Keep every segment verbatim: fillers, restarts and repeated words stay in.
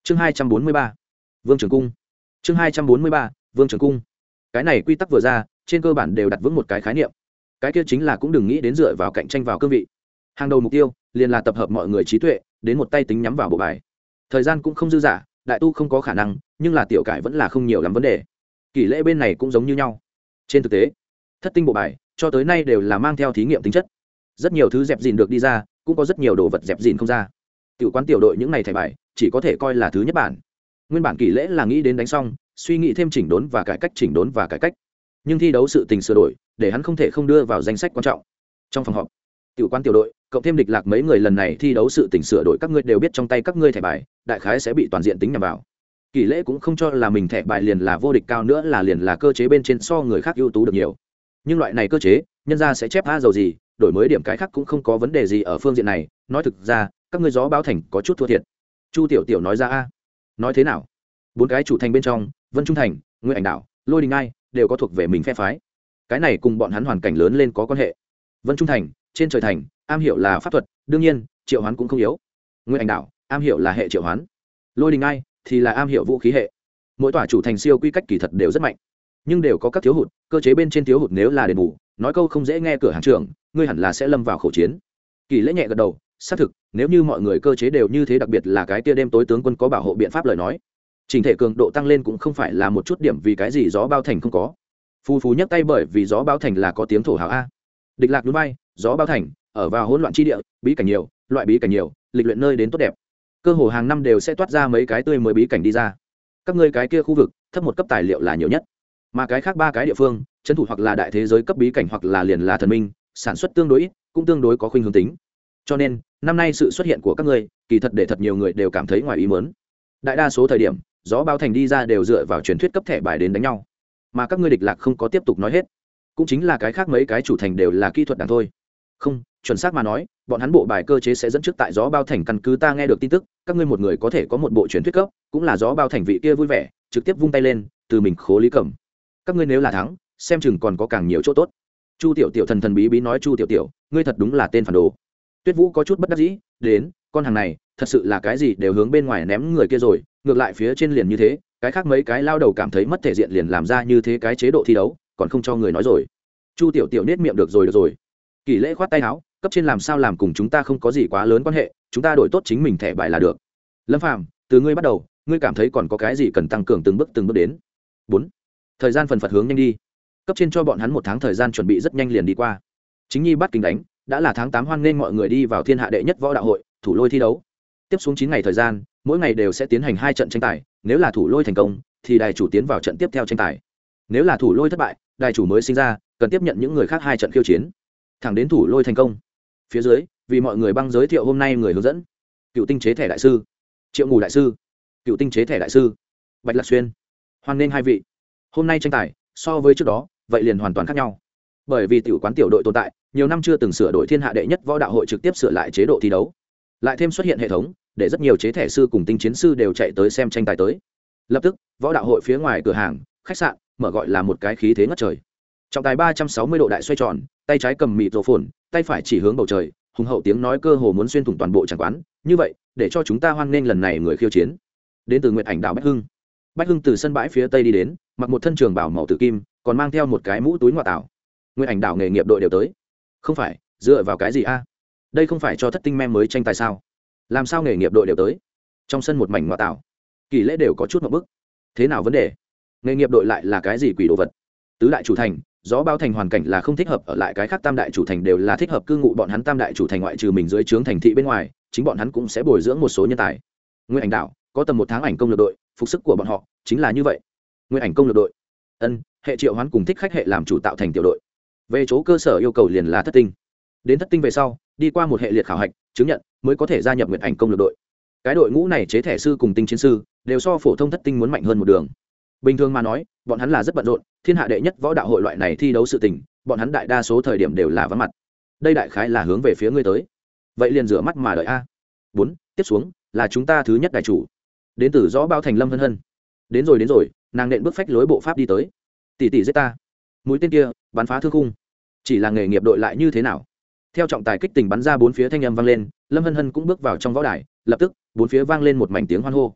chương hai trăm bốn mươi ba vương trường cung chương hai trăm bốn mươi ba vương trường cung cái này quy tắc vừa ra trên cơ bản đều đặt vững một cái khái niệm, cái kia chính là cũng đừng nghĩ đến dựa vào cạnh tranh vào cương vị. Hàng đầu mục tiêu liền là tập hợp mọi người trí tuệ đến một tay tính nhắm vào bộ bài. Thời gian cũng không dư dả, đại tu không có khả năng, nhưng là tiểu cải vẫn là không nhiều lắm vấn đề. Kỷ lễ bên này cũng giống như nhau. Trên thực tế thất tinh bộ bài cho tới nay đều là mang theo thí nghiệm tính chất, rất nhiều thứ dẹp dìn được đi ra, cũng có rất nhiều đồ vật dẹp dìn không ra. Tiểu quán tiểu đội những này thẻ bài chỉ có thể coi là thứ nhất bản. Nguyên bản kỷ lễ là nghĩ đến đánh xong suy nghĩ thêm chỉnh đốn và cải cách chỉnh đốn và cải cách, nhưng thi đấu sự tình sửa đổi để hắn không thể không đưa vào danh sách quan trọng. Trong phòng họp, tiểu quan tiểu đội cộng thêm địch lạc mấy người lần này thi đấu sự tình sửa đổi, các ngươi đều biết trong tay các ngươi thẻ bài đại khái sẽ bị toàn diện tính nhằm vào. Kỷ lễ cũng không cho là mình thẻ bài liền là vô địch, cao nữa là liền là cơ chế bên trên so người khác ưu tú được nhiều, nhưng loại này cơ chế nhân ra sẽ chép a dầu gì, đổi mới điểm cái khác cũng không có vấn đề gì ở phương diện này. Nói thực ra các ngươi gió báo thành có chút thua thiệt. Chu tiểu tiểu nói ra. A nói thế nào? Bốn cái chủ thành bên trong, Vân Trung Thành, Nguyên Ảnh Đảo, Lôi Đình Ai đều có thuộc về mình phe phái, cái này cùng bọn hắn hoàn cảnh lớn lên có quan hệ. Vân Trung Thành trên trời thành am hiểu là pháp thuật, đương nhiên triệu hoán cũng không yếu. Nguyên Ảnh Đảo am hiểu là hệ triệu hoán. Lôi Đình Ai thì là am hiểu vũ khí hệ. Mỗi tòa chủ thành siêu quy cách kỳ thật đều rất mạnh, nhưng đều có các thiếu hụt, cơ chế bên trên thiếu hụt nếu là đền bù, nói câu không dễ nghe, cửa hàng trưởng ngươi hẳn là sẽ lâm vào khẩu chiến. Kỳ lễ nhẹ gật đầu, xác thực nếu như mọi người cơ chế đều như thế, đặc biệt là cái kia đêm tối tướng quân có bảo hộ biện pháp lời nói, trình thể cường độ tăng lên cũng không phải là một chút điểm. Vì cái gì gió bao thành không có? Phù phù nhấc tay, bởi vì gió bao thành là có tiếng thổ hào a. Địch lạc núi bay, gió bao thành ở vào hỗn loạn chi địa, bí cảnh nhiều, loại bí cảnh nhiều, lịch luyện nơi đến tốt đẹp, cơ hồ hàng năm đều sẽ toát ra mấy cái tươi mới bí cảnh đi ra. Các ngươi cái kia khu vực thấp một cấp tài liệu là nhiều nhất, mà cái khác ba cái địa phương trấn thủ hoặc là đại thế giới cấp bí cảnh hoặc là liền là thần minh, sản xuất tương đối ít, cũng tương đối có khuynh hướng tính. Cho nên năm nay sự xuất hiện của các ngươi kỳ thật để thật nhiều người đều cảm thấy ngoài ý muốn. Đại đa số thời điểm gió bao thành đi ra đều dựa vào truyền thuyết cấp thẻ bài đến đánh nhau, mà các ngươi địch lạc không có tiếp tục nói hết, cũng chính là cái khác mấy cái chủ thành đều là kỹ thuật đảng thôi. Không chuẩn xác mà nói, bọn hắn bộ bài cơ chế sẽ dẫn trước tại gió bao thành. Căn cứ ta nghe được tin tức, các ngươi một người có thể có một bộ truyền thuyết cấp, cũng là gió bao thành vị kia vui vẻ trực tiếp vung tay lên từ mình khố lý cầm. Các ngươi nếu là thắng, xem chừng còn có càng nhiều chỗ tốt. Chu tiểu tiểu thần thần bí bí nói. Chu tiểu tiểu ngươi thật đúng là tên phản đồ. Tuyết Vũ có chút bất đắc dĩ, đến con hàng này thật sự là cái gì đều hướng bên ngoài ném người kia rồi, ngược lại phía trên liền như thế, cái khác mấy cái lao đầu cảm thấy mất thể diện liền làm ra như thế cái chế độ thi đấu, còn không cho người nói rồi. Chu tiểu tiểu nết miệng, được rồi được rồi. Kỷ lễ khoát tay áo, cấp trên làm sao làm cùng chúng ta không có gì quá lớn quan hệ, chúng ta đổi tốt chính mình thẻ bài là được. Lâm Phàm, từ ngươi bắt đầu, ngươi cảm thấy còn có cái gì cần tăng cường từng bước từng bước đến. Bốn, thời gian phần phật hướng nhanh đi. Cấp trên cho bọn hắn một tháng thời gian chuẩn bị, rất nhanh liền đi qua. Chính nhi bắt kính đánh, đã là tháng tám, hoan nghênh mọi người đi vào thiên hạ đệ nhất võ đạo hội thủ lôi thi đấu. Tiếp xuống chín ngày thời gian, mỗi ngày đều sẽ tiến hành hai trận tranh tài, nếu là thủ lôi thành công thì đài chủ tiến vào trận tiếp theo tranh tài, nếu là thủ lôi thất bại, đài chủ mới sinh ra cần tiếp nhận những người khác hai trận khiêu chiến, thẳng đến thủ lôi thành công. Phía dưới vì mọi người băng giới thiệu hôm nay người hướng dẫn: cựu tinh chế thẻ đại sư Triệu Ngủ đại sư, cựu tinh chế thẻ đại sư Bạch Lạc Xuyên. Hoan nghênh hai vị. Hôm nay tranh tài so với trước đó vậy liền hoàn toàn khác nhau, bởi vì tiểu quán tiểu đội tồn tại nhiều năm chưa từng sửa đổi thiên hạ đệ nhất võ đạo hội trực tiếp sửa lại chế độ thi đấu, lại thêm xuất hiện hệ thống để rất nhiều chế thẻ sư cùng tinh chiến sư đều chạy tới xem tranh tài tới. Lập tức võ đạo hội phía ngoài cửa hàng khách sạn mở gọi là một cái khí thế ngất trời. Trọng tài ba trăm sáu mươi độ đại xoay tròn, tay trái cầm mịt rổ phồn, tay phải chỉ hướng bầu trời, hùng hậu tiếng nói cơ hồ muốn xuyên thủng toàn bộ tràng quán. Như vậy để cho chúng ta hoan nghênh lần này người khiêu chiến đến từ Nguyệt Ảnh Đảo Bách Hưng. Bách Hưng từ sân bãi phía tây đi đến, mặc một thân trường bảo màu tử kim, còn mang theo một cái mũ túi ngoại tảo. Nguyệt Ảnh Đảo nghề nghiệp đội đều tới. Không phải dựa vào cái gì a? Đây không phải cho thất tinh mem mới tranh tài sao? Làm sao nghề nghiệp đội đều tới? Trong sân một mảnh ngoại tảo, Kỳ lễ đều có chút một bức. Thế nào vấn đề? Nghề nghiệp đội lại là cái gì quỷ đồ vật? Tứ đại chủ thành, gió bao thành hoàn cảnh là không thích hợp ở lại, cái khác tam đại chủ thành đều là thích hợp cư ngụ. Bọn hắn tam đại chủ thành ngoại trừ mình dưới trướng thành thị bên ngoài, chính bọn hắn cũng sẽ bồi dưỡng một số nhân tài. Nguyên Ảnh Đảo có tầm một tháng ảnh công lược đội, phục sức của bọn họ chính là như vậy. Nguyên Ảnh công lược đội, ân hệ triệu hoán cùng thích khách hệ làm chủ tạo thành tiểu đội. Về chỗ cơ sở yêu cầu liền là thất tinh. Đến thất tinh về sau, đi qua một hệ liệt khảo hạch chứng nhận mới có thể gia nhập Nguyệt Ảnh công lược đội. Cái đội ngũ này chế thẻ sư cùng tinh chiến sư đều so phổ thông thất tinh muốn mạnh hơn một đường. Bình thường mà nói, bọn hắn là rất bận rộn, thiên hạ đệ nhất võ đạo hội loại này thi đấu sự tình, bọn hắn đại đa số thời điểm đều là vắng mặt. Đây đại khái là hướng về phía ngươi tới. Vậy liền rửa mắt mà đợi a. Bốn, tiếp xuống là chúng ta thứ nhất đại chủ. Đến từ rõ bao thành Lâm Hân Hân. Đến rồi đến rồi, nàng nện bước phách lối bộ pháp đi tới. Tỷ tỷ giết ta. Mũi tên kia bắn phá thương khung. Chỉ là nghề nghiệp đội lại như thế nào? Theo trọng tài kích tình bắn ra, bốn phía thanh âm vang lên, Lâm Hân Hân cũng bước vào trong võ đài, lập tức bốn phía vang lên một mảnh tiếng hoan hô.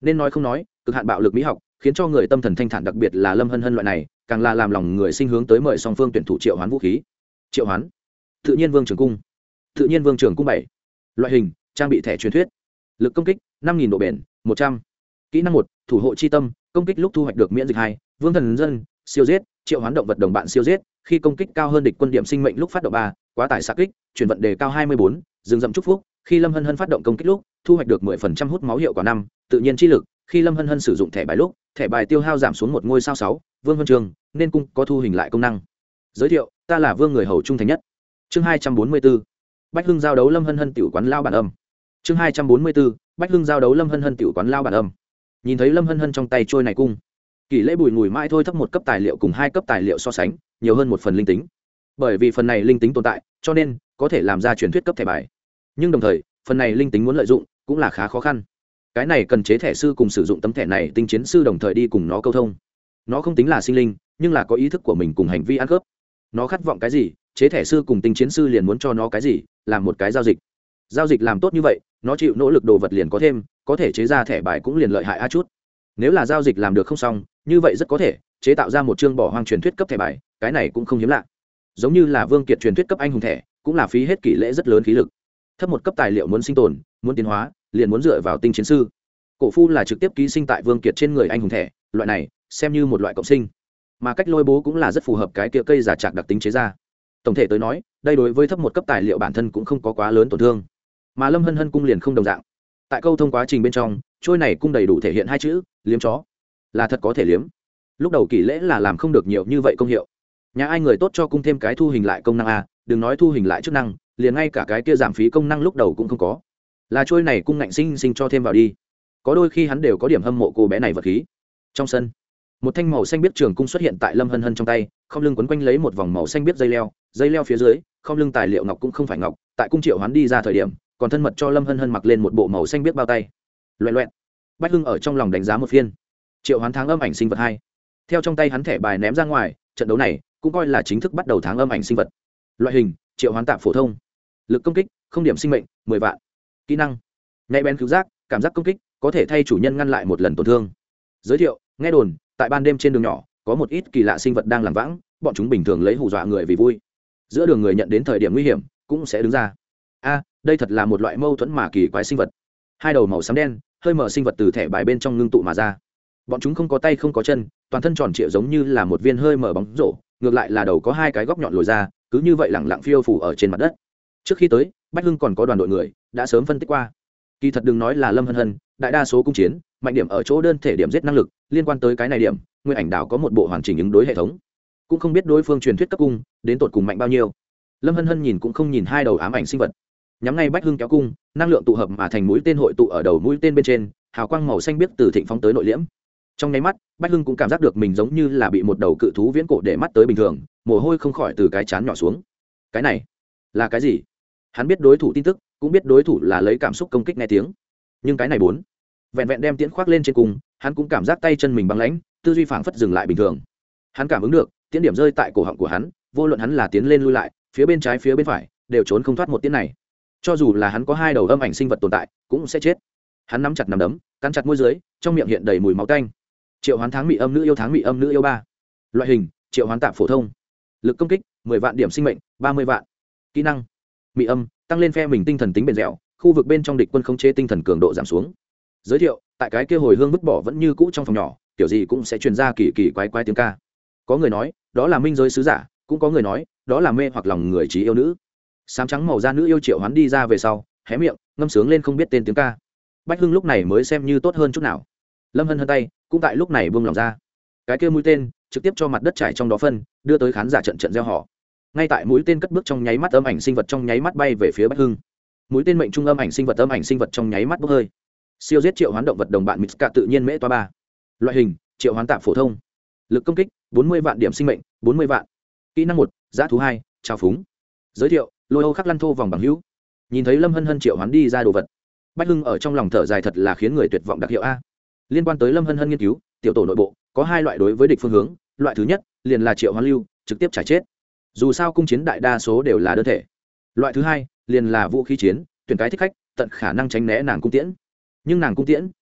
nên nói không nói, cực hạn bạo lực mỹ học khiến cho người tâm thần thanh thản, đặc biệt là Lâm Hân Hân loại này càng là làm lòng người sinh hướng tới mời song phương tuyển thủ triệu hoán vũ khí. Triệu hoán tự nhiên vương trường cung. Tự nhiên vương trường cung bảy. Loại hình trang bị thẻ truyền thuyết. Lực công kích năm nghìn độ bền một trăm. Kỹ năng một thủ hộ chi tâm, công kích lúc thu hoạch được miễn dịch hai. Vương thần dân siêu giết, triệu hoán động vật đồng bạn siêu giết, khi công kích cao hơn địch quân điểm sinh mệnh lúc phát động ba. Quá tải xạ kích, chuyển vận đề cao hai mươi bốn. Dừng dậm chúc phúc, khi Lâm Hân Hân phát động công kích lúc thu hoạch được mười phần trăm hút máu hiệu quả năm. Tự nhiên chi lực, khi Lâm Hân Hân sử dụng thẻ bài lúc thẻ bài tiêu hao giảm xuống một ngôi sao sáu. Vương huân trường nên cung có thu hình lại công năng. Giới thiệu, ta là vương người hầu trung thành nhất. Chương hai trăm bốn mươi bốn. Bách Hưng giao đấu Lâm Hân Hân tiểu quán lao bản âm. Chương hai trăm bốn mươi bốn. Bách Hưng giao đấu Lâm Hân Hân tiểu quán lao bản âm. Nhìn thấy Lâm Hân Hân trong tay trôi này cung, Kỷ Lễ bùi ngùi mãi thôi, thấp một cấp tài liệu cùng hai cấp tài liệu so sánh, nhiều hơn một phần linh tính. Bởi vì phần này linh tính tồn tại, cho nên có thể làm ra truyền thuyết cấp thẻ bài. Nhưng đồng thời, phần này linh tính muốn lợi dụng cũng là khá khó khăn. Cái này cần chế thẻ sư cùng sử dụng tấm thẻ này tinh chiến sư đồng thời đi cùng nó câu thông. Nó không tính là sinh linh, nhưng là có ý thức của mình cùng hành vi ăn cướp. Nó khát vọng cái gì, chế thẻ sư cùng tinh chiến sư liền muốn cho nó cái gì, làm một cái giao dịch. Giao dịch làm tốt như vậy, nó chịu nỗ lực đồ vật liền có thêm, có thể chế ra thẻ bài cũng liền lợi hại a chút. Nếu là giao dịch làm được không xong, như vậy rất có thể chế tạo ra một chương bỏ hoang truyền thuyết cấp thẻ bài, cái này cũng không hiếm lạ. Giống như là Vương Kiệt truyền thuyết cấp anh hùng thẻ, cũng là phí hết Kỷ Lễ rất lớn khí lực. Thấp một cấp tài liệu muốn sinh tồn, muốn tiến hóa, liền muốn dựa vào tinh chiến sư. Cổ phu là trực tiếp ký sinh tại Vương Kiệt trên người anh hùng thẻ, loại này xem như một loại cộng sinh, mà cách lôi bố cũng là rất phù hợp cái kia cây giả trạc đặc tính chế ra. Tổng thể tới nói, đây đối với thấp một cấp tài liệu bản thân cũng không có quá lớn tổn thương, mà Lâm Hân Hân cung liền không đồng dạng. Tại câu thông quá trình bên trong, trôi này cung đầy đủ thể hiện hai chữ liếm chó, là thật có thể liếm. Lúc đầu Kỷ Lễ là làm không được nhiều như vậy công hiệu, nhà ai người tốt cho cung thêm cái thu hình lại công năng a, đừng nói thu hình lại chức năng, liền ngay cả cái kia giảm phí công năng lúc đầu cũng không có, là trôi này cung ngạnh sinh sinh cho thêm vào đi. Có đôi khi hắn đều có điểm hâm mộ cô bé này vật khí. Trong sân, một thanh màu xanh biết trường cung xuất hiện tại Lâm Hân Hân trong tay, không lưng quấn quanh lấy một vòng màu xanh biết dây leo, dây leo phía dưới không lưng tài liệu ngọc cũng không phải ngọc. Tại cung triệu hoán đi ra thời điểm, còn thân mật cho Lâm Hân Hân mặc lên một bộ màu xanh biết bao tay. Loẹt loẹt, Bách Hưng ở trong lòng đánh giá một phiên. Triệu hoán tháng âm ảnh sinh vật hai, theo trong tay hắn thẻ bài ném ra ngoài, trận đấu này cũng coi là chính thức bắt đầu tháng âm ảnh sinh vật. Loại hình triệu hoán tạm phổ thông, lực công kích không điểm sinh mệnh mười vạn. Kỹ năng nhạy bén cứu giác, cảm giác công kích có thể thay chủ nhân ngăn lại một lần tổn thương. Giới thiệu, nghe đồn tại ban đêm trên đường nhỏ có một ít kỳ lạ sinh vật đang làm vãng, bọn chúng bình thường lấy hù dọa người vì vui, giữa đường người nhận đến thời điểm nguy hiểm cũng sẽ đứng ra. A, đây thật là một loại mâu thuẫn mà kỳ quái sinh vật. Hai đầu màu xám đen hơi mở sinh vật từ thẻ bài bên trong ngưng tụ mà ra, bọn chúng không có tay không có chân, toàn thân tròn trịa giống như là một viên hơi mở bóng rổ, ngược lại là đầu có hai cái góc nhọn lồi ra, cứ như vậy lẳng lặng phiêu phù ở trên mặt đất. Trước khi tới, Bách Hưng còn có đoàn đội người đã sớm phân tích qua. Kỳ thật đừng nói là Lâm Hân Hân, đại đa số cung chiến mạnh điểm ở chỗ đơn thể điểm giết năng lực, liên quan tới cái này điểm, Nguyên Ảnh Đảo có một bộ hoàn chỉnh ứng đối hệ thống, cũng không biết đối phương truyền thuyết cấp cung đến tột cùng mạnh bao nhiêu. Lâm Hân Hân nhìn cũng không nhìn hai đầu ám ảnh sinh vật, nhắm ngay Bách Hưng kéo cung, năng lượng tụ hợp mà thành mũi tên hội tụ ở đầu mũi tên bên trên, hào quang màu xanh biếc từ thịnh phóng tới nội liễm. Trong nháy mắt, Bách Hưng cũng cảm giác được mình giống như là bị một đầu cự thú viễn cổ để mắt tới bình thường, mồ hôi không khỏi từ cái trán nhỏ xuống. Cái này là cái gì? Hắn biết đối thủ tin tức, cũng biết đối thủ là lấy cảm xúc công kích nghe tiếng, nhưng cái này bốn vẹn vẹn đem tiễn khoác lên trên cùng, hắn cũng cảm giác tay chân mình băng lãnh, tư duy phảng phất dừng lại bình thường. Hắn cảm ứng được tiễn điểm rơi tại cổ họng của hắn, vô luận hắn là tiến lên lui lại, phía bên trái phía bên phải đều trốn không thoát một tiễn này. Cho dù là hắn có hai đầu âm ảnh sinh vật tồn tại cũng sẽ chết. Hắn nắm chặt nắm đấm, cắn chặt môi dưới, trong miệng hiện đầy mùi máu tanh. Triệu hoán tháng mị âm nữ yêu, tháng mị âm nữ yêu ba. Loại hình triệu hoán tạm phổ thông, lực công kích mười vạn điểm sinh mệnh ba mươi vạn. Kỹ năng mị âm, tăng lên phe mình tinh thần tính bền dẻo, khu vực bên trong địch quân khống chế tinh thần cường độ giảm xuống. Giới thiệu, tại cái kia hồi hương vứt bỏ vẫn như cũ trong phòng nhỏ, kiểu gì cũng sẽ truyền ra kỳ kỳ quái quái tiếng ca. Có người nói đó là minh giới sứ giả, cũng có người nói đó là mê hoặc lòng người trí yêu nữ. Sám trắng màu da nữ yêu triệu hoán đi ra về sau, hé miệng ngâm sướng lên không biết tên tiếng ca. Bách Hưng lúc này mới xem như tốt hơn chút nào. Lâm Hân Hân tay cũng tại lúc này buông lòng ra, cái kia mũi tên trực tiếp cho mặt đất trải trong đó phân, đưa tới khán giả trận trận reo hò. Ngay tại mũi tên cất bước trong nháy mắt, âm ảnh sinh vật trong nháy mắt bay về phía Bách Hưng. Mũi tên mệnh trung âm ảnh sinh vật, âm ảnh sinh vật trong nháy mắt bốc hơi. Siêu giết triệu hoán động vật đồng bạn Mitska tự nhiên mễ toa ba. Loại hình triệu hoán tạm phổ thông, lực công kích bốn mươi vạn điểm sinh mệnh bốn mươi vạn. Kỹ năng một giã thú hai trào phúng. Giới thiệu, lôi âu khắc lăn thô vòng bằng hữu. Nhìn thấy Lâm Hân Hân triệu hoán đi ra đồ vật, Bách Hưng ở trong lòng thở dài, thật là khiến người tuyệt vọng đặc hiệu a. Liên quan tới Lâm Hân Hân nghiên cứu, tiểu tổ nội bộ có hai loại đối với địch phương hướng. Loại thứ nhất liền là triệu hoán lưu, trực tiếp trả chết, dù sao cung chiến đại đa số đều là đơn thể. Loại thứ hai liền là vũ khí chiến, tuyển cái thích khách, tận khả năng tránh né nàng cung tiễn. Nhưng nàng cung tiễn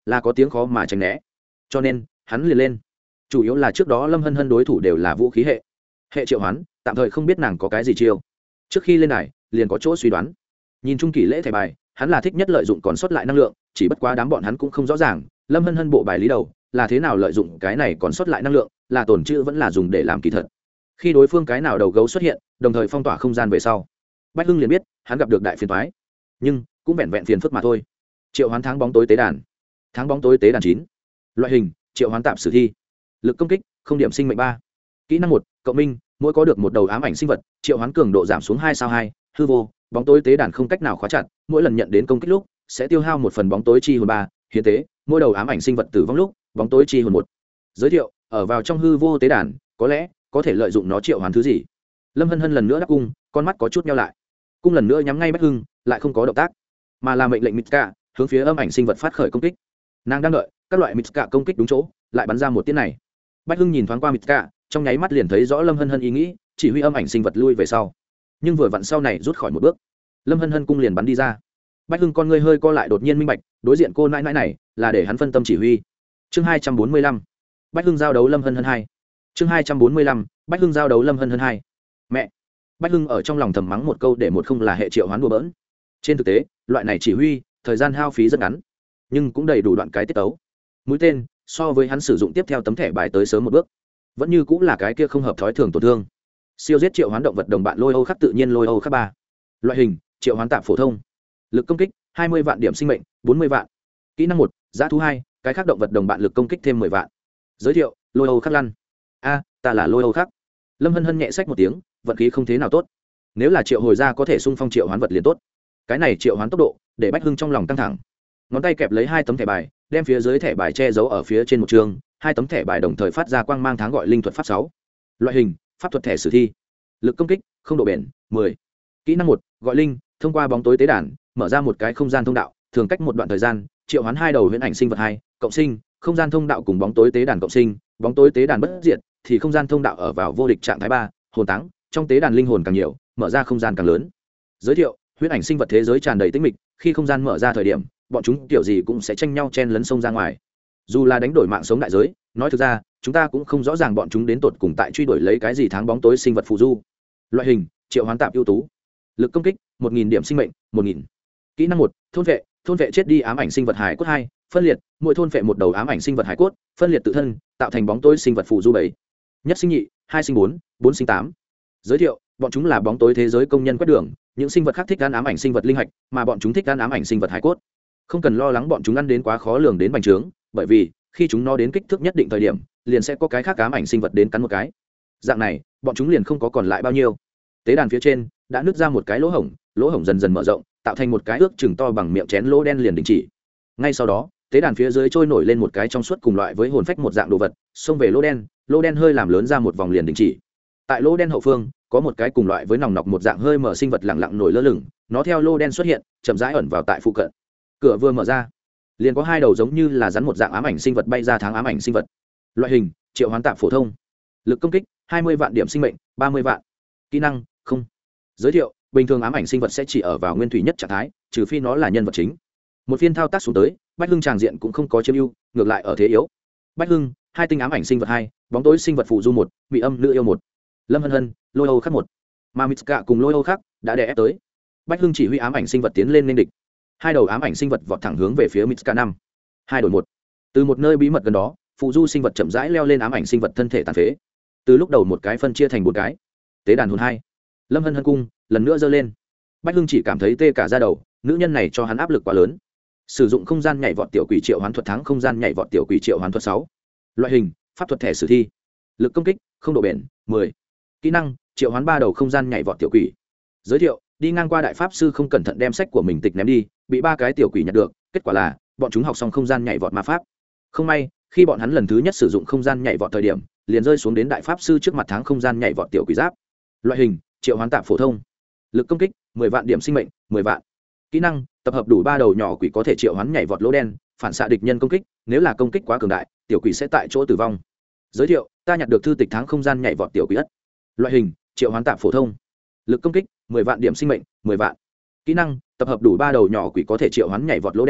là có tiếng khó mà tránh né, cho nên hắn liền lên. Chủ yếu là trước đó Lâm Hân Hân đối thủ đều là vũ khí hệ hệ triệu hoán, tạm thời không biết nàng có cái gì chiêu. Trước khi lên đài liền có chỗ suy đoán. Nhìn trung kỳ lễ thẻ bài, hắn là thích nhất lợi dụng còn sót lại năng lượng, chỉ bất quá đám bọn hắn cũng không rõ ràng Lâm Hân Hân bộ bài lý đầu là thế nào lợi dụng cái này còn sót lại năng lượng, là tồn trữ vẫn là dùng để làm kỳ thật. Khi đối phương cái nào đầu gấu xuất hiện, đồng thời phong tỏa không gian về sau, Bách Hưng liền biết hắn gặp được đại phiền toái, nhưng cũng vẹn vẹn phiền phức mà thôi. Triệu hoán tháng bóng tối tế đàn, tháng bóng tối tế đàn chín, loại hình triệu hoán tạm sử thi, lực công kích không điểm sinh mệnh ba, kỹ năng một cộng minh, mỗi có được một đầu ám ảnh sinh vật, triệu hoán cường độ giảm xuống hai sao hai, hư vô bóng tối tế đàn không cách nào khóa chặt, mỗi lần nhận đến công kích lúc sẽ tiêu hao một phần bóng tối chi hồn ba, hiến tế mỗi đầu ám ảnh sinh vật tử vong lúc bóng tối chi hồn một. Giới thiệu: ở vào trong hư vô tế đàn, có lẽ có thể lợi dụng nó triệu hoán thứ gì. Lâm Hân Hân lần nữa đáp cung, con mắt có chút nhau lại, cung lần nữa nhắm ngay Bách Hưng, lại không có động tác, mà là mệnh lệnh Mitska hướng phía âm ảnh sinh vật phát khởi công kích. Nàng đang đợi các loại Mitska công kích đúng chỗ, lại bắn ra một tiếng này. Bách Hưng nhìn thoáng qua Mitska, trong nháy mắt liền thấy rõ Lâm Hân Hân ý nghĩ, chỉ huy âm ảnh sinh vật lui về sau, nhưng vừa vặn sau này rút khỏi một bước, Lâm Hân Hân cung liền bắn đi ra. Bách Hưng con ngươi hơi co lại, đột nhiên minh bạch, đối diện cô nãi nãi này là để hắn phân tâm chỉ huy. Chương hai trăm bốn mươi lăm, Bách Hưng giao đấu Lâm Hân Hân hai. Chương hai trăm bốn mươi lăm, Bách Hưng giao đấu Lâm Hân Hân hai. Mẹ. Bách Hưng ở trong lòng thầm mắng một câu, để một không là hệ triệu hoán đùa bỡn. Trên thực tế, loại này chỉ huy, thời gian hao phí rất ngắn, nhưng cũng đầy đủ đoạn cái tiết tấu. Mũi tên so với hắn sử dụng tiếp theo tấm thẻ bài tới sớm một bước, vẫn như cũng là cái kia không hợp thói thường tổn thương. Siêu giết triệu hoán động vật đồng bạn lôi âu khắc tự nhiên lôi âu khắc ba. Loại hình triệu hoán tạm phổ thông, lực công kích hai mươi vạn điểm sinh mệnh bốn mươi vạn. Kỹ năng một giã thú hai, cái khác động vật đồng bạn lực công kích thêm mười vạn. Giới thiệu: lôi âu khắc lăn. A, ta là lôi âu khắc. Lâm Hân Hân nhẹ sách một tiếng, vận khí không thế nào tốt. Nếu là triệu hồi ra có thể xung phong triệu hoán vật liền tốt. Cái này triệu hoán tốc độ để Bách Hưng trong lòng căng thẳng, ngón tay kẹp lấy hai tấm thẻ bài, đem phía dưới thẻ bài che giấu ở phía trên một trường, hai tấm thẻ bài đồng thời phát ra quang mang tháng gọi linh thuật pháp sáu. Loại hình pháp thuật thẻ sử thi, lực công kích không độ bền mười. Kỹ năng một gọi linh, thông qua bóng tối tế đàn mở ra một cái không gian thông đạo, thường cách một đoạn thời gian triệu hoán hai đầu huyễn ảnh sinh vật hai, cộng sinh không gian thông đạo cùng bóng tối tế đàn cộng sinh, bóng tối tế đàn bất diệt thì không gian thông đạo ở vào vô địch trạng thái ba, hồn táng trong tế đàn linh hồn càng nhiều, mở ra không gian càng lớn. Giới thiệu: huyễn ảnh sinh vật thế giới tràn đầy tĩnh mịch, khi không gian mở ra thời điểm, bọn chúng kiểu gì cũng sẽ tranh nhau chen lấn sông ra ngoài. Dù là đánh đổi mạng sống đại giới, nói thực ra chúng ta cũng không rõ ràng bọn chúng đến tột cùng tại truy đuổi lấy cái gì tháng bóng tối sinh vật phù du. Loại hình triệu hoán tạm ưu tú, lực công kích một nghìn điểm sinh mệnh một nghìn. Kỹ năng một thôn vệ, thôn vệ chết đi ám ảnh sinh vật hải cốt hai, phân liệt mỗi thôn vệ một đầu ám ảnh sinh vật hải cốt, phân liệt tự thân tạo thành bóng tối sinh vật phù du bảy. Nhất sinh nhị, hai sinh bốn, bốn sinh tám. Giới thiệu: bọn chúng là bóng tối thế giới công nhân quét đường, những sinh vật khác thích ăn ám ảnh sinh vật linh hạch, mà bọn chúng thích ăn ám ảnh sinh vật hải cốt. Không cần lo lắng bọn chúng ăn đến quá khó lường đến bành trướng, bởi vì khi chúng nó đến kích thước nhất định thời điểm, liền sẽ có cái khác ám ảnh sinh vật đến cắn một cái. Dạng này, bọn chúng liền không có còn lại bao nhiêu. Tế đàn phía trên đã nứt ra một cái lỗ hổng, lỗ hổng dần dần mở rộng, tạo thành một cái ước chừng to bằng miệng chén lỗ đen liền đình chỉ. Ngay sau đó, tế đàn phía dưới trôi nổi lên một cái trong suốt cùng loại với hồn phách một dạng đồ vật, xông về lỗ đen, lỗ đen hơi làm lớn ra một vòng liền đình chỉ. Tại lỗ đen hậu phương, có một cái cùng loại với nòng nọc một dạng hơi mở sinh vật lặng lặng nổi lơ lửng, nó theo lỗ đen xuất hiện, chậm rãi ẩn vào tại phụ cận. Cửa vừa mở ra, liền có hai đầu giống như là rắn một dạng ám ảnh sinh vật bay ra tháng ám ảnh sinh vật. Loại hình triệu hoán tạm phổ thông, lực công kích hai mươi vạn điểm sinh mệnh ba mươi vạn. Kỹ năng không. Giới thiệu: bình thường ám ảnh sinh vật sẽ chỉ ở vào nguyên thủy nhất trạng thái, trừ phi nó là nhân vật chính. Một phiên thao tác xuống tới, Bách Hưng tràng diện cũng không có chiếm ưu, ngược lại ở thế yếu. Bách Hưng hai tinh ám ảnh sinh vật hai, bóng tối sinh vật phù du một, bị âm nữ yêu một. Lâm Hân Hân lôi âu khắc một, mà Mitska cùng lôi âu khắc đã đè ép tới. Bách Hưng chỉ huy ám ảnh sinh vật tiến lên nên địch, hai đầu ám ảnh sinh vật vọt thẳng hướng về phía Mitska năm. Hai đổi một. Từ một nơi bí mật gần đó, phù du sinh vật chậm rãi leo lên ám ảnh sinh vật thân thể tàn phế. Từ lúc đầu một cái phân chia thành bốn cái. Tế đàn hồn hai. Lâm Hân Hân cung lần nữa giơ lên. Bách Hưng chỉ cảm thấy tê cả da đầu, nữ nhân này cho hắn áp lực quá lớn. Sử dụng không gian nhảy vọt tiểu quỷ triệu hoán thuật thắng không gian nhảy vọt tiểu quỷ triệu hoán thuật sáu. Loại hình pháp thuật thẻ sử thi, lực công kích không độ bền mười. Kỹ năng triệu hoán ba đầu không gian nhảy vọt tiểu quỷ. Giới thiệu: đi ngang qua đại pháp sư không cẩn thận đem sách của mình tịch ném đi, bị ba cái tiểu quỷ nhặt được, kết quả là bọn chúng học xong không gian nhảy vọt ma pháp. Không may, khi bọn hắn lần thứ nhất sử dụng không gian nhảy vọt thời điểm, liền rơi xuống đến đại pháp sư trước mặt tháng không gian nhảy vọt tiểu quỷ giáp. Loại hình triệu hoán tạm phổ thông, lực công kích mười vạn điểm sinh mệnh mười vạn. Kỹ năng tập hợp đủ ba đầu nhỏ quỷ có thể triệu hoán nhảy vọt lỗ đen, phản xạ địch nhân công kích, nếu là công kích quá cường đại, tiểu quỷ sẽ tại chỗ tử vong. Giới thiệu: ta nhặt được thư tịch tháng không gian nhảy vọt tiểu quỷ ất. Loại hình triệu hoán tạm phổ thông, lực công kích mười vạn điểm sinh mệnh mười vạn. Kỹ năng tập hợp đủ ba đầu nhỏ quỷ có thể triệu hoán nhảy vọt lỗ đen,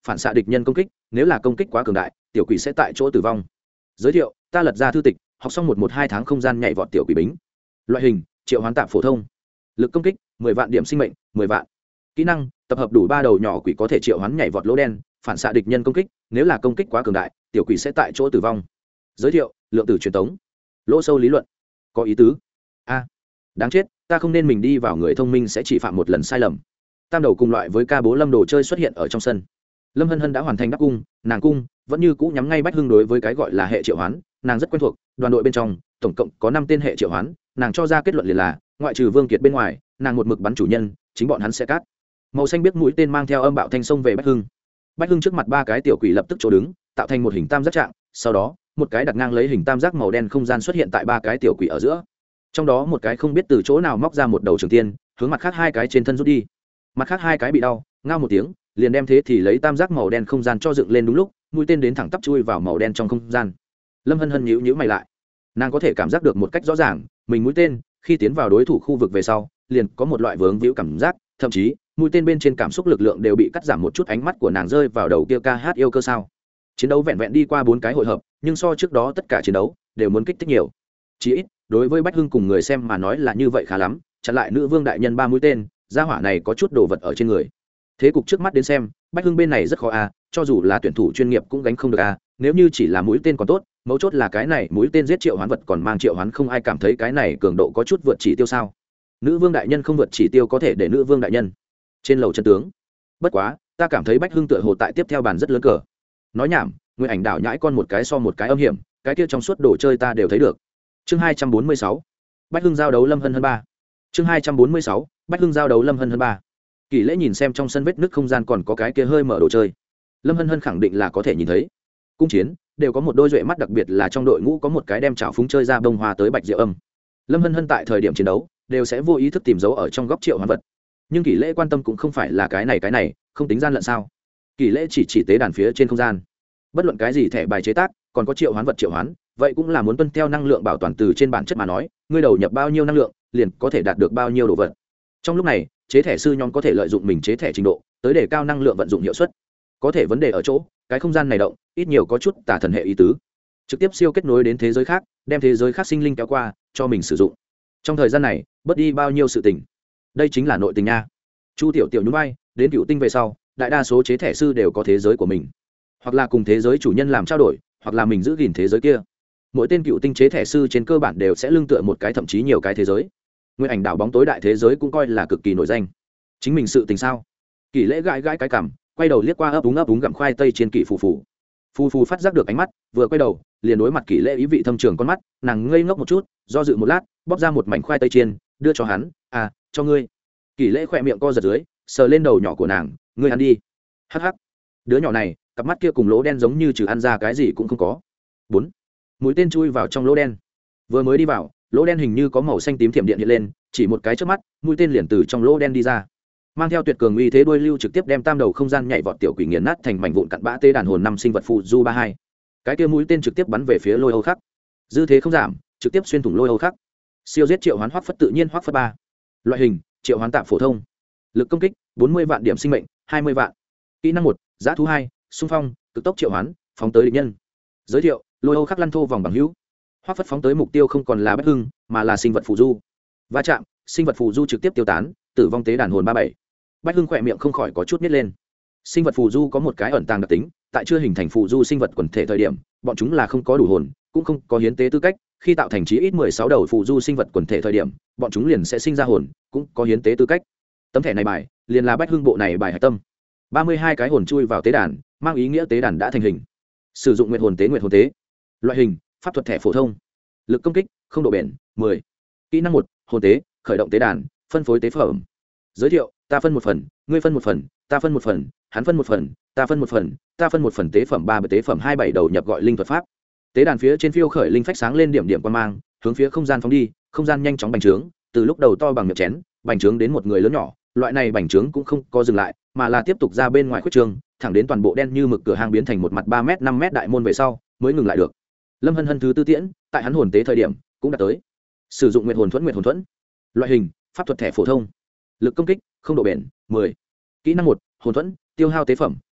phản xạ địch nhân công kích, nếu là công kích quá cường đại tiểu quỷ sẽ tại chỗ tử vong. Giới thiệu: ta lật ra thư tịch, học xong một một hai tháng không gian nhảy vọt tiểu quỷ bính. Loại hình: triệu hoán tạp phổ thông. Lực công kích: mười vạn điểm sinh mệnh, mười vạn. Kỹ năng: tập hợp đủ ba đầu nhỏ quỷ có thể triệu hoán nhảy vọt lỗ đen, phản xạ địch nhân công kích, nếu là công kích quá cường đại tiểu quỷ sẽ tại chỗ tử vong. Giới thiệu: lượng tử truyền tống. Lỗ sâu lý luận. Có ý tứ. A, đáng chết, ta không nên mình đi vào, người thông minh sẽ chỉ phạm một lần sai lầm. Tam đầu cùng loại với ca bố lâm đồ chơi xuất hiện ở trong sân. Lâm hân hân đã hoàn thành đắp cung, nàng cung vẫn như cũ nhắm ngay Bách Hưng. Đối với cái gọi là hệ triệu hoán nàng rất quen thuộc, đoàn đội bên trong tổng cộng có năm tên hệ triệu hoán, nàng cho ra kết luận liền là ngoại trừ Vương Kiệt bên ngoài, nàng một mực bắn chủ nhân chính bọn hắn sẽ cắt. Màu xanh biết mũi tên mang theo âm bạo thanh sông về Bách Hưng. Bách Hưng trước mặt ba cái tiểu quỷ lập tức chỗ đứng, tạo thành một hình tam giác trạng, sau đó một cái đặt ngang lấy hình tam giác màu đen không gian xuất hiện tại ba cái tiểu quỷ ở giữa. Trong đó một cái không biết từ chỗ nào móc ra một đầu trường tiên, hướng mặt khác hai cái trên thân rút đi. Mặt khác hai cái bị đau, ngao một tiếng, liền đem thế thì lấy tam giác màu đen không gian cho dựng lên đúng lúc, mũi tên đến thẳng tắp chui vào màu đen trong không gian. Lâm hân hân nhíu nhíu mày lại, nàng có thể cảm giác được một cách rõ ràng, mình mũi tên khi tiến vào đối thủ khu vực về sau, liền có một loại vướng víu cảm giác, thậm chí mũi tên bên trên cảm xúc lực lượng đều bị cắt giảm một chút. Ánh mắt của nàng rơi vào đầu kia ca hát yêu cơ sao. Chiến đấu vẹn vẹn đi qua bốn cái hội hợp, nhưng so trước đó tất cả chiến đấu đều muốn kích thích nhiều. Chỉ ít đối với Bách Hưng cùng người xem mà nói là như vậy khá lắm, chặn lại nữ vương đại nhân ba mũi tên, gia hỏa này có chút đồ vật ở trên người. Thế cục trước mắt đến xem, Bách Hưng bên này rất khó a, cho dù là tuyển thủ chuyên nghiệp cũng gánh không được a. Nếu như chỉ là mũi tên còn tốt, mấu chốt là cái này mũi tên giết triệu hoán vật còn mang triệu hoán, không ai cảm thấy cái này cường độ có chút vượt chỉ tiêu sao? Nữ vương đại nhân không vượt chỉ tiêu có thể để nữ vương đại nhân trên lầu chân tướng. Bất quá ta cảm thấy Bách Hưng tựa hồ tại tiếp theo bàn rất lớn cờ. Nói nhảm, Nguyên Ảnh đảo nhãi con một cái so một cái âm hiểm, cái kia trong suốt đồ chơi ta đều thấy được. Chương hai trăm bốn mươi sáu, Bách Hưng giao đấu Lâm hân hân ba. Chương hai trăm bốn mươi sáu, Bách Hưng giao đấu Lâm hân hân ba. Kỳ Lễ nhìn xem trong sân vết nứt không gian còn có cái kia hơi mở đồ chơi, Lâm hân hân khẳng định là có thể nhìn thấy. Cung chiến đều có một đôi duệ mắt, đặc biệt là trong đội ngũ có một cái đem chảo phúng chơi ra bông hoa tới Bạch Diệu Âm. Lâm hân hân tại thời điểm chiến đấu đều sẽ vô ý thức tìm dấu ở trong góc triệu hoán vật, nhưng Kỳ Lễ quan tâm cũng không phải là cái này cái này, không tính gian lận sao? Kỳ Lễ chỉ chỉ tế đàn phía trên không gian, bất luận cái gì thẻ bài chế tác còn có triệu hoán vật triệu hoán, vậy cũng là muốn tuân theo năng lượng bảo toàn. Từ trên bản chất mà nói, ngươi đầu nhập bao nhiêu năng lượng liền có thể đạt được bao nhiêu đồ vật. Trong lúc này chế thẻ sư nhóm có thể lợi dụng mình chế thẻ trình độ tới để cao năng lượng vận dụng hiệu suất. Có thể vấn đề ở chỗ cái không gian này động ít nhiều có chút tà thần hệ ý tứ, trực tiếp siêu kết nối đến thế giới khác, đem thế giới khác sinh linh kéo qua cho mình sử dụng. Trong thời gian này bớt đi bao nhiêu sự tình, đây chính là nội tình nha. Chu tiểu tiểu nhún vai, đến Cựu Tinh về sau đại đa số chế thẻ sư đều có thế giới của mình, hoặc là cùng thế giới chủ nhân làm trao đổi, hoặc là mình giữ gìn thế giới kia. Mỗi tên Cựu Tinh chế thẻ sư trên cơ bản đều sẽ lưng tựa một cái thậm chí nhiều cái thế giới. Nguyên Ảnh đảo bóng tối đại thế giới cũng coi là cực kỳ nổi danh. Chính mình sự tình sao? Kỳ Lễ gãi gãi cái cằm, quay đầu liếc qua ấp úng ấp úng gặm khoai tây trên Kỷ phù phù. Phù phù phát giác được ánh mắt, vừa quay đầu liền đối mặt Kỳ Lễ ý vị thâm trường con mắt, nàng ngây ngốc một chút, do dự một lát, bóp ra một mảnh khoai tây chiên đưa cho hắn. À, cho ngươi. Kỳ Lễ khỏe miệng co giật dưới, sờ lên đầu nhỏ của nàng, ngươi ăn đi. Hắc hắc. Đứa nhỏ này cặp mắt kia cùng lỗ đen giống như trừ ăn ra cái gì cũng không có. Bốn. Mũi tên chui vào trong lỗ đen, vừa mới đi vào, lỗ đen hình như có màu xanh tím thiểm điện hiện lên, chỉ một cái chớp mắt mũi tên liền từ trong lỗ đen đi ra, mang theo tuyệt cường uy thế đuôi lưu trực tiếp đem tam đầu không gian nhảy vọt tiểu quỷ nghiền nát thành mảnh vụn cặn bã. Tê đàn hồn năm sinh vật phụ du ba hai, cái kia mũi tên trực tiếp bắn về phía Lôi Âu Khắc, dư thế không giảm, trực tiếp xuyên thủng Lôi Âu Khắc. Siêu giết triệu hoán hoắc phất tự nhiên hoắc phất ba. Loại hình triệu hoán tạm phổ thông. Lực công kích bốn mươi vạn điểm sinh mệnh, hai mươi vạn. Kỹ năng một giã thú hai, xung phong cực tốc triệu hoán phóng tới địch nhân. Giới thiệu: Lôi Âu Khắc lăn thô vòng bằng hữu. Hoắc phất phóng tới mục tiêu không còn là Bách Hưng mà là sinh vật phù du. Va chạm, sinh vật phù du trực tiếp tiêu tán, tử vong. Tế đàn hồn ba bảy. Bách Hưng khỏe miệng không khỏi có chút nít lên. Sinh vật phù du có một cái ẩn tàng đặc tính, tại chưa hình thành phù du sinh vật quần thể thời điểm, bọn chúng là không có đủ hồn, cũng không có hiến tế tư cách. Khi tạo thành chí ít mười sáu đầu phù du sinh vật quần thể thời điểm, bọn chúng liền sẽ sinh ra hồn, cũng có hiến tế tư cách. Tấm thẻ này bài liền là Bách Hưng bộ này bài hạch tâm. ba mươi hai cái hồn chui vào tế đàn, mang ý nghĩa tế đàn đã thành hình. Sử dụng nguyệt hồn tế nguyệt hồn tế. Loại hình pháp thuật thẻ phổ thông. Lực công kích không độ bền, mười. Kỹ năng một hồn tế, khởi động tế đàn, phân phối tế phẩm. Giới thiệu: ta phân một phần, ngươi phân một phần, ta phân một phần, hắn phân một phần, ta phân một phần, ta phân một phần. Tế phẩm ba, tế phẩm hai, bảy đầu nhập gọi linh thuật pháp. Tế đàn phía trên phiêu khởi linh phách sáng lên điểm điểm quan mang, hướng phía không gian phóng đi, không gian nhanh chóng bành trướng, từ lúc đầu to bằng miệng chén bành trướng đến một người lớn nhỏ. Loại này bành trướng cũng không có dừng lại, mà là tiếp tục ra bên ngoài khuyết trương, thẳng đến toàn bộ đen như mực cửa hàng biến thành một mặt ba mét năm mét đại môn về sau mới ngừng lại được. Lâm hân hân thứ tư tiễn tại hắn hồn tế thời điểm cũng đã tới. Sử dụng nguyệt hồn thuẫn nguyệt hồn thuẫn. Loại hình pháp thuật thẻ phổ thông. Lực công kích không độ bền, mười. Kỹ năng một hồn thuẫn, tiêu hao tế phẩm,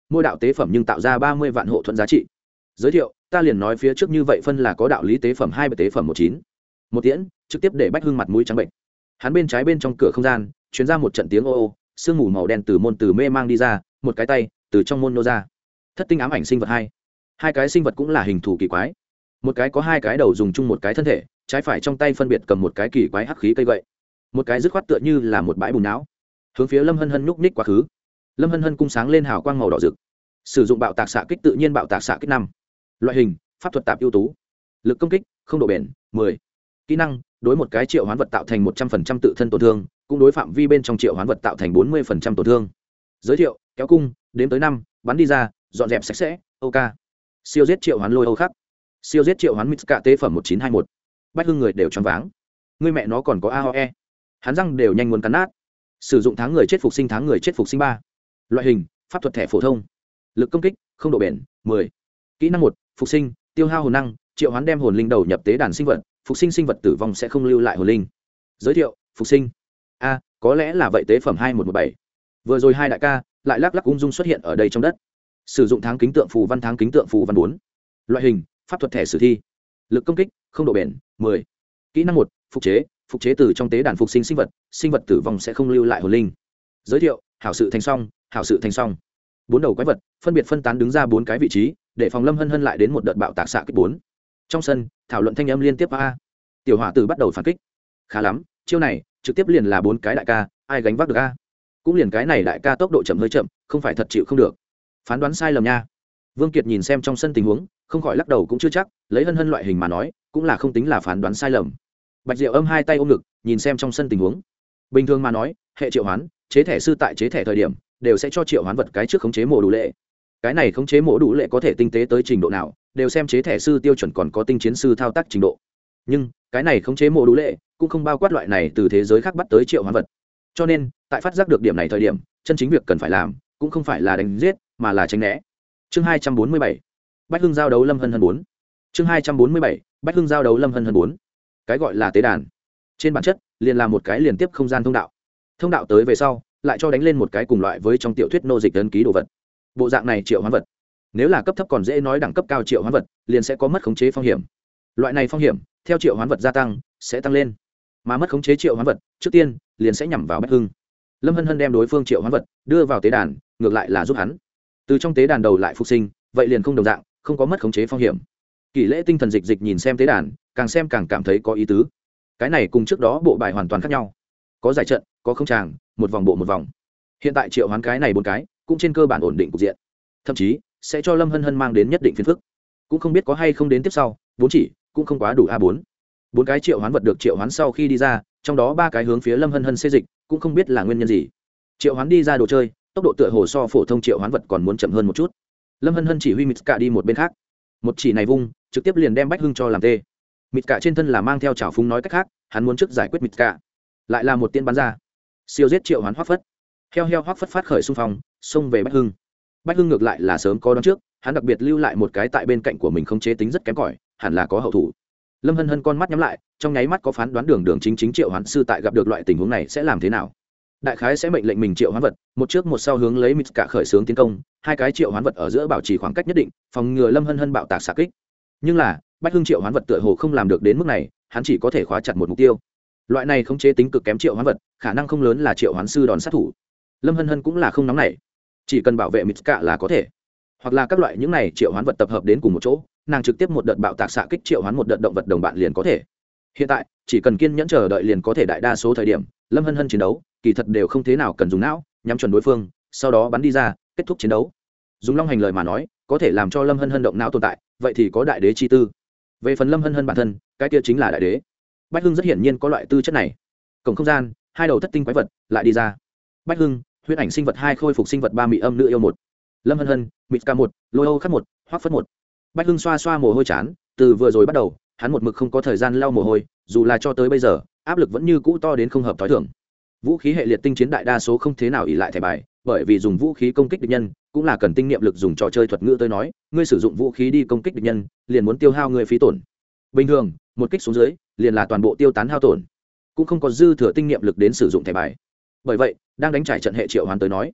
mỗi đạo tế phẩm nhưng tạo ra ba mươi vạn hộ thuẫn giá trị. Giới thiệu, ta liền nói phía trước như vậy phân là có đạo lý tế phẩm hai, tế phẩm một chín. Một tiễn, trực tiếp để Bách Hưng mặt mũi trắng bệnh. Hắn bên trái bên trong cửa không gian, truyền ra một trận tiếng ô ô, sương mù màu đen từ môn từ mê mang đi ra, một cái tay từ trong môn nô ra. Thất tinh ám ảnh sinh vật hai. Hai cái sinh vật cũng là hình thù kỳ quái. Một cái có hai cái đầu dùng chung một cái thân thể, trái phải trong tay phân biệt cầm một cái kỳ quái hắc khí cây gậy. Một cái dứt khoát tựa như là một bãi bùn não, hướng phía Lâm Hân Hân nhúc nhích quá khứ. Lâm Hân Hân cung sáng lên hào quang màu đỏ rực. Sử dụng bạo tạc xạ kích tự nhiên bạo tạc xạ kích năm. Loại hình, pháp thuật tạp ưu tú. Lực công kích, không độ bền, mười. Kỹ năng, đối một cái triệu hoán vật tạo thành một trăm phần trăm tự thân tổn thương, cũng đối phạm vi bên trong triệu hoán vật tạo thành bốn mươi phần trăm tổn thương. Giới thiệu, kéo cung, đếm tới năm, bắn đi ra, dọn dẹp sạch sẽ, ok. Siêu giết triệu hoán lôi Âu khắc. Siêu giết triệu hoán Mitska tế phẩm một chín hai một. Bách Hưng người đều choáng váng. Người mẹ nó còn có a ho e. Hắn răng đều nhanh muốn cắn nát. Sử dụng tháng người chết phục sinh tháng người chết phục sinh ba. Loại hình, pháp thuật thẻ phổ thông. Lực công kích, không độ bền, mười. Kỹ năng một, phục sinh, tiêu hao hồn năng, triệu hoán đem hồn linh đầu nhập tế đàn sinh vật, phục sinh sinh vật tử vong sẽ không lưu lại hồn linh. Giới thiệu, phục sinh. A, có lẽ là vậy tế phẩm hai một một bảy. Vừa rồi hai đại ca lại lắc lắc ung dung xuất hiện ở đây trong đất. Sử dụng tháng kính tượng phù văn tháng kính tượng phù văn bốn. Loại hình, pháp thuật thẻ sử thi. Lực công kích, không độ bền, mười. Kỹ năng một, phục chế, phục chế từ trong tế đàn phục sinh sinh vật, sinh vật tử vong sẽ không lưu lại hồn linh. Giới thiệu, hảo sự thành xong, hảo sự thành xong. Bốn đầu quái vật phân biệt phân tán đứng ra bốn cái vị trí, để phòng Lâm Hân Hân lại đến một đợt bạo tạc xạ kích bốn. Trong sân, thảo luận thanh âm liên tiếp a. Tiểu hỏa tử bắt đầu phản kích. Khá lắm, chiêu này trực tiếp liền là bốn cái đại ca, ai gánh vác được a? Cũng liền cái này đại ca tốc độ chậm hơi chậm, không phải thật chịu không được. Phán đoán sai lầm nha. Vương Kiệt nhìn xem trong sân tình huống, không khỏi lắc đầu cũng chưa chắc, lấy Hân Hân loại hình mà nói, cũng là không tính là phán đoán sai lầm. Bạch Diệu Âm hai tay ôm ngực, nhìn xem trong sân tình huống. Bình thường mà nói, hệ triệu hoán, chế thẻ sư tại chế thẻ thời điểm, đều sẽ cho triệu hoán vật cái trước khống chế mổ đủ lệ. Cái này khống chế mổ đủ lệ có thể tinh tế tới trình độ nào, đều xem chế thẻ sư tiêu chuẩn còn có tinh chiến sư thao tác trình độ. Nhưng, cái này khống chế mổ đủ lệ cũng không bao quát loại này từ thế giới khác bắt tới triệu hoán vật. Cho nên, tại phát giác được điểm này thời điểm, chân chính việc cần phải làm, cũng không phải là đánh giết, mà là tránh né. Chương hai trăm bốn mươi bảy. Bách Hưng giao đấu Lâm Hân Hân bốn. Chương hai trăm bốn mươi bảy. Bách Hưng giao đấu Lâm Hân Hân bốn. Cái gọi là tế đàn, trên bản chất, liền là một cái liên tiếp không gian thông đạo. Thông đạo tới về sau, lại cho đánh lên một cái cùng loại với trong tiểu thuyết nô dịch ấn ký đồ vật. Bộ dạng này triệu hoán vật, nếu là cấp thấp còn dễ nói, đẳng cấp cao triệu hoán vật liền sẽ có mất khống chế phong hiểm. Loại này phong hiểm theo triệu hoán vật gia tăng sẽ tăng lên, mà mất khống chế triệu hoán vật trước tiên liền sẽ nhằm vào Bách Hưng. Lâm Hân Hân đem đối phương triệu hoán vật đưa vào tế đàn, ngược lại là giúp hắn từ trong tế đàn đầu lại phục sinh, vậy liền không đồng dạng, không có mất khống chế phong hiểm. Kỷ Lễ tinh thần dịch dịch nhìn xem tế đàn, càng xem càng cảm thấy có ý tứ. Cái này cùng trước đó bộ bài hoàn toàn khác nhau, có giải trận, có không tràng, một vòng bộ một vòng. Hiện tại triệu hoán cái này bốn cái cũng trên cơ bản ổn định cục diện, thậm chí sẽ cho Lâm Hân Hân mang đến nhất định phiền phức. Cũng không biết có hay không đến tiếp sau, bốn chỉ cũng không quá đủ a bốn. Bốn cái triệu hoán vật được triệu hoán sau khi đi ra, trong đó ba cái hướng phía Lâm Hân Hân xê dịch, cũng không biết là nguyên nhân gì. Triệu hoán đi ra đồ chơi, tốc độ tựa hồ so phổ thông triệu hoán vật còn muốn chậm hơn một chút. Lâm Hân Hân chỉ huy Mitska đi một bên khác, một chỉ này vung, trực tiếp liền đem Bách Hưng cho làm tê. Mitska trên thân là mang theo chảo phúng, nói cách khác, hắn muốn trước giải quyết Mitska, lại là một tiên bắn ra, siêu giết triệu hoán Hoắc Phất. Heo heo Hoắc Phất phát khởi xung phong, xông về Bách Hưng. Bách Hưng ngược lại là sớm có đoán trước, hắn đặc biệt lưu lại một cái tại bên cạnh của mình không chế tính rất kém cỏi, hẳn là có hậu thủ. Lâm Hân Hân con mắt nhắm lại, trong nháy mắt có phán đoán đường đường chính chính triệu hoán sư tại gặp được loại tình huống này sẽ làm thế nào. Đại khái sẽ mệnh lệnh mình triệu hoán vật, một trước một sau hướng lấy Mitska khởi xướng tiến công, hai cái triệu hoán vật ở giữa bảo trì khoảng cách nhất định, phòng ngừa Lâm Hân Hân bạo tạc xạ kích. Nhưng là, Bách Hưng triệu hoán vật tựa hồ không làm được đến mức này, hắn chỉ có thể khóa chặt một mục tiêu. Loại này khống chế tính cực kém triệu hoán vật, khả năng không lớn là triệu hoán sư đòn sát thủ. Lâm Hân Hân cũng là không nóng nảy, chỉ cần bảo vệ Mitska là có thể. Hoặc là các loại những này triệu hoán vật tập hợp đến cùng một chỗ, nàng trực tiếp một đợt bạo tạc xạ kích triệu hoán một đợt động vật đồng bạn liền có thể. Hiện tại, chỉ cần kiên nhẫn chờ đợi liền có thể. Đại đa số thời điểm, Lâm Hân Hân chiến đấu, kỳ thật đều không thế nào cần dùng não, nhắm chuẩn đối phương, sau đó bắn đi ra, kết thúc chiến đấu. Dùng long hành lời mà nói, có thể làm cho Lâm Hân Hân động não tồn tại, vậy thì có đại đế chi tư. Về phần Lâm Hân Hân bản thân, cái kia chính là đại đế. Bách Hưng rất hiển nhiên có loại tư chất này. Cổng không gian, hai đầu thất tinh quái vật lại đi ra. Bách Hưng, huyết ảnh sinh vật hai, khôi phục sinh vật ba, mị âm nữ yêu một. Lâm Hân Hân, Mitska một, lôi Âu khắc một, Hoắc Phất một. Bách Hưng xoa xoa mồ hôi chán, từ vừa rồi bắt đầu, hắn một mực không có thời gian lau mồ hôi, dù là cho tới bây giờ, áp lực vẫn như cũ to đến không hợp thói thường. Vũ khí hệ liệt tinh chiến đại đa số không thế nào ỷ lại thẻ bài, bởi vì dùng vũ khí công kích địch nhân cũng là cần tinh niệm lực. Dùng trò chơi thuật ngữ tới nói, ngươi sử dụng vũ khí đi công kích địch nhân, liền muốn tiêu hao người phí tổn. Bình thường, một kích xuống dưới, liền là toàn bộ tiêu tán hao tổn, cũng không có dư thừa tinh niệm lực đến sử dụng thẻ bài. Bởi vậy, đang đánh trải trận hệ triệu hoán tới nói,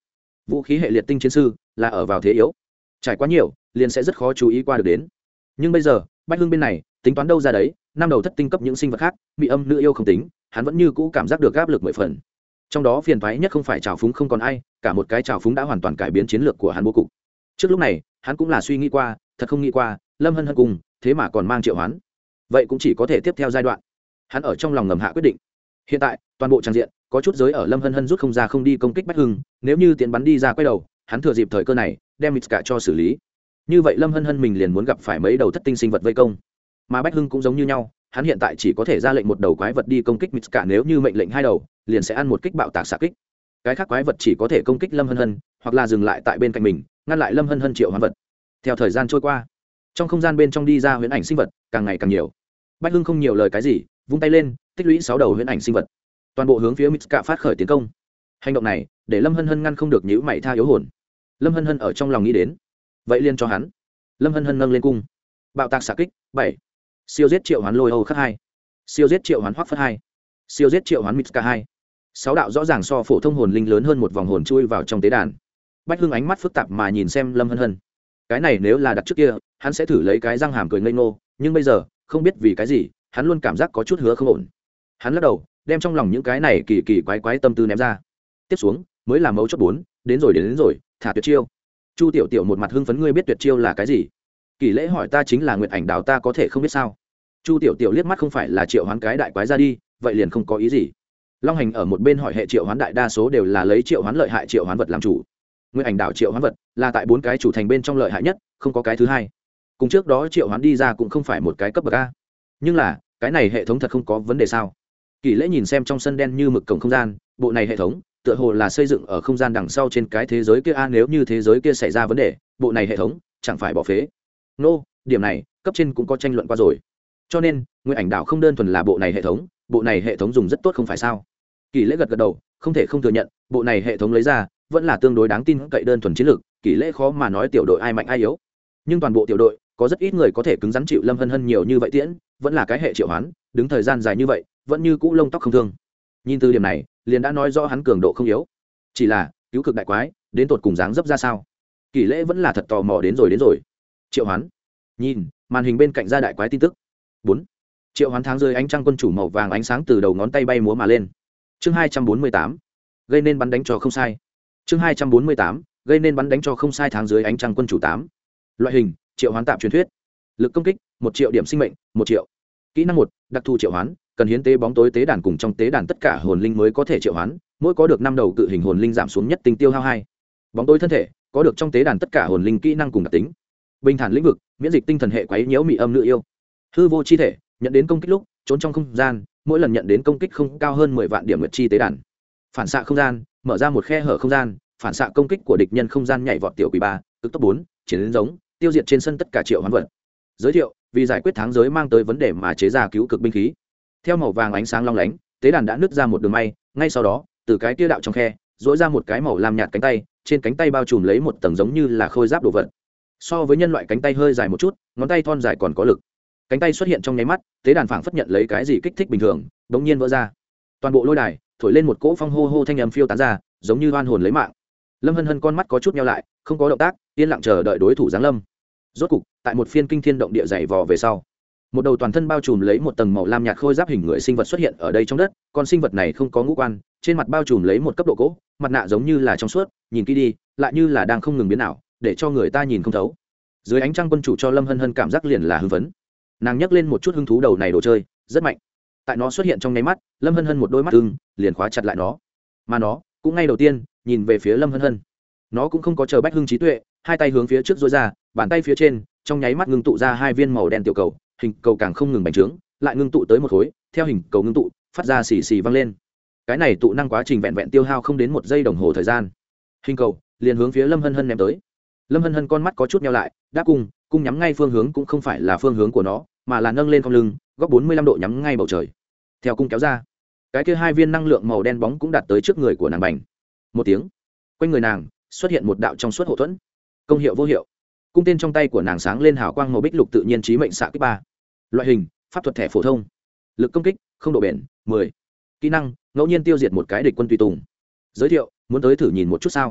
vũ khí hệ liệt tinh chiến sư là ở vào thế yếu, trải quá nhiều liền sẽ rất khó chú ý qua được đến. Nhưng bây giờ Bách Hưng bên này tính toán đâu ra đấy, năm đầu thất tinh cấp những sinh vật khác bị âm nữ yêu không tính, hắn vẫn như cũ cảm giác được áp lực mười phần. Trong đó phiền toái nhất không phải trào phúng không còn ai, cả một cái trào phúng đã hoàn toàn cải biến chiến lược của hắn bố cục. Trước lúc này hắn cũng là suy nghĩ qua, thật không nghĩ qua Lâm Hân Hân cùng thế mà còn mang Triệu Hoán, vậy cũng chỉ có thể tiếp theo giai đoạn. Hắn ở trong lòng ngầm hạ quyết định. Hiện tại toàn bộ trang diện có chút giới ở Lâm Hân Hân rút không ra không đi công kích Bách Hưng, nếu như tiến bắn đi ra quay đầu, hắn thừa dịp thời cơ này đem Mitska cho xử lý. Như vậy Lâm Hân Hân mình liền muốn gặp phải mấy đầu thất tinh sinh vật vây công, mà Bách Hưng cũng giống như nhau, hắn hiện tại chỉ có thể ra lệnh một đầu quái vật đi công kích Mitska, nếu như mệnh lệnh hai đầu liền sẽ ăn một kích bạo tạc xạ kích. Cái khác quái vật chỉ có thể công kích Lâm Hân Hân, hoặc là dừng lại tại bên cạnh mình ngăn lại Lâm Hân Hân triệu hoán vật. Theo thời gian trôi qua, trong không gian bên trong đi ra huyễn ảnh sinh vật càng ngày càng nhiều. Bách Hưng không nhiều lời cái gì, vung tay lên tích lũy sáu đầu huyễn ảnh sinh vật, toàn bộ hướng phía Mitska phát khởi tiến công. Hành động này để Lâm Hân Hân ngăn không được nhíu mày tha yếu hồn. Lâm Hân Hân ở trong lòng nghĩ đến, vậy liền cho hắn. Lâm Hân Hân nâng lên cung, bạo tạc xạ kích bảy, siêu giết triệu hoán lôi âu khắc hai, siêu giết triệu hoán hoắc phất hai, siêu giết triệu hoán Mitska hai. Sáu đạo rõ ràng so phổ thông hồn linh lớn hơn một vòng hồn chui vào trong tế đàn. Bách Hưng ánh mắt phức tạp mà nhìn xem Lâm Hân Hân. Cái này nếu là đặt trước kia, hắn sẽ thử lấy cái răng hàm cười ngây ngô, nhưng bây giờ không biết vì cái gì hắn luôn cảm giác có chút hứa không ổn. Hắn lắc đầu đem trong lòng những cái này kỳ kỳ quái quái tâm tư ném ra. Tiếp xuống mới là mấu chốt bốn, đến rồi đến, đến rồi thả tuyệt chiêu. Chu Tiểu Tiểu một mặt hưng phấn, ngươi biết tuyệt chiêu là cái gì? Kỳ Lễ hỏi, ta chính là Nguyệt Ảnh Đào, ta có thể không biết sao? Chu Tiểu Tiểu liếc mắt, không phải là triệu hoán cái đại quái ra đi, vậy liền không có ý gì. Long Hành ở một bên hỏi, hệ triệu hoán đại đa số đều là lấy triệu hoán lợi hại triệu hoán vật làm chủ. Nguyệt Ảnh Đảo triệu hoán vật là tại bốn cái chủ thành bên trong lợi hại nhất, không có cái thứ hai. Cùng trước đó triệu hoán đi ra cũng không phải một cái cấp bậc a. Nhưng là cái này hệ thống thật không có vấn đề sao? Kỳ Lễ nhìn xem trong sân đen như mực cổng không gian, bộ này hệ thống tựa hồ là xây dựng ở không gian đằng sau trên cái thế giới kia a, nếu như thế giới kia xảy ra vấn đề, bộ này hệ thống chẳng phải bỏ phế. Nô, điểm này cấp trên cũng có tranh luận qua rồi. Cho nên Nguyệt Ảnh Đảo không đơn thuần là bộ này hệ thống, bộ này hệ thống dùng rất tốt không phải sao? Kỳ Lễ gật gật đầu, không thể không thừa nhận, bộ này hệ thống lấy ra vẫn là tương đối đáng tin cậy, đơn thuần chiến lược, Kỳ Lễ khó mà nói tiểu đội ai mạnh ai yếu. Nhưng toàn bộ tiểu đội có rất ít người có thể cứng rắn chịu Lâm Hân Hân nhiều như vậy tiễn, vẫn là cái hệ triệu hoán, đứng thời gian dài như vậy, vẫn như cũ lông tóc không thương. Nhìn từ điểm này, liền đã nói rõ hắn cường độ không yếu. Chỉ là cứu cực đại quái, đến tột cùng dáng dấp ra sao? Kỳ Lễ vẫn là thật tò mò, đến rồi đến rồi. Triệu hoán. Nhìn, màn hình bên cạnh ra đại quái tin tức. bốn. Triệu hoán tháng rơi ánh trăng quân chủ màu vàng ánh sáng từ đầu ngón tay bay múa mà lên. Chương hai trăm bốn mươi tám, gây nên bắn đánh cho không sai. Chương hai trăm bốn mươi tám, gây nên bắn đánh cho không sai, tháng dưới ánh trăng quân chủ tám. Loại hình: triệu hoán tạm truyền thuyết. Lực công kích: một triệu điểm sinh mệnh, một triệu. Kỹ năng một: đặc thù triệu hoán, cần hiến tế bóng tối tế đàn cùng trong tế đàn tất cả hồn linh mới có thể triệu hoán, mỗi có được năm đầu cự hình hồn linh giảm xuống nhất tinh tiêu hao hai. Bóng tối thân thể, có được trong tế đàn tất cả hồn linh kỹ năng cùng đặc tính. Bình thản lĩnh vực, miễn dịch tinh thần hệ quấy nhiễu mị âm nữ yêu. Hư vô chi thể, nhận đến công kích lúc trốn trong không gian, mỗi lần nhận đến công kích không cao hơn mười vạn điểm nguyệt chi tế đàn. Phản xạ không gian, mở ra một khe hở không gian, phản xạ công kích của địch nhân không gian nhảy vọt tiểu quỷ ba, cực tốc bốn, chiến đến giống, tiêu diệt trên sân tất cả triệu hoán vật. Giới thiệu: vì giải quyết tháng giới mang tới vấn đề mà chế ra cứu cực binh khí. Theo màu vàng ánh sáng long lánh, tế đàn đã nứt ra một đường may, ngay sau đó từ cái kia đạo trong khe dỗi ra một cái màu lam nhạt cánh tay, trên cánh tay bao trùm lấy một tầng giống như là khôi giáp đồ vật. So với nhân loại cánh tay hơi dài một chút, ngón tay thon dài còn có lực. Cánh tay xuất hiện trong nháy mắt, tế đàn phảng phất nhận lấy cái gì kích thích bình thường, bỗng nhiên vỡ ra. Toàn bộ lôi đài thổi lên một cỗ phong hô hô thanh âm phiêu tán ra, giống như oan hồn lấy mạng. Lâm Hân Hân con mắt có chút nheo lại, không có động tác, yên lặng chờ đợi đối thủ giáng lâm. Rốt cục, tại một phiên kinh thiên động địa dày vò về sau, một đầu toàn thân bao trùm lấy một tầng màu lam nhạt khôi giáp hình người sinh vật xuất hiện ở đây trong đất. Con sinh vật này không có ngũ quan, trên mặt bao trùm lấy một cấp độ cỗ, mặt nạ giống như là trong suốt, nhìn kỹ đi lại như là đang không ngừng biến ảo, để cho người ta nhìn không thấu. Dưới ánh trăng quân chủ cho Lâm Hân Hân cảm giác liền là hưng phấn. Nàng nhấc lên một chút hứng thú, đầu này đồ chơi rất mạnh. Tại nó xuất hiện trong nháy mắt, Lâm Hân Hân một đôi mắt ưng liền khóa chặt lại nó, mà nó cũng ngay đầu tiên nhìn về phía Lâm Hân Hân. Nó cũng không có chờ Bách Hưng trí tuệ, hai tay hướng phía trước duỗi ra, bàn tay phía trên trong nháy mắt ngưng tụ ra hai viên màu đen tiểu cầu, hình cầu càng không ngừng bành trướng, lại ngưng tụ tới một khối, theo hình cầu ngưng tụ phát ra xì xì vang lên. Cái này tụ năng quá trình vẹn vẹn tiêu hao không đến một giây đồng hồ thời gian, hình cầu liền hướng phía Lâm Hân Hân ném tới. Lâm Hân Hân con mắt có chút nheo lại, đáp cung, cung nhắm ngay phương hướng cũng không phải là phương hướng của nó, mà là nâng lên không lưng, góc bốn mươi lăm độ nhắm ngay bầu trời. Theo cung kéo ra, cái kia hai viên năng lượng màu đen bóng cũng đạt tới trước người của nàng, bành một tiếng, quanh người nàng xuất hiện một đạo trong suốt hộ thuẫn. Công hiệu vô hiệu. Cung tên trong tay của nàng sáng lên hào quang màu bích lục, tự nhiên chí mệnh xạ kích ba. Loại hình: pháp thuật thẻ phổ thông. Lực công kích: không độ bền mười. Kỹ năng: ngẫu nhiên tiêu diệt một cái địch quân tùy tùng. Giới thiệu: muốn tới thử nhìn một chút sao?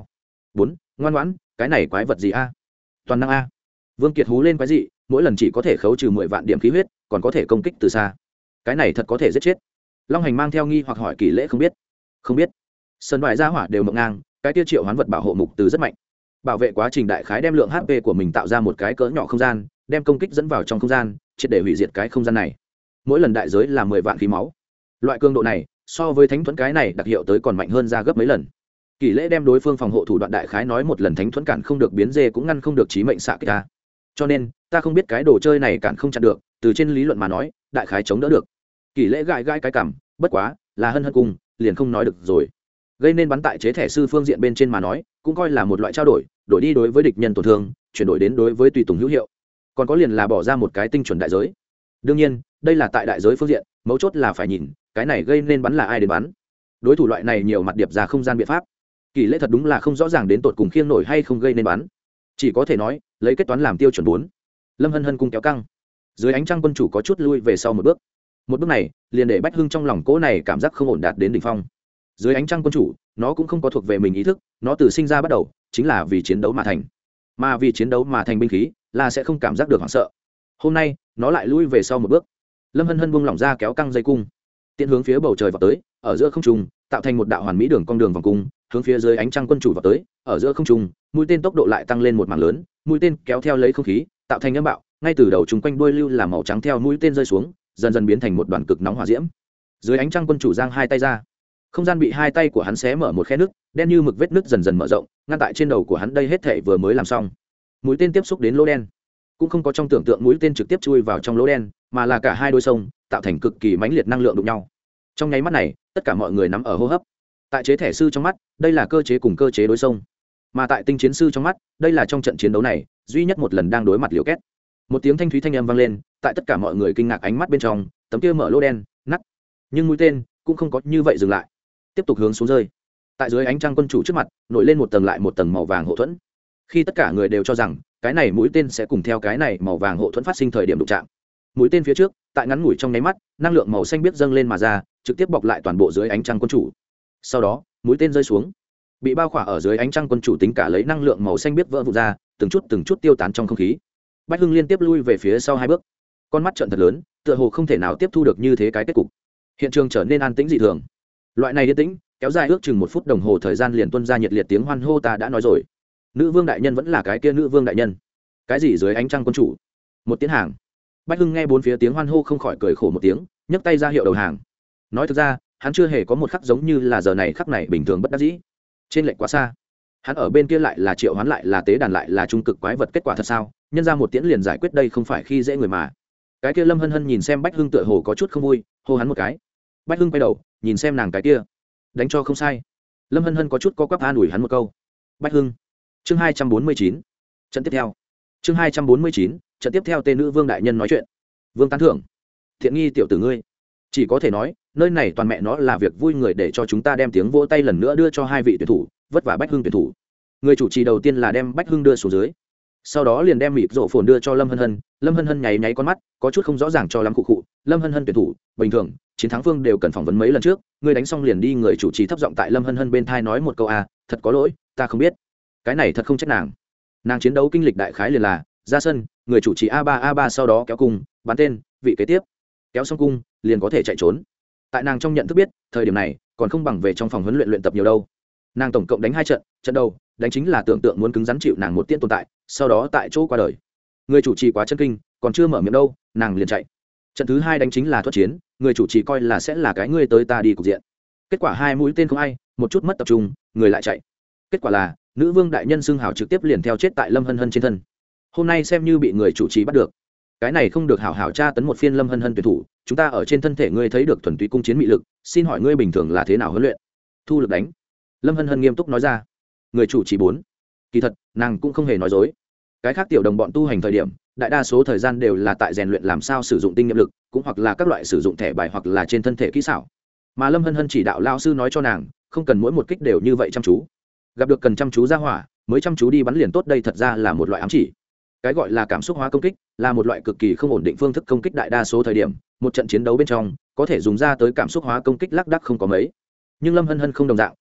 bốn ngoan ngoãn cái này quái vật gì a? Toàn năng a. Vương Kiệt hú lên quái dị, mỗi lần chỉ có thể khấu trừ mười vạn điểm khí huyết, còn có thể công kích từ xa, cái này thật có thể giết chết. Long Hành mang theo nghi hoặc hỏi Kỷ Lễ không biết. Không biết. Sơn Bại Gia Hỏa đều mộng ngang, cái tiêu triệu hoán vật bảo hộ mục từ rất mạnh, bảo vệ quá trình đại khái đem lượng hát pê của mình tạo ra một cái cỡ nhỏ không gian, đem công kích dẫn vào trong không gian, triệt để hủy diệt cái không gian này. Mỗi lần đại giới là mười vạn khí máu. Loại cường độ này, so với thánh thuẫn cái này đặc hiệu tới còn mạnh hơn ra gấp mấy lần. Kỷ Lễ đem đối phương phòng hộ thủ đoạn đại khái nói một lần, thánh thuẫn cản không được biến dê cũng ngăn không được chí mệnh xạ kích ta. Cho nên, ta không biết cái đồ chơi này cản không chặn được, từ trên lý luận mà nói, đại khái chống đỡ được. Kỷ Lễ gãi gãi cái cằm, bất quá, là hân hân cung, liền không nói được rồi. Gây nên bắn tại chế thẻ sư phương diện bên trên mà nói, cũng coi là một loại trao đổi, đổi đi đối với địch nhân tổn thương, chuyển đổi đến đối với tùy tùng hữu hiệu. Còn có liền là bỏ ra một cái tinh chuẩn đại giới. Đương nhiên, đây là tại đại giới phương diện, mấu chốt là phải nhìn, cái này gây nên bắn là ai đến bắn. Đối thủ loại này nhiều mặt điệp ra không gian biện pháp. Kỷ Lễ thật đúng là không rõ ràng đến tột cùng khiêng nổi hay không gây nên bắn, chỉ có thể nói lấy kết toán làm tiêu chuẩn bốn. Lâm Hân Hân cung kéo căng, dưới ánh trăng quân chủ có chút lui về sau một bước. Một bước này liền để Bách Hưng trong lòng cỗ này cảm giác không ổn đạt đến đỉnh phong. Dưới ánh trăng quân chủ, nó cũng không có thuộc về mình ý thức, nó từ sinh ra bắt đầu chính là vì chiến đấu mà thành, mà vì chiến đấu mà thành binh khí là sẽ không cảm giác được hoảng sợ. Hôm nay nó lại lui về sau một bước. Lâm Hân Hân buông lỏng ra kéo căng dây cung, tiện hướng phía bầu trời vào tới, ở giữa không trung tạo thành một đạo hoàn mỹ đường cong đường vòng cung, hướng phía dưới ánh trăng quân chủ vào tới, ở giữa không trung mũi tên tốc độ lại tăng lên một mảng lớn, mũi tên kéo theo lấy không khí tạo thành âm bạo, ngay từ đầu chúng quanh đuôi lưu là màu trắng, theo mũi tên rơi xuống dần dần biến thành một đoàn cực nóng hỏa diễm. Dưới ánh trăng quân chủ giang hai tay ra, không gian bị hai tay của hắn xé mở một khe nứt, đen như mực vết nứt dần dần mở rộng, ngăn tại trên đầu của hắn. Đây hết thảy vừa mới làm xong, mũi tên tiếp xúc đến lỗ đen, cũng không có trong tưởng tượng mũi tên trực tiếp chui vào trong lỗ đen, mà là cả hai đôi sông tạo thành cực kỳ mãnh liệt năng lượng đụng nhau. Trong nháy mắt này, tất cả mọi người nắm ở hô hấp. Tại chế thẻ sư trong mắt, đây là cơ chế cùng cơ chế đối sông, mà tại tinh chiến sư trong mắt, đây là trong trận chiến đấu này duy nhất một lần đang đối mặt liều két. Một tiếng thanh thúy thanh âm vang lên, tại tất cả mọi người kinh ngạc ánh mắt bên trong, tấm kia mở lỗ đen nắp, nhưng mũi tên cũng không có như vậy dừng lại, tiếp tục hướng xuống rơi. Tại dưới ánh trăng quân chủ trước mặt nổi lên một tầng lại một tầng màu vàng hộ thuẫn. Khi tất cả người đều cho rằng cái này mũi tên sẽ cùng theo cái này màu vàng hộ thuẫn phát sinh thời điểm đụng chạm, mũi tên phía trước tại ngắn ngủi trong nháy mắt, năng lượng màu xanh biếc dâng lên mà ra, trực tiếp bọc lại toàn bộ dưới ánh trăng quân chủ. Sau đó mũi tên rơi xuống, bị bao khỏa ở dưới ánh trăng quân chủ tính cả lấy năng lượng màu xanh biếc vỡ vụn ra, từng chút từng chút tiêu tán trong không khí. Bách Hưng liên tiếp lui về phía sau hai bước, con mắt trợn thật lớn, tựa hồ không thể nào tiếp thu được như thế cái kết cục. Hiện trường trở nên an tĩnh dị thường. Loại này yên tĩnh kéo dài ước chừng một phút đồng hồ thời gian, liền tuôn ra nhiệt liệt tiếng hoan hô. Ta đã nói rồi, nữ vương đại nhân vẫn là cái kia nữ vương đại nhân. Cái gì dưới ánh trăng quân chủ? Một tiếng hàng. Bách Hưng nghe bốn phía tiếng hoan hô không khỏi cười khổ một tiếng, nhấc tay ra hiệu đầu hàng. Nói thực ra, hắn chưa hề có một khắc giống như là giờ này khắc này bình thường bất đắc dĩ. Trên lệch quá xa. Hắn ở bên kia lại là triệu hoán, lại là tế đàn, lại là trung cực quái vật, kết quả thật sao? Nhân ra một tiễn liền giải quyết, đây không phải khi dễ người mà. Cái kia Lâm Hân Hân nhìn xem Bách Hưng tựa hồ có chút không vui, hô hắn một cái. Bách Hưng quay đầu nhìn xem nàng, cái kia đánh cho không sai. Lâm Hân Hân có chút co quắp an ủi hắn một câu. Bách Hưng. Chương hai trăm bốn mươi chín. Trận tiếp theo. Chương hai trăm bốn mươi chín. Trận tiếp theo. Tên nữ vương đại nhân nói chuyện. Vương tán thưởng. Thiện nghi tiểu tử ngươi. Chỉ có thể nói, nơi này toàn mẹ nó là việc vui người, để cho chúng ta đem tiếng vỗ tay lần nữa đưa cho hai vị tuyển thủ, vất vả Bách Hưng tuyển thủ. Người chủ trì đầu tiên là đem Bách Hưng đưa xuống dưới, sau đó liền đem mịt rộ phồn đưa cho Lâm Hân Hân. Lâm Hân Hân nháy nháy con mắt, có chút không rõ ràng cho lắm khụ khụ. Lâm Hân Hân tuyển thủ, bình thường chiến thắng phương đều cần phỏng vấn mấy lần trước, người đánh xong liền đi. Người chủ trì thấp giọng tại Lâm Hân Hân bên thai nói một câu: a thật có lỗi, ta không biết. Cái này thật không trách nàng, nàng chiến đấu kinh lịch đại khái liền là ra sân, người chủ trì a ba a ba, sau đó kéo cung bắn tên, vị kế tiếp kéo xong cung liền có thể chạy trốn. Tại nàng trong nhận thức biết, thời điểm này còn không bằng về trong phòng huấn luyện luyện tập nhiều đâu. Nàng tổng cộng đánh hai trận, trận đầu đánh chính là tưởng tượng muốn cứng rắn chịu nàng một tiễn tồn tại, sau đó tại chỗ qua đời. Người chủ trì quá chân kinh, còn chưa mở miệng đâu, nàng liền chạy. Trận thứ hai đánh chính là thoát chiến, người chủ trì coi là sẽ là cái ngươi tới ta đi cục diện. Kết quả hai mũi tên không ai, một chút mất tập trung, người lại chạy. Kết quả là nữ vương đại nhân xưng hào trực tiếp liền theo chết tại Lâm Hân Hân trên thân. Hôm nay xem như bị người chủ trì bắt được. Cái này không được hảo hảo tra tấn một phiên Lâm Hân Hân tuyển thủ, chúng ta ở trên thân thể ngươi thấy được thuần túy cung chiến mị lực, xin hỏi ngươi bình thường là thế nào huấn luyện? Thu lực đánh. Lâm Hân Hân nghiêm túc nói ra. Người chủ trì bốn. Kỳ thật nàng cũng không hề nói dối. Cái khác tiểu đồng bọn tu hành thời điểm, đại đa số thời gian đều là tại rèn luyện làm sao sử dụng tinh nghiệm lực, cũng hoặc là các loại sử dụng thẻ bài, hoặc là trên thân thể kỹ xảo. Mà Lâm Hân Hân chỉ đạo lao sư nói cho nàng, không cần mỗi một kích đều như vậy chăm chú, gặp được cần chăm chú ra hỏa mới chăm chú đi bắn liền tốt. Đây thật ra là một loại ám chỉ. Cái gọi là cảm xúc hóa công kích là một loại cực kỳ không ổn định phương thức công kích, đại đa số thời điểm một trận chiến đấu bên trong có thể dùng ra tới cảm xúc hóa công kích lác đác không có mấy. Nhưng Lâm Hân Hân không đồng dạng,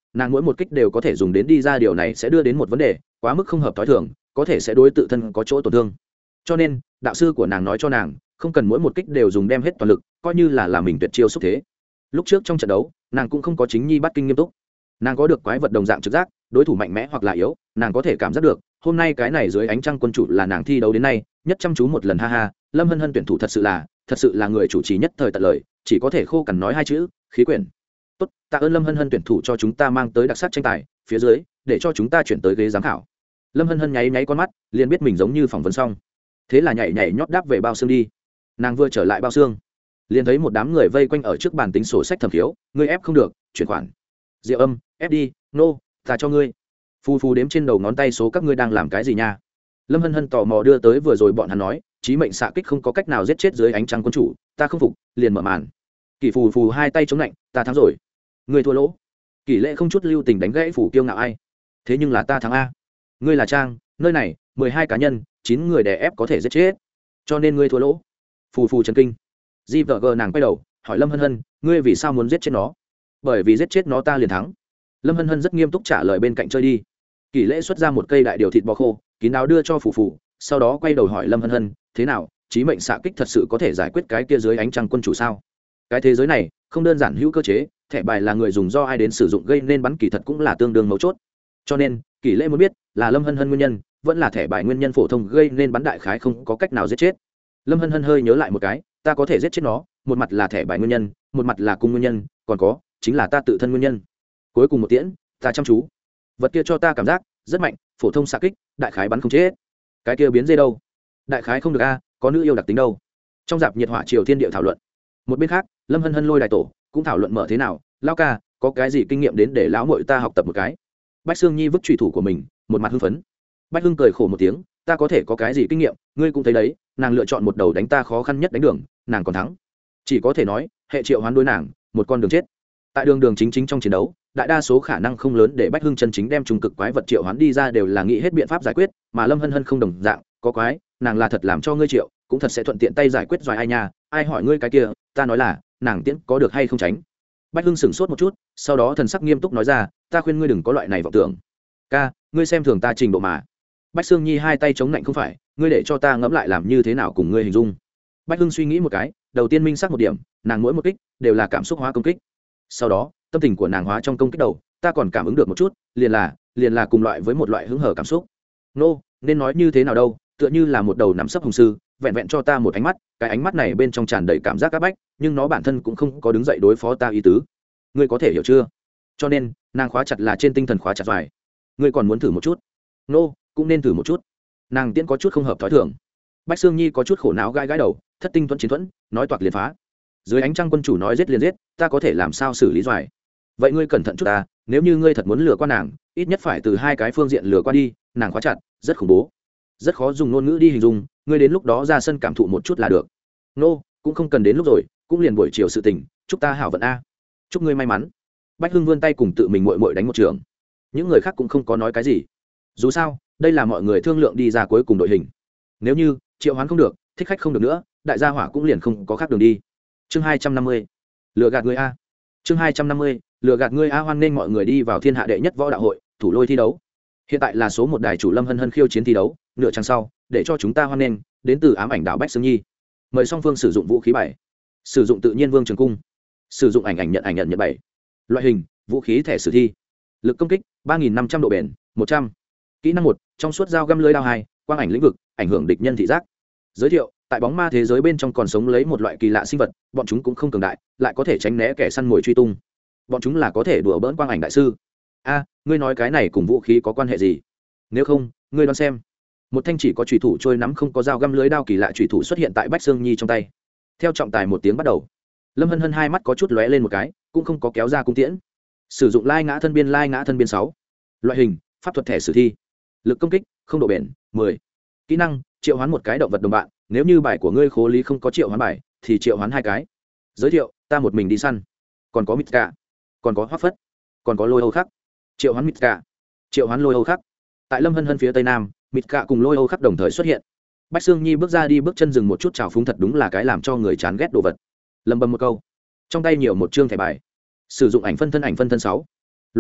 nàng mỗi một kích đều có thể dùng đến đi ra, điều này sẽ đưa đến một vấn đề quá mức không hợp t h o i thường, có thể sẽ đối tự thân có chỗ tổn thương. Cho nên đạo sư của nàng nói cho nàng không cần mỗi một kích đều dùng đem hết toàn lực, coi như là làm mình tuyệt chiêu xúc thế. Lúc trước trong trận đấu nàng cũng không có chính nhi bắt kinh nghiêm túc, nàng có được quái vật đồng dạng trực giác, đối thủ mạnh mẽ hoặc là yếu nàng có thể cảm giác được. Hôm nay cái này dưới ánh trăng quân chủ là nàng thi đấu đến nay nhất chăm chú một lần, ha ha. Lâm Hân Hân tuyển thủ thật sự là thật sự là người chủ trì nhất thời tận lời, chỉ có thể khô cằn nói hai chữ khí quyển. Tốt, tạ ơn Lâm Hân Hân tuyển thủ cho chúng ta mang tới đặc sắc tranh tài, phía dưới để cho chúng ta chuyển tới ghế giám khảo. Lâm Hân Hân nháy nháy con mắt, liền biết mình giống như phỏng vấn xong, thế là nhảy nhảy nhót đáp về bao xương đi. Nàng vừa trở lại bao xương liền thấy một đám người vây quanh ở trước bàn tính sổ sách thẩm khiếu, ngươi ép không được chuyển khoản, Diệu Âm ép đi, nô no, ta cho ngươi. Phù phù đếm trên đầu ngón tay số các ngươi đang làm cái gì nha. Lâm Hân Hân tò mò đưa tới vừa rồi bọn hắn nói chí mệnh xạ kích không có cách nào giết chết dưới ánh trăng quân chủ, ta không phục, liền mở màn. Kỷ phù phù hai tay chống lạnh, ta thắng rồi. Ngươi thua lỗ. Kỷ Lệ không chút lưu tình đánh gãy phủ kiêu ngạo ai, thế nhưng là ta thắng a. Ngươi là Trang, nơi này mười hai cá nhân chín người đè ép có thể giết chết, cho nên ngươi thua lỗ. Phù phù chấn kinh. Di vợ gờ nàng quay đầu hỏi Lâm Hân Hân, ngươi vì sao muốn giết chết nó? Bởi vì giết chết nó ta liền thắng. Lâm Hân Hân rất nghiêm túc trả lời, bên cạnh chơi đi. Kỷ Lễ xuất ra một cây đại điều thịt bò khô kín đáo đưa cho phù phù, sau đó quay đầu hỏi Lâm Hân Hân, thế nào, chí mệnh xạ kích thật sự có thể giải quyết cái kia dưới ánh trăng quân chủ sao? Cái thế giới này không đơn giản hữu cơ chế, thẻ bài là người dùng do ai đến sử dụng gây nên bắn kỳ thật cũng là tương đương mấu chốt. Cho nên Kỷ Lễ muốn biết là Lâm Hân Hân nguyên nhân vẫn là thẻ bài nguyên nhân phổ thông gây nên bắn đại khái không có cách nào giết chết. Lâm Hân Hân hơi nhớ lại một cái, ta có thể giết chết nó, một mặt là thẻ bài nguyên nhân, một mặt là cung nguyên nhân, còn có chính là ta tự thân nguyên nhân. Cuối cùng một tiễn ta chăm chú, vật kia cho ta cảm giác rất mạnh, phổ thông xạ kích đại khái bắn không chết. Cái kia biến dây đâu, đại khái không được a, có nữ yêu đặc tính đâu. Trong dạp nhiệt hỏa triều thiên địa thảo luận. Một bên khác Lâm Hân Hân lôi đại tổ cũng thảo luận mở thế nào, lão ca có cái gì kinh nghiệm đến để lão muội ta học tập một cái. Bách Sương Nhi vứt trùy thủ của mình, một mặt hưng phấn. Bách Hưng cười khổ một tiếng, ta có thể có cái gì kinh nghiệm, ngươi cũng thấy đấy, nàng lựa chọn một đầu đánh ta khó khăn nhất đánh đường, nàng còn thắng. Chỉ có thể nói hệ triệu hoán đối nàng một con đường chết. Tại đường đường chính chính trong chiến đấu, đại đa số khả năng không lớn để Bách Hưng chân chính đem trung cực quái vật triệu hoán đi ra đều là nghĩ hết biện pháp giải quyết, mà Lâm Hân Hân không đồng dạng, có quái nàng là thật làm cho ngươi triệu cũng thật sẽ thuận tiện tay giải quyết giỏi ai nha, ai hỏi ngươi cái kia, ta nói là nàng tiễn có được hay không tránh. Bách Hưng sửng sốt một chút, sau đó thần sắc nghiêm túc nói ra, ta khuyên ngươi đừng có loại này vọng tưởng. Ca, ngươi xem thường ta trình độ mà. Bách Sương Nhi hai tay chống lạnh, không phải, ngươi để cho ta ngẫm lại làm như thế nào cùng ngươi hình dung. Bách Hưng suy nghĩ một cái, đầu tiên minh xác một điểm, nàng mỗi một kích đều là cảm xúc hóa công kích. Sau đó tâm tình của nàng hóa trong công kích đầu, ta còn cảm ứng được một chút, liền là liền là cùng loại với một loại hứng hở cảm xúc. Nô, nên nói như thế nào đâu, tựa như là một đầu nắm sấp hùng sư, vẹn vẹn cho ta một ánh mắt, cái ánh mắt này bên trong tràn đầy cảm giác áp bách, nhưng nó bản thân cũng không có đứng dậy đối phó ta ý tứ. Ngươi có thể hiểu chưa? Cho nên nàng khóa chặt là trên tinh thần khóa chặt vải. Ngươi còn muốn thử một chút? Nô, cũng nên thử một chút. Nàng tiễn có chút không hợp thói thường. Bách Sương Nhi có chút khổ não gãi gãi đầu, thất tinh thuẫn chiến thuẫn, nói toạc liền phá. Dưới ánh trăng quân chủ nói giết liền giết, ta có thể làm sao xử lý doài? Vậy ngươi cẩn thận chút ta, nếu như ngươi thật muốn lừa qua nàng, ít nhất phải từ hai cái phương diện lừa qua đi, nàng khóa chặt, rất khủng bố. Rất khó dùng ngôn ngữ đi hình dung, ngươi đến lúc đó ra sân cảm thụ một chút là được. Nô, cũng không cần đến lúc rồi, cũng liền buổi chiều sự tình, chúc ta hảo vận a. Chúc ngươi may mắn. Bách Hưng vươn tay cùng tự mình muội muội đánh một trường. Những người khác cũng không có nói cái gì. Dù sao, đây là mọi người thương lượng đi ra cuối cùng đội hình. Nếu như triệu hoán không được, thích khách không được nữa, đại gia hỏa cũng liền không có khác đường đi. Chương hai trăm năm mươi, lừa gạt ngươi a. Chương hai trăm năm mươi, lừa gạt ngươi a. Hoan nên mọi người đi vào thiên hạ đệ nhất võ đạo hội thủ lôi thi đấu. Hiện tại là số một đài chủ Lâm Hân Hân khiêu chiến thi đấu, nửa trang sau, để cho chúng ta hoan nên đến từ ám ảnh đảo Bách Sương Nhi. Mời song phương sử dụng vũ khí bảy, sử dụng tự nhiên vương trường cung, sử dụng ảnh ảnh nhận ảnh nhận nhận bảy. Loại hình vũ khí thẻ sử thi. Lực công kích ba nghìn năm trăm độ bền một trăm. Kỹ năng một, trong suốt dao găm lưới đao hai, quang ảnh lĩnh vực, ảnh hưởng địch nhân thị giác. Giới thiệu, tại bóng ma thế giới bên trong còn sống lấy một loại kỳ lạ sinh vật, bọn chúng cũng không cường đại, lại có thể tránh né kẻ săn mồi truy tung. Bọn chúng là có thể đùa bỡn quang ảnh đại sư. A, ngươi nói cái này cùng vũ khí có quan hệ gì? Nếu không, ngươi đoán xem. Một thanh chỉ có chủy thủ trôi nắm không có dao găm lưới đao kỳ lạ chủy thủ xuất hiện tại Bách Sương Nhi trong tay. Theo trọng tài một tiếng bắt đầu, Lâm Hân Hân hai mắt có chút lóe lên một cái, cũng không có kéo ra cung tiễn. Sử dụng lai ngã thân biên lai ngã thân biên sáu. Loại hình pháp thuật thẻ sử thi. Lực công kích không độ bền mười. Kỹ năng triệu hoán một cái động vật đồng bạn, nếu như bài của ngươi khố lý không có triệu hoán bài thì triệu hoán hai cái. Giới thiệu, ta một mình đi săn. Còn có Mitka, còn có Hoắc Phất, còn có Lôi Âu Khắc. Triệu hoán Mitka, triệu hoán Lôi Âu Khắc. Tại Lâm Hân Hân phía tây nam, Mitka cùng Lôi Âu Khắc đồng thời xuất hiện. Bách Sương Nhi bước ra đi bước chân dừng một chút, trào phúng thật đúng là cái làm cho người chán ghét đồ vật. Lầm bầm một câu, trong tay nhiều một chương thẻ bài. Sử dụng ảnh phân thân ảnh phân thân sáu. Loại hình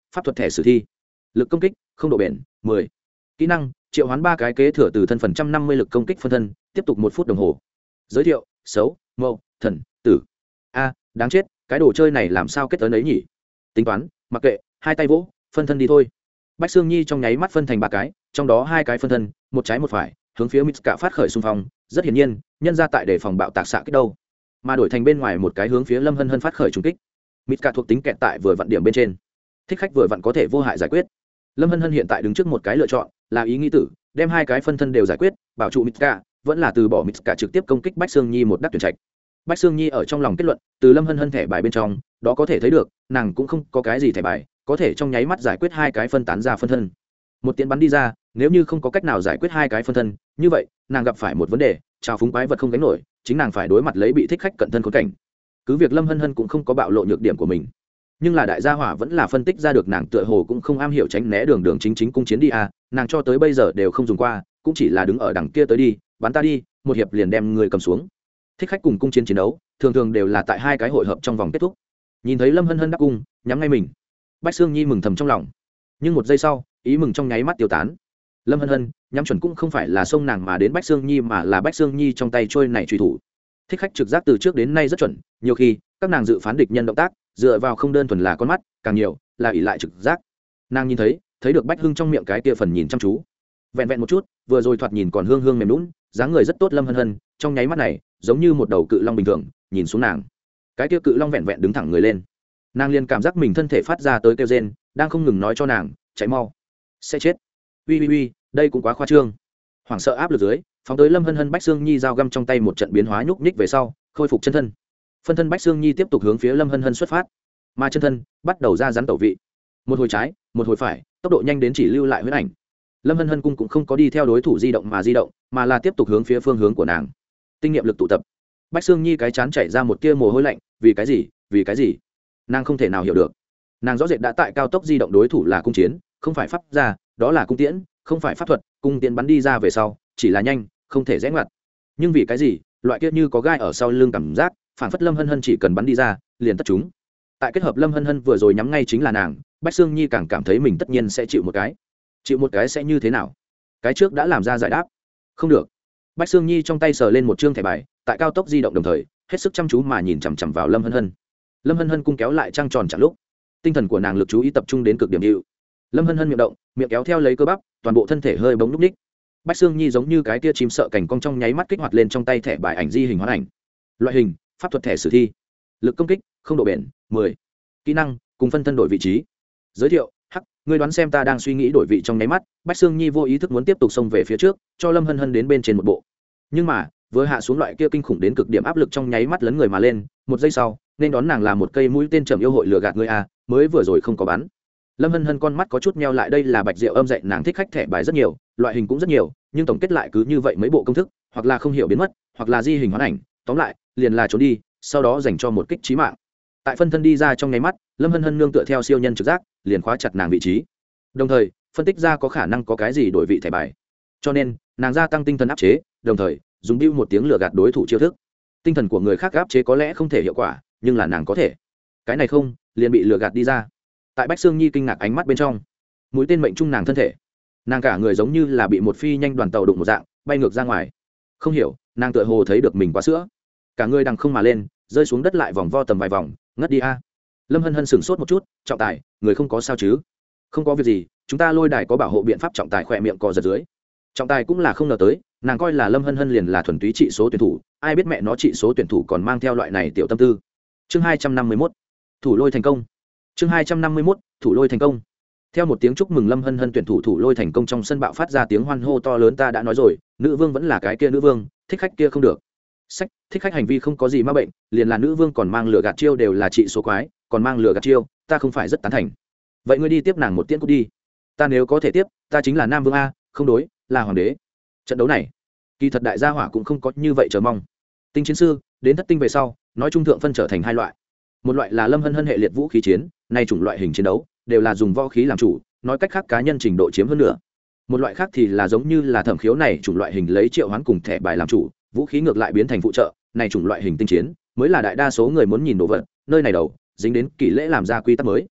pháp thuật thẻ sử thi, lực công kích không độ bền mười. Kỹ năng triệu hoán ba cái kế thừa từ thân phần trăm năm mươi lực công kích phân thân, tiếp tục một phút đồng hồ. Giới thiệu xấu mậu thần tử. A đáng chết, cái đồ chơi này làm sao kết ấn ấy nhỉ. Tính toán mặc kệ, hai tay vỗ phân thân đi thôi. Bách Sương Nhi trong nháy mắt phân thành ba cái, trong đó hai cái phân thân một trái một phải hướng phía Mitsuka phát khởi xung phong. Rất hiển nhiên nhân ra tại để phòng bạo tạc xạ kích đâu, mà đổi thành bên ngoài một cái hướng phía Lâm Hân Hân phát khởi trùng kích. Mitsuka thuộc tính kẹt tại vừa vặn điểm bên trên, thích khách vừa vặn có thể vô hại giải quyết. Lâm Hân Hân hiện tại đứng trước một cái lựa chọn, là ý nghĩ tử đem hai cái phân thân đều giải quyết bảo trụ Mitsuka, vẫn là từ bỏ Mitsuka trực tiếp công kích Bách Sương Nhi một đắc tuyển trạch. Bách Sương Nhi ở trong lòng kết luận, từ Lâm Hân Hân thẻ bài bên trong đó có thể thấy được nàng cũng không có cái gì thẻ bài có thể trong nháy mắt giải quyết hai cái phân tán ra phân thân. Một tiễn bắn đi ra, nếu như không có cách nào giải quyết hai cái phân thân, như vậy nàng gặp phải một vấn đề, trào phúng quái vật không gánh nổi, chính nàng phải đối mặt lấy bị thích khách cận thân khốn cảnh. Cứ việc Lâm Hân Hân cũng không có bạo lộ nhược điểm của mình, nhưng là đại gia hỏa vẫn là phân tích ra được nàng tựa hồ cũng không am hiểu tránh né đường đường chính chính cung chiến đi à, nàng cho tới bây giờ đều không dùng qua, cũng chỉ là đứng ở đằng kia tới đi bắn ta đi, một hiệp liền đem người cầm xuống. Thích khách cùng cung chiến chiến đấu thường thường đều là tại hai cái hội hợp trong vòng kết thúc. Nhìn thấy Lâm Hân Hân đáp cung nhắm ngay mình, Bách Sương Nhi mừng thầm trong lòng, nhưng một giây sau ý mừng trong nháy mắt tiêu tán. Lâm Hân Hân nhắm chuẩn cũng không phải là xông nàng mà đến Bách Sương Nhi, mà là Bách Sương Nhi trong tay trôi này truy thủ. Thích khách trực giác từ trước đến nay rất chuẩn, nhiều khi các nàng dự phán địch nhân động tác dựa vào không đơn thuần là con mắt, càng nhiều là ỷ lại trực giác. Nàng nhìn thấy thấy được Bách Hưng trong miệng cái kia phần nhìn chăm chú, vẹn vẹn một chút, vừa rồi thoạt nhìn còn hương hương mềm lún, dáng người rất tốt Lâm Hân Hân trong nháy mắt này giống như một đầu cự long bình thường nhìn xuống nàng. Cái kia cự long vẹn vẹn đứng thẳng người lên, nàng liền cảm giác mình thân thể phát ra tới kêu rên, đang không ngừng nói cho nàng chạy mau sẽ chết. Ui ui ui, đây cũng quá khoa trương. Hoảng sợ áp lực dưới phóng tới Lâm Hân Hân, Bách Sương Nhi dao găm trong tay một trận biến hóa nhúc nhích về sau khôi phục chân thân. Phân thân Bách Sương Nhi tiếp tục hướng phía Lâm Hân Hân xuất phát, mà chân thân bắt đầu ra rắn tẩu vị, một hồi trái một hồi phải, tốc độ nhanh đến chỉ lưu lại huyết ảnh. Lâm Hân Hân cung cũng không có đi theo đối thủ di động mà di động, mà là tiếp tục hướng phía phương hướng của nàng. Tinh nghiệm lực tụ tập, Bách Sương Nhi cái chán chảy ra một tia mồ hôi lạnh, vì cái gì vì cái gì nàng không thể nào hiểu được. Nàng rõ rệt đã tại cao tốc di động, đối thủ là cung chiến không phải pháp gia, đó là cung tiễn không phải pháp thuật, cung tiễn bắn đi ra về sau chỉ là nhanh không thể rẽ ngoặt, nhưng vì cái gì loại kia như có gai ở sau lưng cảm giác phản phất Lâm Hân Hân chỉ cần bắn đi ra liền tất chúng. Tại kết hợp Lâm Hân Hân vừa rồi nhắm ngay chính là nàng, Bách Sương Nhi càng cảm thấy mình tất nhiên sẽ chịu một cái. Chịu một cái sẽ như thế nào? Cái trước đã làm ra giải đáp. Không được. Bách Sương Nhi trong tay sờ lên một trương thẻ bài, tại cao tốc di động đồng thời hết sức chăm chú mà nhìn chằm chằm vào Lâm Hân Hân. Lâm Hân Hân cung kéo lại trăng tròn chặn lúc, tinh thần của nàng lực chú ý tập trung đến cực điểm hữu. Lâm Hân Hân miệng động, miệng kéo theo lấy cơ bắp, toàn bộ thân thể hơi bỗng lúc ních. Bách Sương Nhi giống như cái tia chim sợ cảnh cong trong nháy mắt kích hoạt lên trong tay thẻ bài ảnh di hình hóa ảnh. Loại hình pháp thuật thẻ sử thi, lực công kích không độ bền mười. Kỹ năng cùng phân thân đổi vị trí. Giới thiệu hắc, ngươi đoán xem ta đang suy nghĩ đổi vị. Trong nháy mắt Bách Sương Nhi vô ý thức muốn tiếp tục xông về phía trước, cho Lâm Hân Hân đến bên trên một bộ, nhưng mà vừa hạ xuống loại kia kinh khủng đến cực điểm áp lực trong nháy mắt lấn người mà lên, một giây sau nên đón nàng là một cây mũi tên trầm yêu hội lừa gạt ngươi à, mới vừa rồi không có bắn. Lâm Hân Hân con mắt có chút meo lại, đây là Bạch Diệu Âm dạy nàng thích khách thẻ bài rất nhiều, loại hình cũng rất nhiều, nhưng tổng kết lại cứ như vậy mấy bộ công thức, hoặc là không hiểu biến mất, hoặc là di hình hóa ảnh, tóm lại liền là trốn đi, sau đó dành cho một kích chí mạng. Tại phân thân đi ra trong nháy mắt, Lâm Hân Hân nương tựa theo siêu nhân trực giác liền khóa chặt nàng vị trí, đồng thời phân tích ra có khả năng có cái gì đổi vị thẻ bài, cho nên nàng gia tăng tinh thần áp chế, đồng thời dùng bưu một tiếng lừa gạt đối thủ chiêu thức. Tinh thần của người khác áp chế có lẽ không thể hiệu quả, nhưng là nàng có thể. Cái này không liền bị lừa gạt đi ra. Tại Bách Sương Nhi kinh ngạc ánh mắt bên trong, mũi tên mệnh trung nàng thân thể, nàng cả người giống như là bị một phi nhanh đoàn tàu đụng một dạng bay ngược ra ngoài. Không hiểu, nàng tựa hồ thấy được mình quá sữa, cả người đằng không mà lên, rơi xuống đất lại vòng vo tầm vài vòng, ngất đi a. Lâm Hân Hân sửng sốt một chút, trọng tài, người không có sao chứ? Không có việc gì, chúng ta lôi đài có bảo hộ biện pháp. Trọng tài khỏe miệng cò giật dưới. Trọng tài cũng là không ngờ tới, nàng coi là Lâm Hân Hân liền là thuần túy trị số tuyển thủ, ai biết mẹ nó trị số tuyển thủ còn mang theo loại này tiểu tâm tư. Chương hai trăm năm mươi mốt, thủ lôi thành công. Chương hai trăm năm mươi mốt, thủ lôi thành công. Theo một tiếng chúc mừng Lâm Hân Hân tuyển thủ thủ lôi thành công, trong sân bạo phát ra tiếng hoan hô to lớn. Ta đã nói rồi, nữ vương vẫn là cái kia nữ vương, thích khách kia không được. Sách, thích khách hành vi không có gì ma bệnh, liền là nữ vương còn mang lửa gạt chiêu đều là trị số quái, còn mang lửa gạt chiêu, ta không phải rất tán thành. Vậy ngươi đi tiếp nàng một tiễn cút đi. Ta nếu có thể tiếp, ta chính là nam vương a, không đối, là hoàng đế. Trận đấu này, kỳ thật đại gia hỏa cũng không có như vậy chờ mong. Tinh chiến sư đến thất tinh về sau, nói trung thượng phân trở thành hai loại. Một loại là Lâm Hân Hân hệ liệt vũ khí chiến, nay chủng loại hình chiến đấu đều là dùng võ khí làm chủ, nói cách khác cá nhân trình độ chiếm hơn nữa. Một loại khác thì là giống như là Thẩm Khiếu này chủng loại hình lấy triệu hoán cùng thẻ bài làm chủ, vũ khí ngược lại biến thành phụ trợ, này chủng loại hình tinh chiến mới là đại đa số người muốn nhìn đồ vật, nơi này đầu dính đến kỷ lễ làm ra quy tắc mới.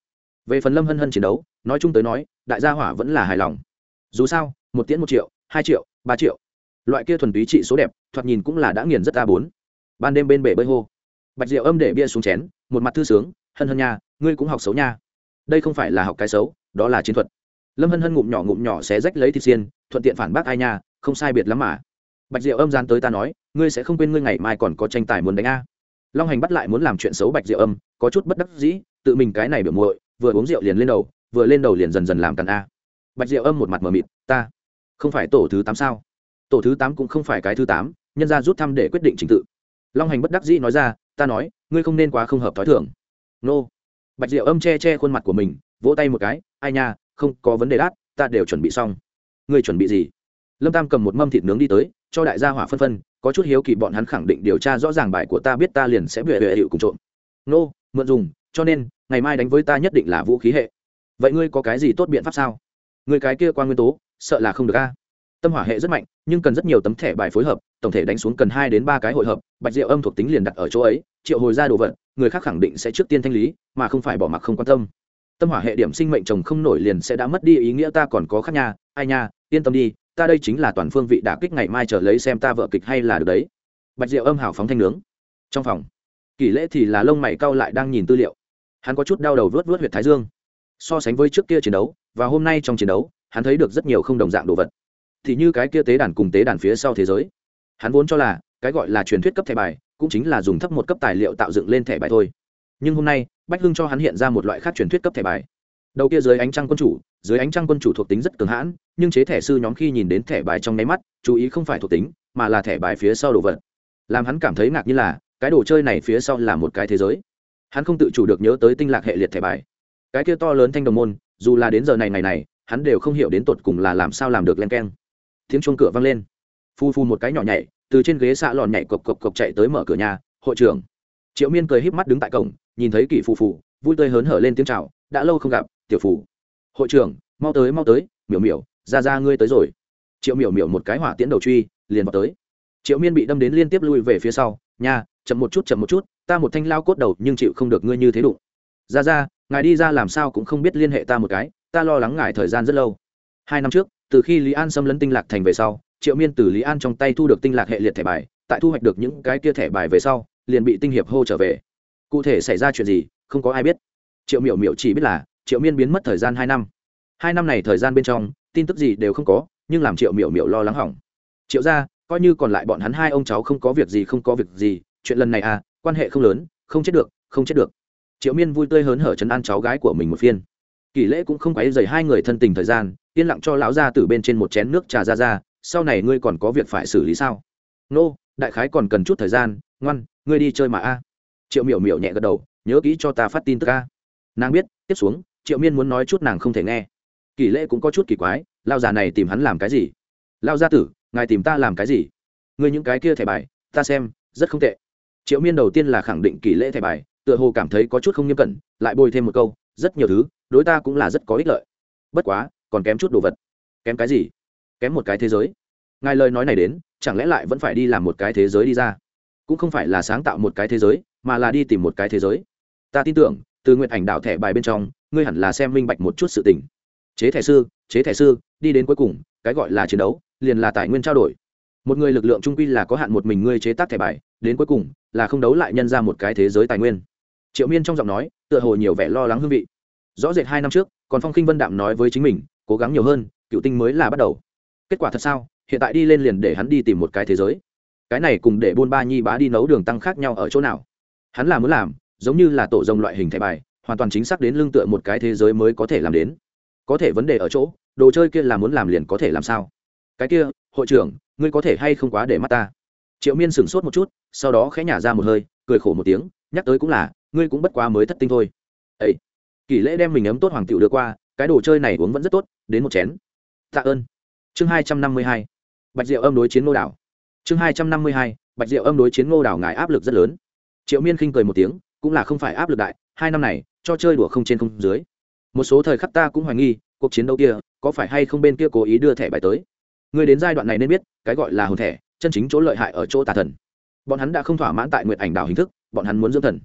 Về phần Lâm Hân Hân chiến đấu, nói chung tới nói đại gia hỏa vẫn là hài lòng. Dù sao một tiễn một triệu, hai triệu, ba triệu, loại kia thuần túy trị số đẹp thoạt nhìn cũng là đã nghiền rất a bốn. Ban đêm bên bể bơi hô, Bạch Diệu Âm để bia xuống chén, một mặt thư sướng. Hân Hân nha, ngươi cũng học xấu nha. Đây không phải là học cái xấu, đó là chiến thuật. Lâm Hân Hân ngụm nhỏ ngụm nhỏ xé rách lấy thịt xiên, thuận tiện phản bác ai nha, không sai biệt lắm mà. Bạch Diệu Âm dán tới ta nói, ngươi sẽ không quên ngươi ngày mai còn có tranh tài muốn đánh a. Long Hành bắt lại muốn làm chuyện xấu Bạch Diệu Âm, có chút bất đắc dĩ, tự mình cái này biểu muội, vừa uống rượu liền lên đầu, vừa lên đầu liền dần dần làm càn a. Bạch Diệu Âm một mặt mờ mịt, ta không phải tổ thứ tám sao? Tổ thứ tám cũng không phải cái thứ tám, nhân ra rút thăm để quyết định trình tự. Long Hành bất đắc dĩ nói ra, ta nói, ngươi không nên quá không hợp thói thường. Nô. Bạch Diệu Âm che che khuôn mặt của mình, vỗ tay một cái, ai nha, không có vấn đề đát, ta đều chuẩn bị xong. Ngươi chuẩn bị gì? Lâm Tam cầm một mâm thịt nướng đi tới, cho đại gia hỏa phân phân, có chút hiếu kỳ bọn hắn khẳng định điều tra rõ ràng bài của ta biết ta liền sẽ bệ bệ hiệu cùng trộm. Nô, mượn dùng, cho nên ngày mai đánh với ta nhất định là vũ khí hệ. Vậy ngươi có cái gì tốt biện pháp sao? Ngươi cái kia quan nguyên tố, sợ là không được a. Tâm hỏa hệ rất mạnh, nhưng cần rất nhiều tấm thẻ bài phối hợp, tổng thể đánh xuống cần hai đến ba cái hội hợp, Bạch Diệu Âm thuộc tính liền đặt ở chỗ ấy, triệu hồi ra đồ vật, người khác khẳng định sẽ trước tiên thanh lý, mà không phải bỏ mặc không quan tâm. Tâm hỏa hệ điểm sinh mệnh chồng không nổi liền sẽ đã mất đi ý nghĩa ta còn có khác nha, ai nha, yên tâm đi, ta đây chính là toàn phương vị đả kích ngày mai trở lấy xem ta vợ kịch hay là được đấy. Bạch Diệu Âm hào phóng thanh nướng. Trong phòng, Kỷ Lễ thì là lông mày cau lại đang nhìn tư liệu. Hắn có chút đau đầu vớt vớt huyệt thái dương. So sánh với trước kia chiến đấu, và hôm nay trong chiến đấu, hắn thấy được rất nhiều không đồng dạng đồ vật. Thì như cái kia tế đàn cùng tế đàn phía sau thế giới. Hắn vốn cho là, cái gọi là truyền thuyết cấp thẻ bài, cũng chính là dùng thấp một cấp tài liệu tạo dựng lên thẻ bài thôi. Nhưng hôm nay, Bách Hưng cho hắn hiện ra một loại khác truyền thuyết cấp thẻ bài. Đầu kia dưới ánh trăng quân chủ, dưới ánh trăng quân chủ thuộc tính rất cường hãn, nhưng chế thẻ sư nhóm khi nhìn đến thẻ bài trong nháy mắt, chú ý không phải thuộc tính, mà là thẻ bài phía sau đồ vật. Làm hắn cảm thấy ngạc nhiên là, cái đồ chơi này phía sau là một cái thế giới. Hắn không tự chủ được nhớ tới tinh lạc hệ liệt thẻ bài. Cái kia to lớn thanh đồng môn, dù là đến giờ này ngày này, hắn đều không hiểu đến tột cùng là làm sao làm được len keng. Tiếng chuông cửa vang lên, phu phu một cái nhỏ nhảy, từ trên ghế xạ lòn nhảy cộc cộc cộc chạy tới mở cửa nhà. Hội trưởng Triệu Miên cười híp mắt đứng tại cổng, nhìn thấy Kỷ phù phù, vui tươi hớn hở lên tiếng chào, đã lâu không gặp, tiểu phù. Hội trưởng, mau tới mau tới, miểu miểu, ra ra ngươi tới rồi. Triệu miểu miểu một cái hỏa tiễn đầu truy, liền vào tới. Triệu Miên bị đâm đến liên tiếp lui về phía sau, nha, chậm một chút chậm một chút, ta một thanh lao cốt đầu nhưng chịu không được ngươi như thế đụng. Ra ra, ngài đi ra làm sao cũng không biết liên hệ ta một cái, ta lo lắng ngài thời gian rất lâu. Hai năm trước, từ khi Lý An xâm lấn tinh lạc thành về sau, Triệu Miên từ Lý An trong tay thu được tinh lạc hệ liệt thẻ bài, tại thu hoạch được những cái kia thẻ bài về sau, liền bị tinh hiệp hô trở về. Cụ thể xảy ra chuyện gì, không có ai biết. Triệu miểu miểu chỉ biết là Triệu Miên biến mất thời gian hai năm. Hai năm này thời gian bên trong, tin tức gì đều không có, nhưng làm Triệu miểu miểu lo lắng hỏng. Triệu gia, coi như còn lại bọn hắn hai ông cháu không có việc gì không có việc gì, chuyện lần này à, quan hệ không lớn, không chết được, không chết được. Triệu Miên vui tươi hớn hở trấn an cháu gái của mình một phiên. Kỷ Lễ cũng không quấy rầy hai người thân tình thời gian, yên lặng cho lão gia tử bên trên một chén nước trà ra ra, sau này ngươi còn có việc phải xử lý sao? Nô, đại khái còn cần chút thời gian, ngoan, ngươi đi chơi mà a. Triệu miểu miểu nhẹ gật đầu, nhớ kỹ cho ta phát tin tức a. Nàng biết, tiếp xuống, Triệu Miên muốn nói chút nàng không thể nghe. Kỷ Lễ cũng có chút kỳ quái, lão già này tìm hắn làm cái gì? Lão gia tử, ngài tìm ta làm cái gì? Ngươi những cái kia thẻ bài, ta xem, rất không tệ. Triệu Miên đầu tiên là khẳng định Kỷ Lễ thẻ bài, tựa hồ cảm thấy có chút không nghiêm cẩn, lại bồi thêm một câu, rất nhiều thứ, đối ta cũng là rất có ích lợi. Bất quá, còn kém chút đồ vật. Kém cái gì? Kém một cái thế giới. Ngài lời nói này đến, chẳng lẽ lại vẫn phải đi làm một cái thế giới đi ra? Cũng không phải là sáng tạo một cái thế giới, mà là đi tìm một cái thế giới. Ta tin tưởng, từ nguyện ảnh đảo thẻ bài bên trong, ngươi hẳn là xem minh bạch một chút sự tình. Chế thẻ sư, chế thẻ sư, đi đến cuối cùng, cái gọi là chiến đấu, liền là tài nguyên trao đổi. Một người lực lượng trung quy là có hạn, một mình ngươi chế tác thẻ bài, đến cuối cùng là không đấu lại nhân ra một cái thế giới tài nguyên. Triệu Miên trong giọng nói, tựa hồ nhiều vẻ lo lắng hương vị. Rõ rệt hai năm trước, còn Phong Khinh Vân đạm nói với chính mình, cố gắng nhiều hơn, cựu tinh mới là bắt đầu. Kết quả thật sao? Hiện tại đi lên liền để hắn đi tìm một cái thế giới. Cái này cùng để buôn ba nhi bá đi nấu đường tăng khác nhau ở chỗ nào? Hắn là muốn làm, giống như là tổ rồng loại hình thẻ bài, hoàn toàn chính xác đến lưng tựa một cái thế giới mới có thể làm đến. Có thể vấn đề ở chỗ, đồ chơi kia là muốn làm liền có thể làm sao? Cái kia, hội trưởng, ngươi có thể hay không quá để mắt ta? Triệu Miên sửng sốt một chút, sau đó khẽ nhả ra một hơi, cười khổ một tiếng, nhắc tới cũng là, ngươi cũng bất quá mới thất tinh thôi. Ấy. Kỷ Lễ đem mình ấm tốt hoàng tiểu đưa qua, cái đồ chơi này uống vẫn rất tốt, đến một chén. Tạ ơn. Chương hai trăm năm mươi hai. Bạch Diệu Âm đối chiến Ngô Đảo. Chương hai trăm năm mươi hai. Bạch Diệu Âm đối chiến Ngô Đảo, ngài áp lực rất lớn. Triệu Miên khinh cười một tiếng, cũng là không phải áp lực đại, hai năm này, cho chơi đùa không trên không dưới. Một số thời khắc ta cũng hoài nghi, cuộc chiến đấu kia, có phải hay không bên kia cố ý đưa thẻ bài tới. Ngươi đến giai đoạn này nên biết, cái gọi là hồn thẻ, chân chính chỗ lợi hại ở chỗ tà thần. Bọn hắn đã không thỏa mãn tại Nguyệt Ảnh Đảo hình thức, bọn hắn muốn dưỡng thần.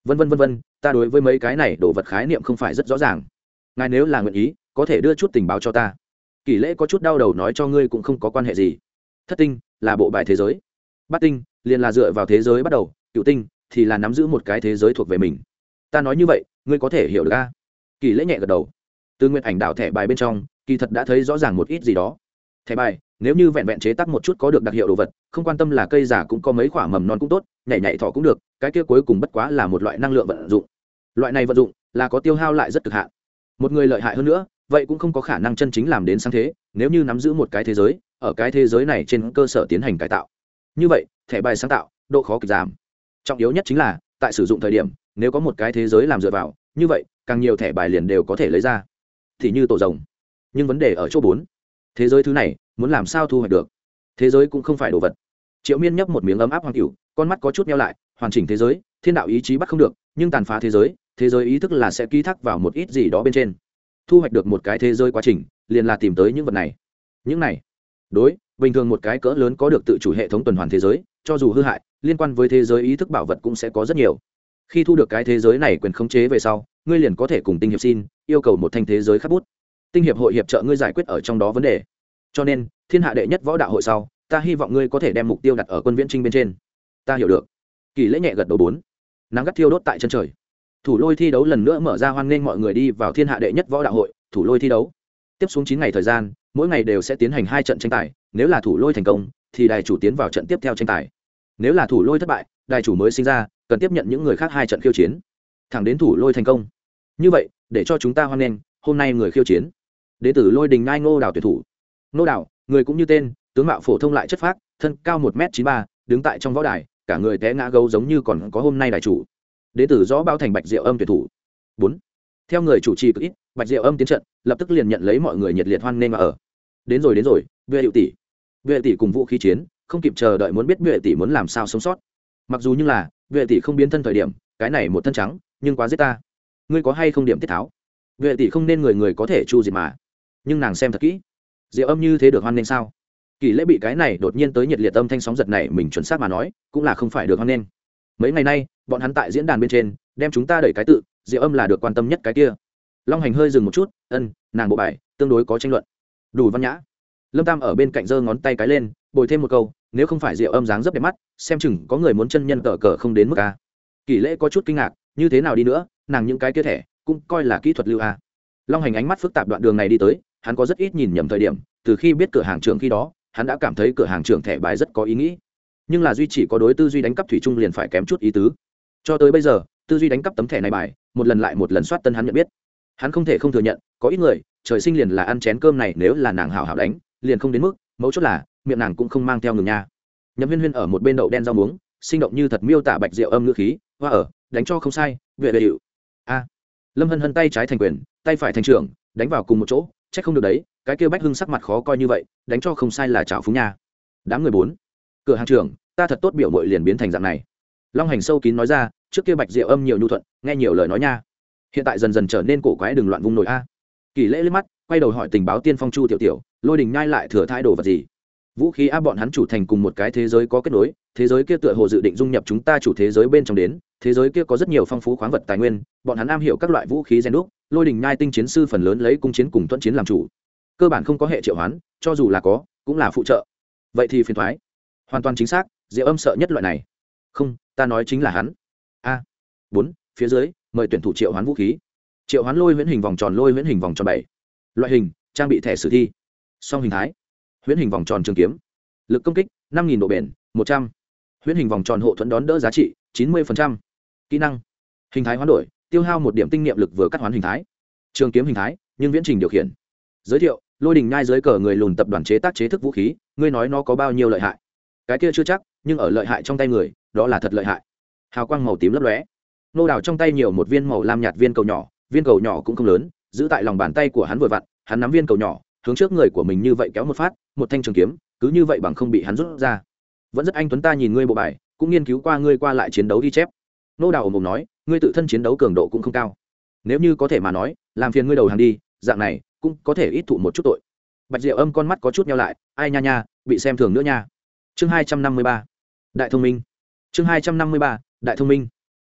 vân vân vân vân, ta đối với mấy cái này đồ vật khái niệm không phải rất rõ ràng, ngài nếu là nguyện ý có thể đưa chút tình báo cho ta. Kỷ Lễ có chút đau đầu nói cho ngươi cũng không có quan hệ gì. Thất tinh là bộ bài thế giới, bát tinh liền là dựa vào thế giới bắt đầu, cựu tinh thì là nắm giữ một cái thế giới thuộc về mình. Ta nói như vậy ngươi có thể hiểu được a? Kỷ Lễ nhẹ gật đầu. Từ Nguyệt Ảnh đảo thẻ bài bên trong kỳ thật đã thấy rõ ràng một ít gì đó. Thẻ bài nếu như vẹn vẹn chế tác một chút có được đặc hiệu đồ vật, không quan tâm là cây giả cũng có mấy quả mầm non cũng tốt, nhảy nhảy thỏ cũng được, cái kia cuối cùng bất quá là một loại năng lượng vận dụng. Loại này vận dụng là có tiêu hao lại rất cực hạn. Một người lợi hại hơn nữa, vậy cũng không có khả năng chân chính làm đến sáng thế. Nếu như nắm giữ một cái thế giới, ở cái thế giới này trên cơ sở tiến hành cải tạo, như vậy thẻ bài sáng tạo độ khó kịch giảm. Trọng yếu nhất chính là tại sử dụng thời điểm, nếu có một cái thế giới làm dựa vào, như vậy càng nhiều thẻ bài liền đều có thể lấy ra. Thì như tổ rồng. Nhưng vấn đề ở chỗ bốn, thế giới thứ này muốn làm sao thu hoạch được? Thế giới cũng không phải đồ vật. Triệu Miên nhấp một miếng ấm áp hoàng cửu, con mắt có chút nheo lại. Hoàn chỉnh thế giới, thiên đạo ý chí bắt không được, nhưng tàn phá thế giới, thế giới ý thức là sẽ ký thác vào một ít gì đó bên trên. Thu hoạch được một cái thế giới quá trình, liền là tìm tới những vật này. Những này, đối, bình thường một cái cỡ lớn có được tự chủ hệ thống tuần hoàn thế giới, cho dù hư hại, liên quan với thế giới ý thức bảo vật cũng sẽ có rất nhiều. Khi thu được cái thế giới này quyền khống chế về sau, ngươi liền có thể cùng tinh hiệp xin yêu cầu một thanh thế giới khắc bút. Tinh hiệp hội hiệp trợ ngươi giải quyết ở trong đó vấn đề. Cho nên thiên hạ đệ nhất võ đạo hội sau, ta hy vọng ngươi có thể đem mục tiêu đặt ở quân viễn trinh bên trên. Ta hiểu được. Kỳ Lễ nhẹ gật đầu bốn. Nắng gắt thiêu đốt tại chân trời. Thủ lôi thi đấu lần nữa mở ra, hoan nghênh mọi người đi vào thiên hạ đệ nhất võ đạo hội thủ lôi thi đấu. Tiếp xuống chín ngày thời gian, mỗi ngày đều sẽ tiến hành hai trận tranh tài, nếu là thủ lôi thành công thì đài chủ tiến vào trận tiếp theo tranh tài, nếu là thủ lôi thất bại, đài chủ mới sinh ra cần tiếp nhận những người khác hai trận khiêu chiến, thẳng đến thủ lôi thành công. Như vậy để cho chúng ta hoan nghênh hôm nay người khiêu chiến đệ tử Lôi Đình Ngai Ngô Đào tuyển thủ. Ngô Đào, người cũng như tên, tướng mạo phổ thông lại chất phác, thân cao một m chín ba, đứng tại trong võ đài cả người té ngã gấu giống như còn có hôm nay đài chủ. Đệ tử Rõ Bao Thành Bạch Diệu Âm tuyển thủ. Bốn, theo người chủ trì cực ít, Bạch Diệu Âm tiến trận lập tức liền nhận lấy mọi người nhiệt liệt hoan nghênh mà ở. Đến rồi đến rồi, Bệ Hiệu tỷ. Bệ tỷ cùng vũ khí chiến, không kịp chờ đợi muốn biết Bệ tỷ muốn làm sao sống sót. Mặc dù như là Bệ tỷ không biến thân thời điểm, cái này một thân trắng, nhưng quá giết ta. Ngươi có hay không điểm tiết tháo? Bệ tỷ không nên người người có thể chu diệt mà. Nhưng nàng xem thật kỹ. Diệu Âm như thế được hoan nghênh sao? Kỳ Lễ bị cái này đột nhiên tới nhiệt liệt âm thanh sóng giật này mình chuẩn xác mà nói, cũng là không phải được hoan nghênh. Mấy ngày nay, bọn hắn tại diễn đàn bên trên, đem chúng ta đẩy cái tự, Diệu Âm là được quan tâm nhất cái kia. Long Hành hơi dừng một chút, ân, nàng bộ bài tương đối có tranh luận. Đủ văn nhã. Lâm Tam ở bên cạnh giơ ngón tay cái lên, bồi thêm một câu, nếu không phải Diệu Âm dáng dấp đẹp mắt, xem chừng có người muốn chân nhân tờ cờ không đến mức a. Kỳ Lễ có chút kinh ngạc, như thế nào đi nữa, nàng những cái kia thẻ cũng coi là kỹ thuật lưu a. Long Hành ánh mắt phức tạp đoạn đường này đi tới, hắn có rất ít nhìn nhầm thời điểm, từ khi biết cửa hàng trưởng khi đó, hắn đã cảm thấy cửa hàng trưởng thẻ bài rất có ý nghĩ. Nhưng là duy chỉ có đối tư duy đánh cắp thủy chung liền phải kém chút ý tứ. Cho tới bây giờ, tư duy đánh cắp tấm thẻ này bài, một lần lại một lần soát tân hắn nhận biết. Hắn không thể không thừa nhận, có ít người, trời sinh liền là ăn chén cơm này, nếu là nàng hảo hảo đánh, liền không đến mức, mấu chốt là, miệng nàng cũng không mang theo ngừng nha. Nhậm Huyên Huyên ở một bên đậu đen rau muống, sinh động như thật miêu tả Bạch Diệu Âm ngữ khí, hoa ở, đánh cho không sai, vệ vệ hiệu. A. Lâm Hân Hân tay trái thành quyền, tay phải thành trưởng, đánh vào cùng một chỗ, trách không được đấy, cái kia Bách Hưng sắc mặt khó coi như vậy, đánh cho không sai là chảo phúng nha. Đám người bốn. Cửa hàng trưởng, ta thật tốt biểu muội liền biến thành dạng này. Long Hành sâu kín nói ra, trước kia Bạch Diệu Âm nhiều nhu thuận, nghe nhiều lời nói nha, hiện tại dần dần trở nên cổ quái, đừng loạn vung nổi a. Kỳ Lễ liếc mắt, quay đầu hỏi tình báo tiên phong Chu Tiểu Tiểu, Lôi Đình Nhai lại thừa thái đồ vật gì? Vũ khí a, bọn hắn chủ thành cùng một cái thế giới có kết nối, thế giới kia tựa hồ dự định dung nhập chúng ta chủ thế giới bên trong đến, thế giới kia có rất nhiều phong phú khoáng vật tài nguyên, bọn hắn am hiểu các loại vũ khí gen đúc, Lôi Đình Nhai tinh chiến sư phần lớn lấy cung chiến cùng thuận chiến làm chủ, cơ bản không có hệ triệu hoán, cho dù là có, cũng là phụ trợ. Vậy thì phiền toái. Hoàn toàn chính xác, Diệu Âm sợ nhất loại này. Không, ta nói chính là hắn. A. Bốn, phía dưới, mời tuyển thủ triệu hoán vũ khí. Triệu hoán lôi huyễn hình vòng tròn, lôi huyễn hình vòng tròn bảy. Loại hình, trang bị thẻ sử thi. Song hình thái. Huyễn hình vòng tròn trường kiếm. Lực công kích năm nghìn độ bền, một trăm. Huyễn hình vòng tròn hộ thuẫn đón đỡ giá trị chín mươi phần trăm. Kỹ năng. Hình thái hoán đổi, tiêu hao một điểm tinh niệm lực vừa cắt hoán hình thái. Trường kiếm hình thái, nhưng viễn trình điều khiển. Giới thiệu, Lôi Đình Nhai dưới cờ người lùn tập đoàn chế tác chế thức vũ khí, ngươi nói nó có bao nhiêu lợi hại? Cái kia chưa chắc, nhưng ở lợi hại trong tay người, đó là thật lợi hại. Hào quang màu tím lấp lóe. Nô Đào trong tay nhiều một viên màu lam nhạt viên cầu nhỏ, viên cầu nhỏ cũng không lớn, giữ tại lòng bàn tay của hắn vừa vặn, hắn nắm viên cầu nhỏ, hướng trước người của mình như vậy kéo một phát, một thanh trường kiếm, cứ như vậy bằng không bị hắn rút ra. Vẫn rất anh tuấn, ta nhìn ngươi bộ bài, cũng nghiên cứu qua ngươi qua lại chiến đấu ghi chép. Nô Đào ồm ồm nói, ngươi tự thân chiến đấu cường độ cũng không cao. Nếu như có thể mà nói, làm phiền ngươi đầu hàng đi, dạng này cũng có thể ít thụ một chút tội. Bạch Diệu Âm con mắt có chút nheo lại, ai nha nha, bị xem thường nữa nha. Chương hai trăm năm mươi ba, Đại thông minh. Chương hai trăm năm mươi ba, Đại thông minh.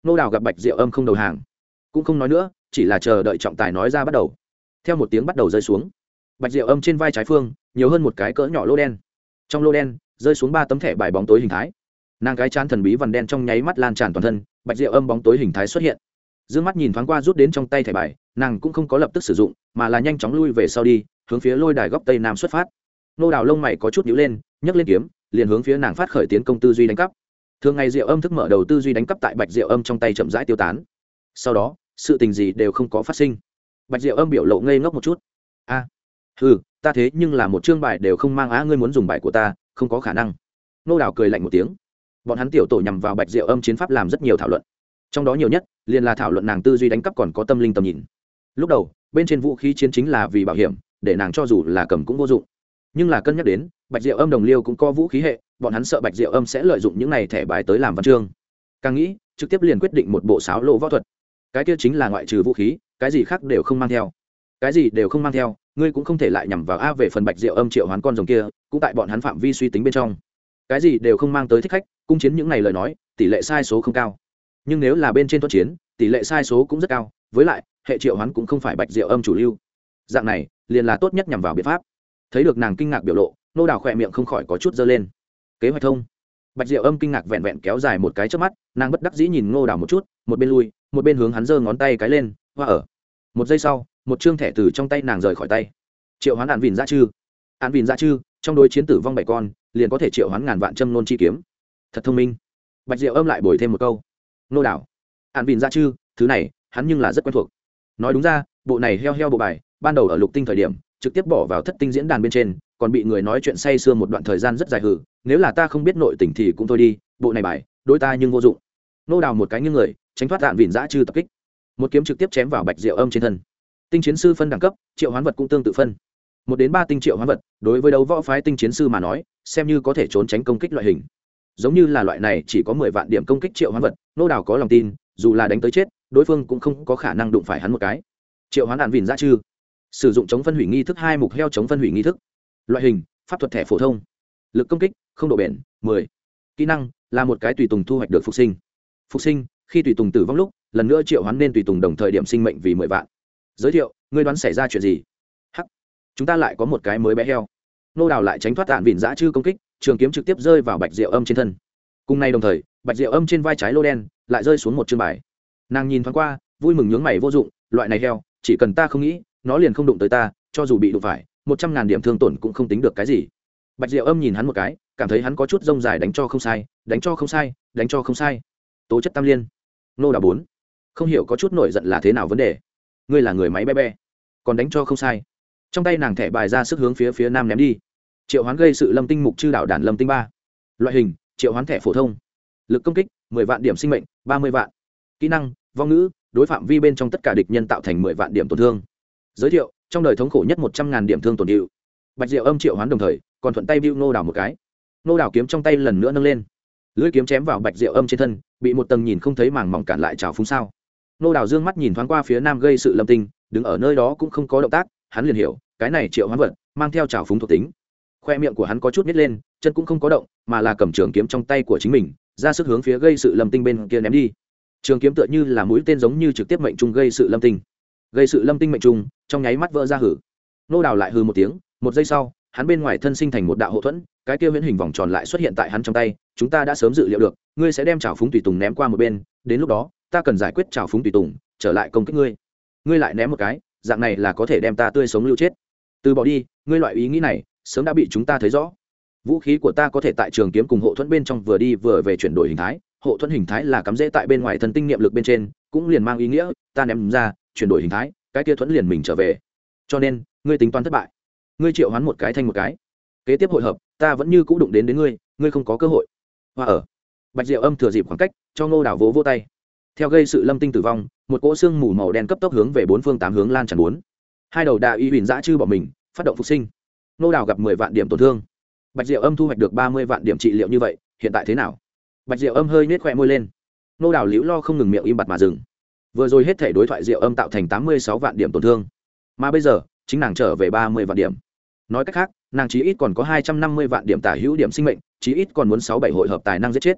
nô đào gặp bạch diệu âm không đầu hàng cũng không nói nữa, chỉ là chờ đợi trọng tài nói ra bắt đầu. Theo một tiếng bắt đầu rơi xuống, bạch diệu âm trên vai trái phương nhiều hơn một cái cỡ nhỏ lô đen, trong lô đen rơi xuống ba tấm thẻ bài bóng tối hình thái. Nàng cái chán thần bí vằn đen trong nháy mắt lan tràn toàn thân, bạch diệu âm bóng tối hình thái xuất hiện. Dương mắt nhìn thoáng qua rút đến trong tay thẻ bài, nàng cũng không có lập tức sử dụng, mà là nhanh chóng lui về sau đi, hướng phía lôi đài góc tây nam xuất phát. Nô đào lông mày có chút nhíu lên, nhấc lên kiếm, liền hướng phía nàng phát khởi tiến công tư duy đánh cắp. Thường ngày diệu âm thức mở đầu tư duy đánh cắp tại bạch diệu âm trong tay chậm rãi tiêu tán. Sau đó, sự tình gì đều không có phát sinh. Bạch diệu âm biểu lộ ngây ngốc một chút. A, à, ừ, ta thế nhưng là một chương bài đều không mang á, ngươi muốn dùng bài của ta, không có khả năng. Nô đào cười lạnh một tiếng. Bọn hắn tiểu tổ nhằm vào bạch diệu âm chiến pháp làm rất nhiều thảo luận, trong đó nhiều nhất liền là thảo luận nàng tư duy đánh cắp còn có tâm linh tầm nhìn. Lúc đầu bên trên vũ khí chiến chính là vì bảo hiểm, để nàng cho dù là cầm cũng vô dụng, nhưng là cân nhắc đến bạch diệu âm đồng liêu cũng có vũ khí hệ, bọn hắn sợ bạch diệu âm sẽ lợi dụng những này thẻ bài tới làm văn chương, càng nghĩ trực tiếp liền quyết định một bộ sáo lộ võ thuật. Cái kia chính là ngoại trừ vũ khí cái gì khác đều không mang theo. Cái gì đều không mang theo, ngươi cũng không thể lại nhằm vào a. Về phần bạch diệu âm triệu hoán con rồng kia cũng tại bọn hắn phạm vi suy tính bên trong. Cái gì đều không mang tới thích khách cung chiến, những này lời nói tỷ lệ sai số không cao, nhưng nếu là bên trên thuận chiến tỷ lệ sai số cũng rất cao. Với lại hệ triệu hoán cũng không phải bạch diệu âm chủ lưu, dạng này liền là tốt nhất nhằm vào biện pháp. Thấy được nàng kinh ngạc biểu lộ, nô đào khỏe miệng không khỏi có chút dơ lên. Kế hoạch thông. Bạch diệu âm kinh ngạc vẹn vẹn kéo dài một cái trước mắt, nàng bất đắc dĩ nhìn ngô đào một chút, một bên lui một bên hướng hắn giơ ngón tay cái lên, hoa ở. Một giây sau, một chương thẻ từ trong tay nàng rời khỏi tay. Triệu hoán ạn vìn dã chư. Ạn vìn dã chư trong đối chiến tử vong bảy con liền có thể triệu hoán ngàn vạn châm nôn chi kiếm. Thật thông minh. Bạch diệu âm lại bồi thêm một câu. Nô đảo ạn vìn dã chư, thứ này hắn nhưng là rất quen thuộc. Nói đúng ra, bộ này heo heo bộ bài ban đầu ở lục tinh thời điểm trực tiếp bỏ vào thất tinh diễn đàn bên trên, còn bị người nói chuyện say sưa một đoạn thời gian rất dài hử. Nếu là ta không biết nội tình thì cũng thôi đi, bộ này bài đối ta nhưng vô dụng. Nô đào một cái nghiêng người tránh thoát ạn vìn dã chư tập kích, một kiếm trực tiếp chém vào bạch diệu âm trên thân. Tinh chiến sư phân đẳng cấp, triệu hoán vật cũng tương tự phân. Một đến ba tinh triệu hoán vật đối với đấu võ phái tinh chiến sư mà nói xem như có thể trốn tránh công kích loại hình. Giống như là loại này chỉ có mười vạn điểm công kích triệu hoán vật, nô đào có lòng tin dù là đánh tới chết đối phương cũng không có khả năng đụng phải hắn một cái. Triệu hoán ạn vìn dã chư, sử dụng chống phân hủy nghi thức hai mục heo chống phân hủy nghi thức. Loại hình pháp thuật thẻ phổ thông. Lực công kích không độ bền mười. Kỹ năng là một cái tùy tùng thu hoạch được phục sinh. Phục sinh khi tùy tùng tử vong lúc lần nữa triệu hoán nên tùy tùng đồng thời điểm sinh mệnh vì mười vạn. Giới thiệu, ngươi đoán xảy ra chuyện gì? Hắc, chúng ta lại có một cái mới bé heo. Nô đào lại tránh thoát ạn vìn dã chư công kích, trường kiếm trực tiếp rơi vào bạch diệu âm trên thân. Cùng nay đồng thời bạch diệu âm trên vai trái lô đen lại rơi xuống một chương bài. Nàng nhìn thoáng qua vui mừng nhướng mày, vô dụng, loại này heo chỉ cần ta không nghĩ nó liền không đụng tới ta, cho dù bị đụng phải một trăm ngàn điểm thương tổn cũng không tính được cái gì. Bạch diệu âm nhìn hắn một cái, cảm thấy hắn có chút rông dài, đánh cho không sai đánh cho không sai đánh cho không sai tố chất tam liên. Nô đào bốn không hiểu có chút nổi giận là thế nào vấn đề. Ngươi là người máy bé bé còn đánh cho không sai. Trong tay nàng thẻ bài ra sức hướng phía phía nam ném đi. Triệu hoán gây sự lâm tinh mục chư đảo đản lâm tinh ba. Loại hình triệu hoán thẻ phổ thông. Lực công kích mười vạn điểm sinh mệnh ba mươi vạn. Kỹ năng vong ngữ, đối phạm vi bên trong tất cả địch nhân tạo thành mười vạn điểm tổn thương. Giới thiệu, trong đời thống khổ nhất một trăm ngàn điểm thương tổn hiệu. Bạch diệu âm triệu hoán đồng thời còn thuận tay bưu nô đảo một cái. Nô đảo kiếm trong tay lần nữa nâng lên, lưỡi kiếm chém vào bạch diệu âm trên thân, bị một tầng nhìn không thấy màng mỏng cản lại trào phúng sao. Nô đảo dương mắt nhìn thoáng qua phía nam gây sự lâm tinh, đứng ở nơi đó cũng không có động tác, hắn liền hiểu cái này triệu hoán vật mang theo trào phúng thuộc tính. Khoe miệng của hắn có chút nít lên, chân cũng không có động, mà là cầm trường kiếm trong tay của chính mình ra sức hướng phía gây sự lâm tinh bên kia ném đi. Trường kiếm tựa như là mũi tên giống như trực tiếp mệnh trung gây sự lâm tinh. Gây sự lâm tinh mệnh trung trong nháy mắt vỡ ra hử. Nô đào lại hừ một tiếng, một giây sau hắn bên ngoài thân sinh thành một đạo hộ thuẫn, cái kia viễn hình vòng tròn lại xuất hiện tại hắn trong tay. Chúng ta đã sớm dự liệu được ngươi sẽ đem trào phúng tùy tùng ném qua một bên, đến lúc đó ta cần giải quyết trào phúng tùy tùng trở lại công kích ngươi. Ngươi lại ném một cái, dạng này là có thể đem ta tươi sống lưu chết. Từ bỏ đi, ngươi loại ý nghĩ này sớm đã bị chúng ta thấy rõ. Vũ khí của ta có thể tại trường kiếm cùng hộ thuẫn bên trong vừa đi vừa về chuyển đổi hình thái, hộ thuẫn hình thái là cắm rễ tại bên ngoài thần tinh niệm lực bên trên, cũng liền mang ý nghĩa ta ném ra chuyển đổi hình thái, cái kia thuẫn liền mình trở về. Cho nên ngươi tính toán thất bại. Ngươi triệu hoán một cái thanh một cái, kế tiếp hội hợp ta vẫn như cũ đụng đến đến ngươi, ngươi không có cơ hội. Hoa ở bạch diệu âm thừa dịp khoảng cách cho Ngô Đảo vỗ vỗ tay. Theo gây sự lâm tinh tử vong, một cỗ xương mù màu đen cấp tốc hướng về bốn phương tám hướng lan tràn bốn. Hai đầu đại y huyền dã chư bỏ mình phát động phục sinh. Ngô Đảo gặp mười vạn điểm tổn thương, bạch diệu âm thu hoạch được ba mươi vạn điểm trị liệu, như vậy hiện tại thế nào? Bạch diệu âm hơi nết khỏe môi lên. Ngô Đảo liễu lo không ngừng, miệng im bặt mà dừng. Vừa rồi hết thể đối thoại diệu âm tạo thành tám mươi sáu vạn điểm tổn thương, mà bây giờ chính nàng trở về ba mươi vạn điểm. Nói cách khác, nàng chí ít còn có hai trăm năm mươi vạn điểm tả hữu điểm sinh mệnh, chí ít còn muốn sáu bảy hội hợp tài năng giết chết.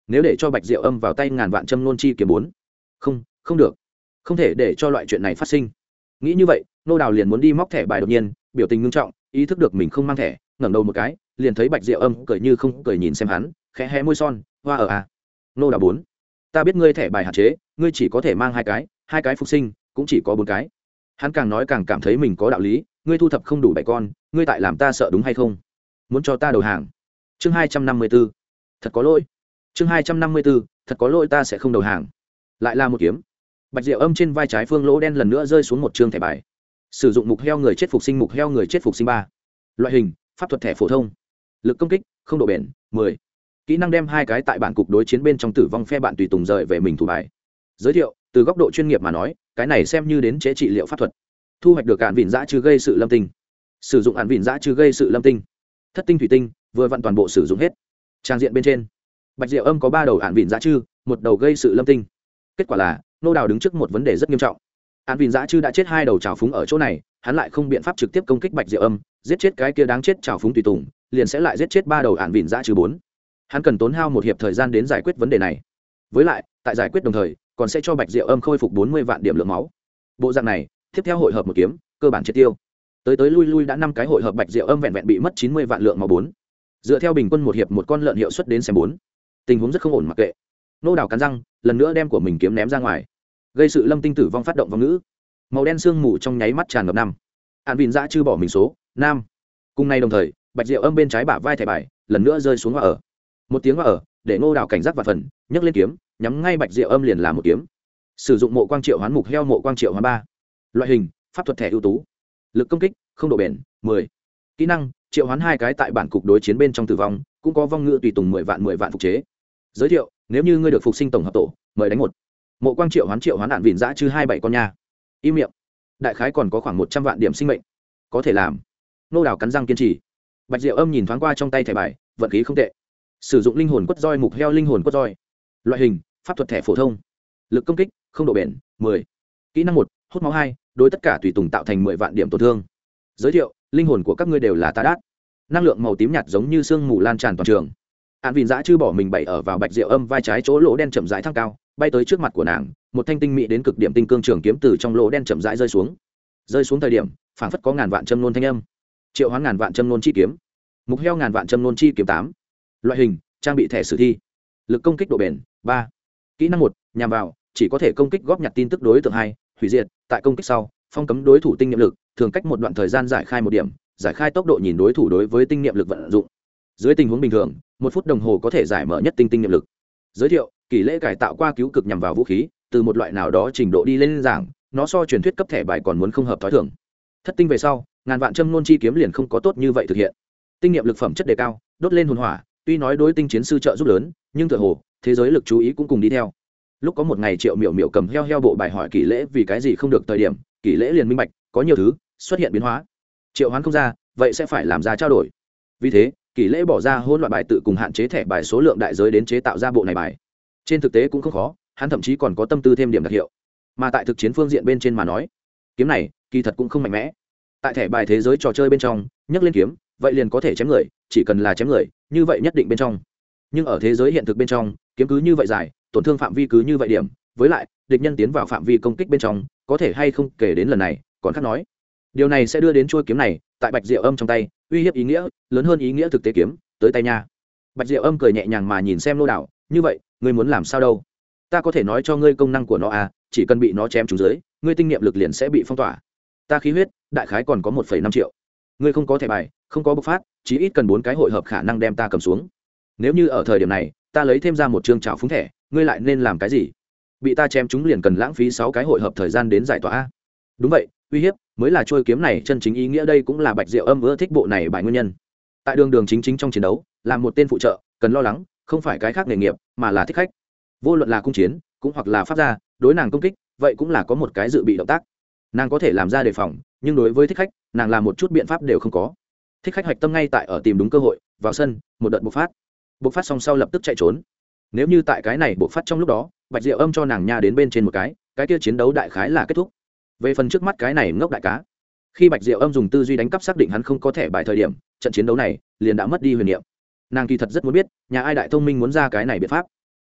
nếu để cho bạch diệu âm vào tay ngàn vạn châm nôn chi kiếm bốn, không không được, không thể để cho loại chuyện này phát sinh. Nghĩ như vậy, nô đào liền muốn đi móc thẻ bài, đột nhiên biểu tình ngưng trọng, ý thức được mình không mang thẻ, ngẩng đầu một cái liền thấy bạch diệu âm cười như không cười nhìn xem hắn, khẽ hé môi son, hoa ở à. Nô đào bốn, ta biết ngươi thẻ bài hạn chế, ngươi chỉ có thể mang hai cái, hai cái phục sinh cũng chỉ có bốn cái. Hắn càng nói càng cảm thấy mình có đạo lý, ngươi thu thập không đủ bảy con, ngươi tại làm ta sợ đúng hay không, muốn cho ta đầu hàng. Chương hai trăm năm mươi b ố, thật có lỗi. Chương hai trăm năm mươi b ố, thật có lỗi, ta sẽ không đầu hàng. Lại là một kiếm. Bạch diệu âm trên vai trái phương lỗ đen lần nữa rơi xuống một chương thẻ bài. Sử dụng mục heo người chết phục sinh, mục heo người chết phục sinh ba. Loại hình pháp thuật thẻ phổ thông. Lực công kích không độ bền mười. Kỹ năng đem hai cái tại bản cục đối chiến bên trong tử vong phe bạn tùy tùng rời về mình thủ bài. Giới thiệu, từ góc độ chuyên nghiệp mà nói, cái này xem như đến chế trị liệu pháp thuật. Thu hoạch được ạn vịn dã trừ gây sự lâm tinh. Sử dụng ạn vịn dã trừ gây sự lâm tinh. Thất tinh thủy tinh vừa vặn toàn bộ sử dụng hết. Trang diện bên trên, bạch diệu âm có ba đầu ạn vịn dã trừ, một đầu gây sự lâm tinh. Kết quả là nô đào đứng trước một vấn đề rất nghiêm trọng. Ạn vịn dã trừ đã chết hai đầu trào phúng ở chỗ này, hắn lại không biện pháp trực tiếp công kích bạch diệu âm, giết chết cái kia đáng chết trào phúng tùy tùng, liền sẽ lại giết chết ba đầu ạn vịn dã trừ bốn. Hắn cần tốn hao một hiệp thời gian đến giải quyết vấn đề này. Với lại, tại giải quyết đồng thời, còn sẽ cho bạch diệu âm khôi phục bốn mươi vạn điểm lượng máu. Bộ dạng này, tiếp theo hội hợp một kiếm, cơ bản triệt tiêu. Tới tới lui lui đã năm cái hội hợp, bạch diệu âm vẹn vẹn bị mất chín mươi vạn lượng máu bốn. Dựa theo bình quân một hiệp một con lợn hiệu suất đến xem bốn, tình huống rất không ổn, mặc kệ. Nô đào cắn răng, lần nữa đem của mình kiếm ném ra ngoài. Gây sự lâm tinh tử vong phát động vong ngữ. Màu đen sương mù trong nháy mắt tràn ngập năm. Ạn vịn dã trừ bỏ mình số nam. Cùng nay đồng thời, bạch diệu âm bên trái bả vai thẻ bài lần nữa rơi xuống hoa ở. Một tiếng hoa ở, để Nô đào cảnh giác và phần, nhấc lên kiếm, nhắm ngay bạch diệu âm liền là một kiếm. Sử dụng mộ quang triệu hoán, mục heo mộ quang triệu hoán ba. Loại hình pháp thuật thẻ ưu tú. Lực công kích không độ bền mười. Kỹ năng triệu hoán hai cái tại bản cục đối chiến bên trong tử vong, cũng có vong ngữ tùy tùng mười vạn mười vạn phục chế. Giới thiệu, nếu như ngươi được phục sinh tổng hợp tổ, mời đánh một. Mộ quang triệu hoán triệu hoán ạn vịn dã trừ hai bảy con nha. Im miệng. Đại khái còn có khoảng một trăm vạn điểm sinh mệnh, có thể làm. Nô đào cắn răng kiên trì. Bạch diệu âm nhìn thoáng qua trong tay thẻ bài, vận khí không tệ. Sử dụng linh hồn quất roi, mục heo linh hồn quất roi. Loại hình pháp thuật thẻ phổ thông. Lực công kích không độ bền mười. Kỹ năng một, hút máu hai, đối tất cả tùy tùng tạo thành mười vạn điểm tổn thương. Giới thiệu, linh hồn của các ngươi đều là tá đát. Năng lượng màu tím nhạt giống như sương mù lan tràn toàn trường. Ạn vịn dã trừ bỏ mình bậy ở vào bạch diệu âm vai trái chỗ lỗ đen chậm rãi thăng cao, bay tới trước mặt của nàng, một thanh tinh mỹ đến cực điểm tinh cương trường kiếm từ trong lỗ đen chậm rãi rơi xuống. Rơi xuống thời điểm, phảng phất có ngàn vạn châm nôn thanh âm. Triệu hoán ngàn vạn châm nôn chi kiếm. Mục heo ngàn vạn châm nôn chi kiếm tám. Loại hình trang bị thẻ sử thi. Lực công kích độ bền ba. Kỹ năng một, nhằm vào, chỉ có thể công kích góp nhặt tin tức đối tượng hai, hủy diệt, tại công kích sau, phong cấm đối thủ tinh niệm lực, thường cách một đoạn thời gian giải khai một điểm, giải khai tốc độ nhìn đối thủ đối với tinh niệm lực vận dụng. Dưới tình huống bình thường, một phút đồng hồ có thể giải mở nhất tinh tinh niệm lực. Giới thiệu, kỳ lễ cải tạo qua cứu cực nhằm vào vũ khí, từ một loại nào đó trình độ đi lên giảng, nó so truyền thuyết cấp thẻ bài còn muốn không hợp thói thường. Thất tinh về sau, ngàn vạn châm nôn chi kiếm liền không có tốt như vậy thực hiện. Tinh niệm lực phẩm chất đề cao, đốt lên hồn hỏa, tuy nói đối tinh chiến sư trợ giúp lớn, nhưng tựa hồ thế giới lực chú ý cũng cùng đi theo. Lúc có một ngày Triệu Miểu Miểu cầm heo heo bộ bài hỏi Kỷ Lễ vì cái gì không được thời điểm, Kỷ Lễ liền minh bạch, có nhiều thứ xuất hiện biến hóa. Triệu hoán không ra, vậy sẽ phải làm ra trao đổi. Vì thế, Kỷ Lễ bỏ ra hỗn loạn bài tự cùng hạn chế thẻ bài số lượng đại giới đến chế tạo ra bộ này bài. Trên thực tế cũng không khó, hắn thậm chí còn có tâm tư thêm điểm đặc hiệu. Mà tại thực chiến phương diện bên trên mà nói, kiếm này kỳ thật cũng không mạnh mẽ. Tại thẻ bài thế giới trò chơi bên trong, nhấc lên kiếm, vậy liền có thể chém người, chỉ cần là chém người, như vậy nhất định bên trong. Nhưng ở thế giới hiện thực bên trong, kiếm cứ như vậy dài, tổn thương phạm vi cứ như vậy điểm, với lại địch nhân tiến vào phạm vi công kích bên trong, có thể hay không kể đến lần này còn khác nói. Điều này sẽ đưa đến chuôi kiếm này tại bạch diệu âm trong tay uy hiếp ý nghĩa lớn hơn ý nghĩa thực tế kiếm tới tay nha. Bạch diệu âm cười nhẹ nhàng mà nhìn xem Nô Đảo, như vậy ngươi muốn làm sao đâu? Ta có thể nói cho ngươi công năng của nó à, chỉ cần bị nó chém trúng dưới, ngươi tinh niệm lực liền sẽ bị phong tỏa. Ta khí huyết đại khái còn có một phẩy năm triệu. Ngươi không có thẻ bài, không có bộc phát, chí ít cần bốn cái hội hợp khả năng đem ta cầm xuống. Nếu như ở thời điểm này ta lấy thêm ra một chương trảo phúng thẻ, ngươi lại nên làm cái gì? Bị ta chém trúng liền cần lãng phí sáu cái hội hợp thời gian đến giải tỏa. Đúng vậy, uy hiếp mới là trôi kiếm này chân chính ý nghĩa, đây cũng là bạch diệu âm ưa thích bộ này bài nguyên nhân. Tại đường đường chính chính trong chiến đấu, làm một tên phụ trợ cần lo lắng không phải cái khác nghề nghiệp mà là thích khách. Vô luận là cung chiến cũng hoặc là pháp gia, đối nàng công kích vậy cũng là có một cái dự bị động tác. Nàng có thể làm ra đề phòng, nhưng đối với thích khách nàng làm một chút biện pháp đều không có. Thích khách hoạch tâm ngay tại ở tìm đúng cơ hội vào sân, một đợt bộc phát bộc phát xong sau lập tức chạy trốn. Nếu như tại cái này bộc phát trong lúc đó bạch diệu âm cho nàng nha đến bên trên một cái, cái kia chiến đấu đại khái là kết thúc. Về phần trước mắt cái này ngốc đại cá, khi bạch diệu âm dùng tư duy đánh cắp xác định hắn không có thẻ bài thời điểm, trận chiến đấu này liền đã mất đi huyền niệm. Nàng kỳ thật rất muốn biết nhà ai đại thông minh muốn ra cái này biện pháp.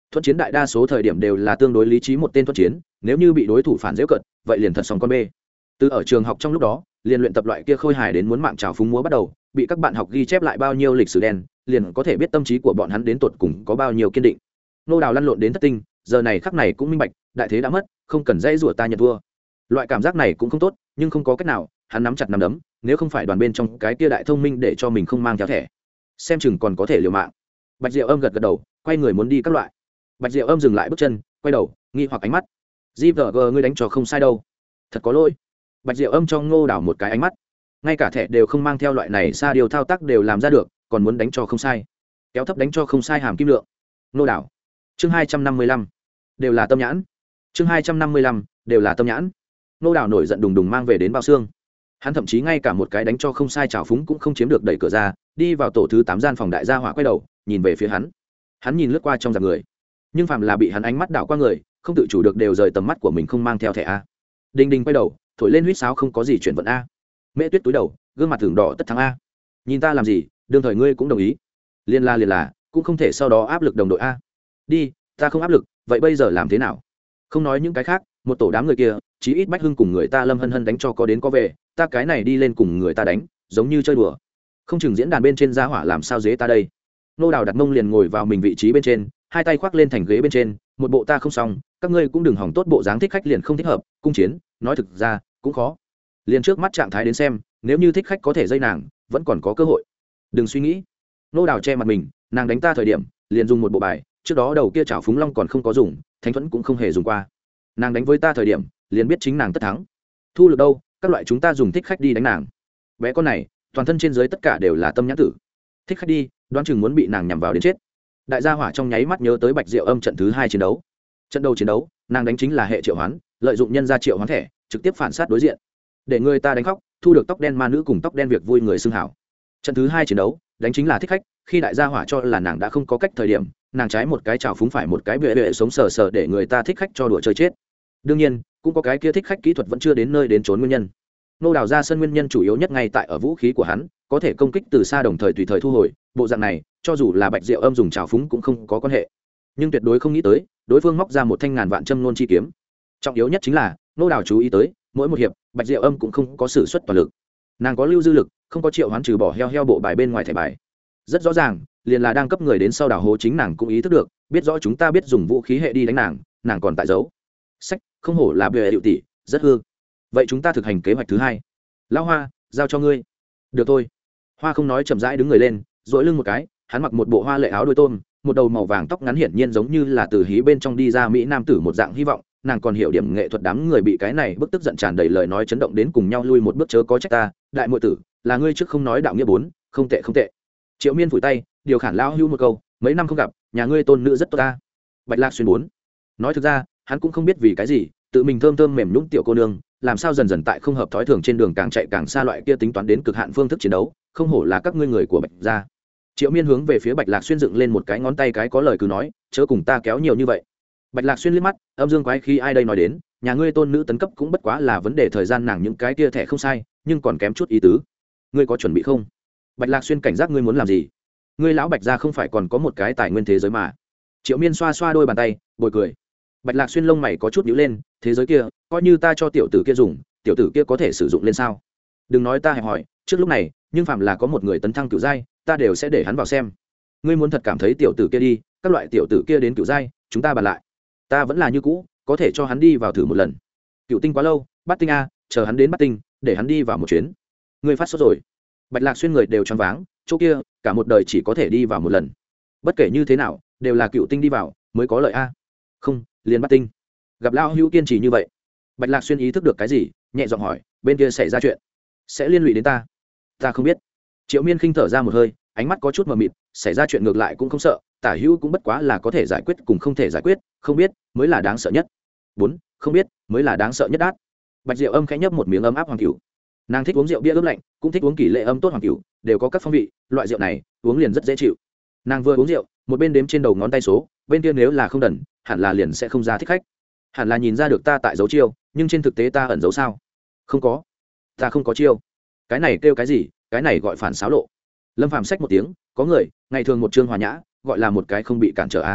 Thuận chiến đại đa số thời điểm đều là tương đối lý trí một tên thuận chiến, nếu như bị đối thủ phản giễu cận vậy liền thật xong con bê. Từ ở trường học trong lúc đó liền luyện tập loại kia khôi hài đến muốn mạng trào phúng múa bắt đầu, bị các bạn học ghi chép lại bao nhiêu lịch sử đen, liền có thể biết tâm trí của bọn hắn đến tột cùng có bao nhiêu kiên định. Nô Đào lăn lộn đến thất tinh, giờ này khắc này cũng minh bạch, đại thế đã mất, không cần dây rủa ta nhận thua. Loại cảm giác này cũng không tốt, nhưng không có cách nào, hắn nắm chặt nắm đấm, nếu không phải đoàn bên trong cái kia đại thông minh để cho mình không mang theo thẻ, xem chừng còn có thể liều mạng. Bạch Diệu Âm gật gật đầu, quay người muốn đi các loại. Bạch Diệu Âm dừng lại bước chân, quay đầu, nghi hoặc ánh mắt. "Gi vờ gờ ngươi đánh trò không sai đâu." "Thật có lỗi." Bạch Diệu Âm cho Ngô Đào một cái ánh mắt. Ngay cả thẻ đều không mang theo loại này xa điều thao tác đều làm ra được, còn muốn đánh cho không sai. Kéo thấp đánh cho không sai hàm kim lượng. Ngô Đào. Chương hai trăm năm mươi lăm. Đều là tâm nhãn. Chương hai trăm năm mươi lăm, đều là tâm nhãn. Ngô Đào nổi giận đùng đùng mang về đến bao xương. Hắn thậm chí ngay cả một cái đánh cho không sai trào phúng cũng không chiếm được, đẩy cửa ra, đi vào tổ thứ tám gian phòng đại gia hỏa, quay đầu, nhìn về phía hắn. Hắn nhìn lướt qua trong dạp người, nhưng phàm là bị hắn ánh mắt đảo qua người, không tự chủ được đều rời tầm mắt của mình, không mang theo thẻ a. Đinh Đinh quay đầu, thổi lên huýt sáo, không có gì chuyển vận a. Mễ Tuyết túi đầu, gương mặt thường đỏ tất thắng a. Nhìn ta làm gì, đương thời ngươi cũng đồng ý. Liên la liền là, cũng không thể sau đó áp lực đồng đội a. Đi, ta không áp lực, vậy bây giờ làm thế nào? Không nói những cái khác, một tổ đám người kia, chí ít Bách Hưng cùng người ta Lâm Hân Hân đánh cho có đến có về, ta cái này đi lên cùng người ta đánh, giống như chơi đùa. Không chừng diễn đàn bên trên gia hỏa làm sao dế ta đây. Nô Đào đặt mông liền ngồi vào mình vị trí bên trên, hai tay khoác lên thành ghế bên trên, một bộ ta không xong, các ngươi cũng đừng hỏng tốt bộ dáng thích khách liền không thích hợp, cung chiến, nói thực ra, cũng khó. Liền trước mắt trạng thái đến xem, nếu như thích khách có thể dây nàng, vẫn còn có cơ hội. Đừng suy nghĩ. Nô Đào che mặt mình, nàng đánh ta thời điểm, liền dùng một bộ bài, trước đó đầu kia chảo phúng long còn không có dùng, thánh thuẫn cũng không hề dùng qua. Nàng đánh với ta thời điểm, liền biết chính nàng tất thắng. Thu lực đâu, các loại chúng ta dùng thích khách đi đánh nàng. Bé con này, toàn thân trên dưới tất cả đều là tâm nhãn tử. Thích khách đi, đoán chừng muốn bị nàng nhằm vào đến chết. Đại gia hỏa trong nháy mắt nhớ tới Bạch Diệu Âm trận thứ hai chiến đấu. Trận đầu chiến đấu, nàng đánh chính là hệ triệu hoán, lợi dụng nhân ra triệu hoán thẻ, trực tiếp phản sát đối diện, để người ta đánh khóc, thu được tóc đen ma nữ cùng tóc đen việc vui người xưng hảo. Trận thứ hai chiến đấu, đánh chính là thích khách, khi đại gia hỏa cho là nàng đã không có cách thời điểm, nàng trái một cái trào phúng phải một cái bệ bệ sống sờ sờ để người ta thích khách cho đùa chơi chết. Đương nhiên, cũng có cái kia thích khách kỹ thuật vẫn chưa đến nơi đến trốn nguyên nhân. Nô Đào ra sân nguyên nhân chủ yếu nhất ngay tại ở vũ khí của hắn, có thể công kích từ xa đồng thời tùy thời thu hồi, bộ dạng này, cho dù là Bạch Diệu Âm dùng trào phúng cũng không có quan hệ. Nhưng tuyệt đối không nghĩ tới, đối phương móc ra một thanh ngàn vạn châm nôn chi kiếm. Trọng yếu nhất chính là, Nô Đào chú ý tới, mỗi một hiệp, Bạch Diệu Âm cũng không có sử xuất toàn lực. Nàng có lưu dư lực, không có triệu hoán trừ bỏ heo heo bộ bài bên ngoài thẻ bài. Rất rõ ràng, liền là đang cấp người đến sau đảo hố, chính nàng cũng ý thức được, biết rõ chúng ta biết dùng vũ khí hệ đi đánh nàng, nàng còn tại giấu. Sách, không hổ là bệ hiệu tỷ, rất hư. Vậy chúng ta thực hành kế hoạch thứ hai. Lão Hoa, giao cho ngươi. Được thôi. Hoa không nói, chậm rãi đứng người lên, duỗi lưng một cái, hắn mặc một bộ hoa lệ áo đuôi tôm, một đầu màu vàng tóc ngắn, hiển nhiên giống như là từ hí bên trong đi ra mỹ nam tử một dạng hy vọng. Nàng còn hiểu điểm nghệ thuật, đám người bị cái này bức tức giận tràn đầy lời nói chấn động đến cùng nhau lui một bước, chớ có trách ta, đại muội tử, là ngươi trước không nói đạo nghĩa bốn, không tệ không tệ. Triệu Miên phủi tay, điều khản lão hưu một câu, mấy năm không gặp, nhà ngươi tôn nữ rất tốt ta. Bạch Lạc xuyên bốn. Nói thực ra, hắn cũng không biết vì cái gì, tự mình thơm thơm mềm nhũn tiểu cô nương, làm sao dần dần tại không hợp thói thường trên đường càng chạy càng xa, loại kia tính toán đến cực hạn phương thức chiến đấu, không hổ là các ngươi người của Bạch gia. Triệu Miên hướng về phía Bạch Lạc xuyên dựng lên một cái ngón tay cái, có lời cứ nói, chớ cùng ta kéo nhiều như vậy. Bạch Lạc xuyên liếc mắt, âm dương quái khi ai đây nói đến, nhà ngươi tôn nữ tấn cấp cũng bất quá là vấn đề thời gian, nàng những cái kia thẻ không sai, nhưng còn kém chút ý tứ. Ngươi có chuẩn bị không? Bạch Lạc xuyên cảnh giác, ngươi muốn làm gì? Ngươi lão Bạch gia không phải còn có một cái tài nguyên thế giới mà? Triệu Miên xoa xoa đôi bàn tay, bồi cười. Bạch Lạc xuyên lông mày có chút nhíu lên, thế giới kia, coi như ta cho tiểu tử kia dùng, tiểu tử kia có thể sử dụng lên sao? Đừng nói ta hẹp hỏi, trước lúc này, nhưng phạm là có một người tấn thăng cửu giai, ta đều sẽ để hắn vào xem. Ngươi muốn thật cảm thấy tiểu tử kia đi, các loại tiểu tử kia đến cửu giai, chúng ta bàn lại. Ta vẫn là như cũ, có thể cho hắn đi vào thử một lần. Cựu tinh quá lâu, bắt tinh a, chờ hắn đến bắt tinh, để hắn đi vào một chuyến. Ngươi phát sốt rồi? Bạch Lạc xuyên người đều choáng váng, chỗ kia, cả một đời chỉ có thể đi vào một lần. Bất kể như thế nào, đều là cựu tinh đi vào mới có lợi a. Không, liền bắt tinh. Gặp lão hữu kiên trì như vậy, Bạch Lạc xuyên ý thức được cái gì, nhẹ giọng hỏi, bên kia xảy ra chuyện, sẽ liên lụy đến ta? Ta không biết. Triệu Miên khinh thở ra một hơi, ánh mắt có chút mờ mịt, xảy ra chuyện ngược lại cũng không sợ, tả hữu cũng bất quá là có thể giải quyết cùng không thể giải quyết, không biết mới là đáng sợ nhất. Bốn, không biết mới là đáng sợ nhất đát. Bạch Diệu Âm khẽ nhấp một miếng ấm áp hoàng cửu. Nàng thích uống rượu bia ướp lạnh, cũng thích uống kỷ lệ âm tốt hoàng cửu, đều có các phong vị, loại rượu này uống liền rất dễ chịu. Nàng vừa uống rượu, một bên đếm trên đầu ngón tay số, bên kia nếu là không đần, hẳn là liền sẽ không ra thích khách. Hẳn là nhìn ra được ta tại giấu chiêu, nhưng trên thực tế ta ẩn giấu sao? Không có, ta không có chiêu. Cái này kêu cái gì? Cái này gọi phản xáo lộ. Lâm Phàm xách một tiếng, có người, ngày thường một trương hòa nhã, gọi là một cái không bị cản trở a.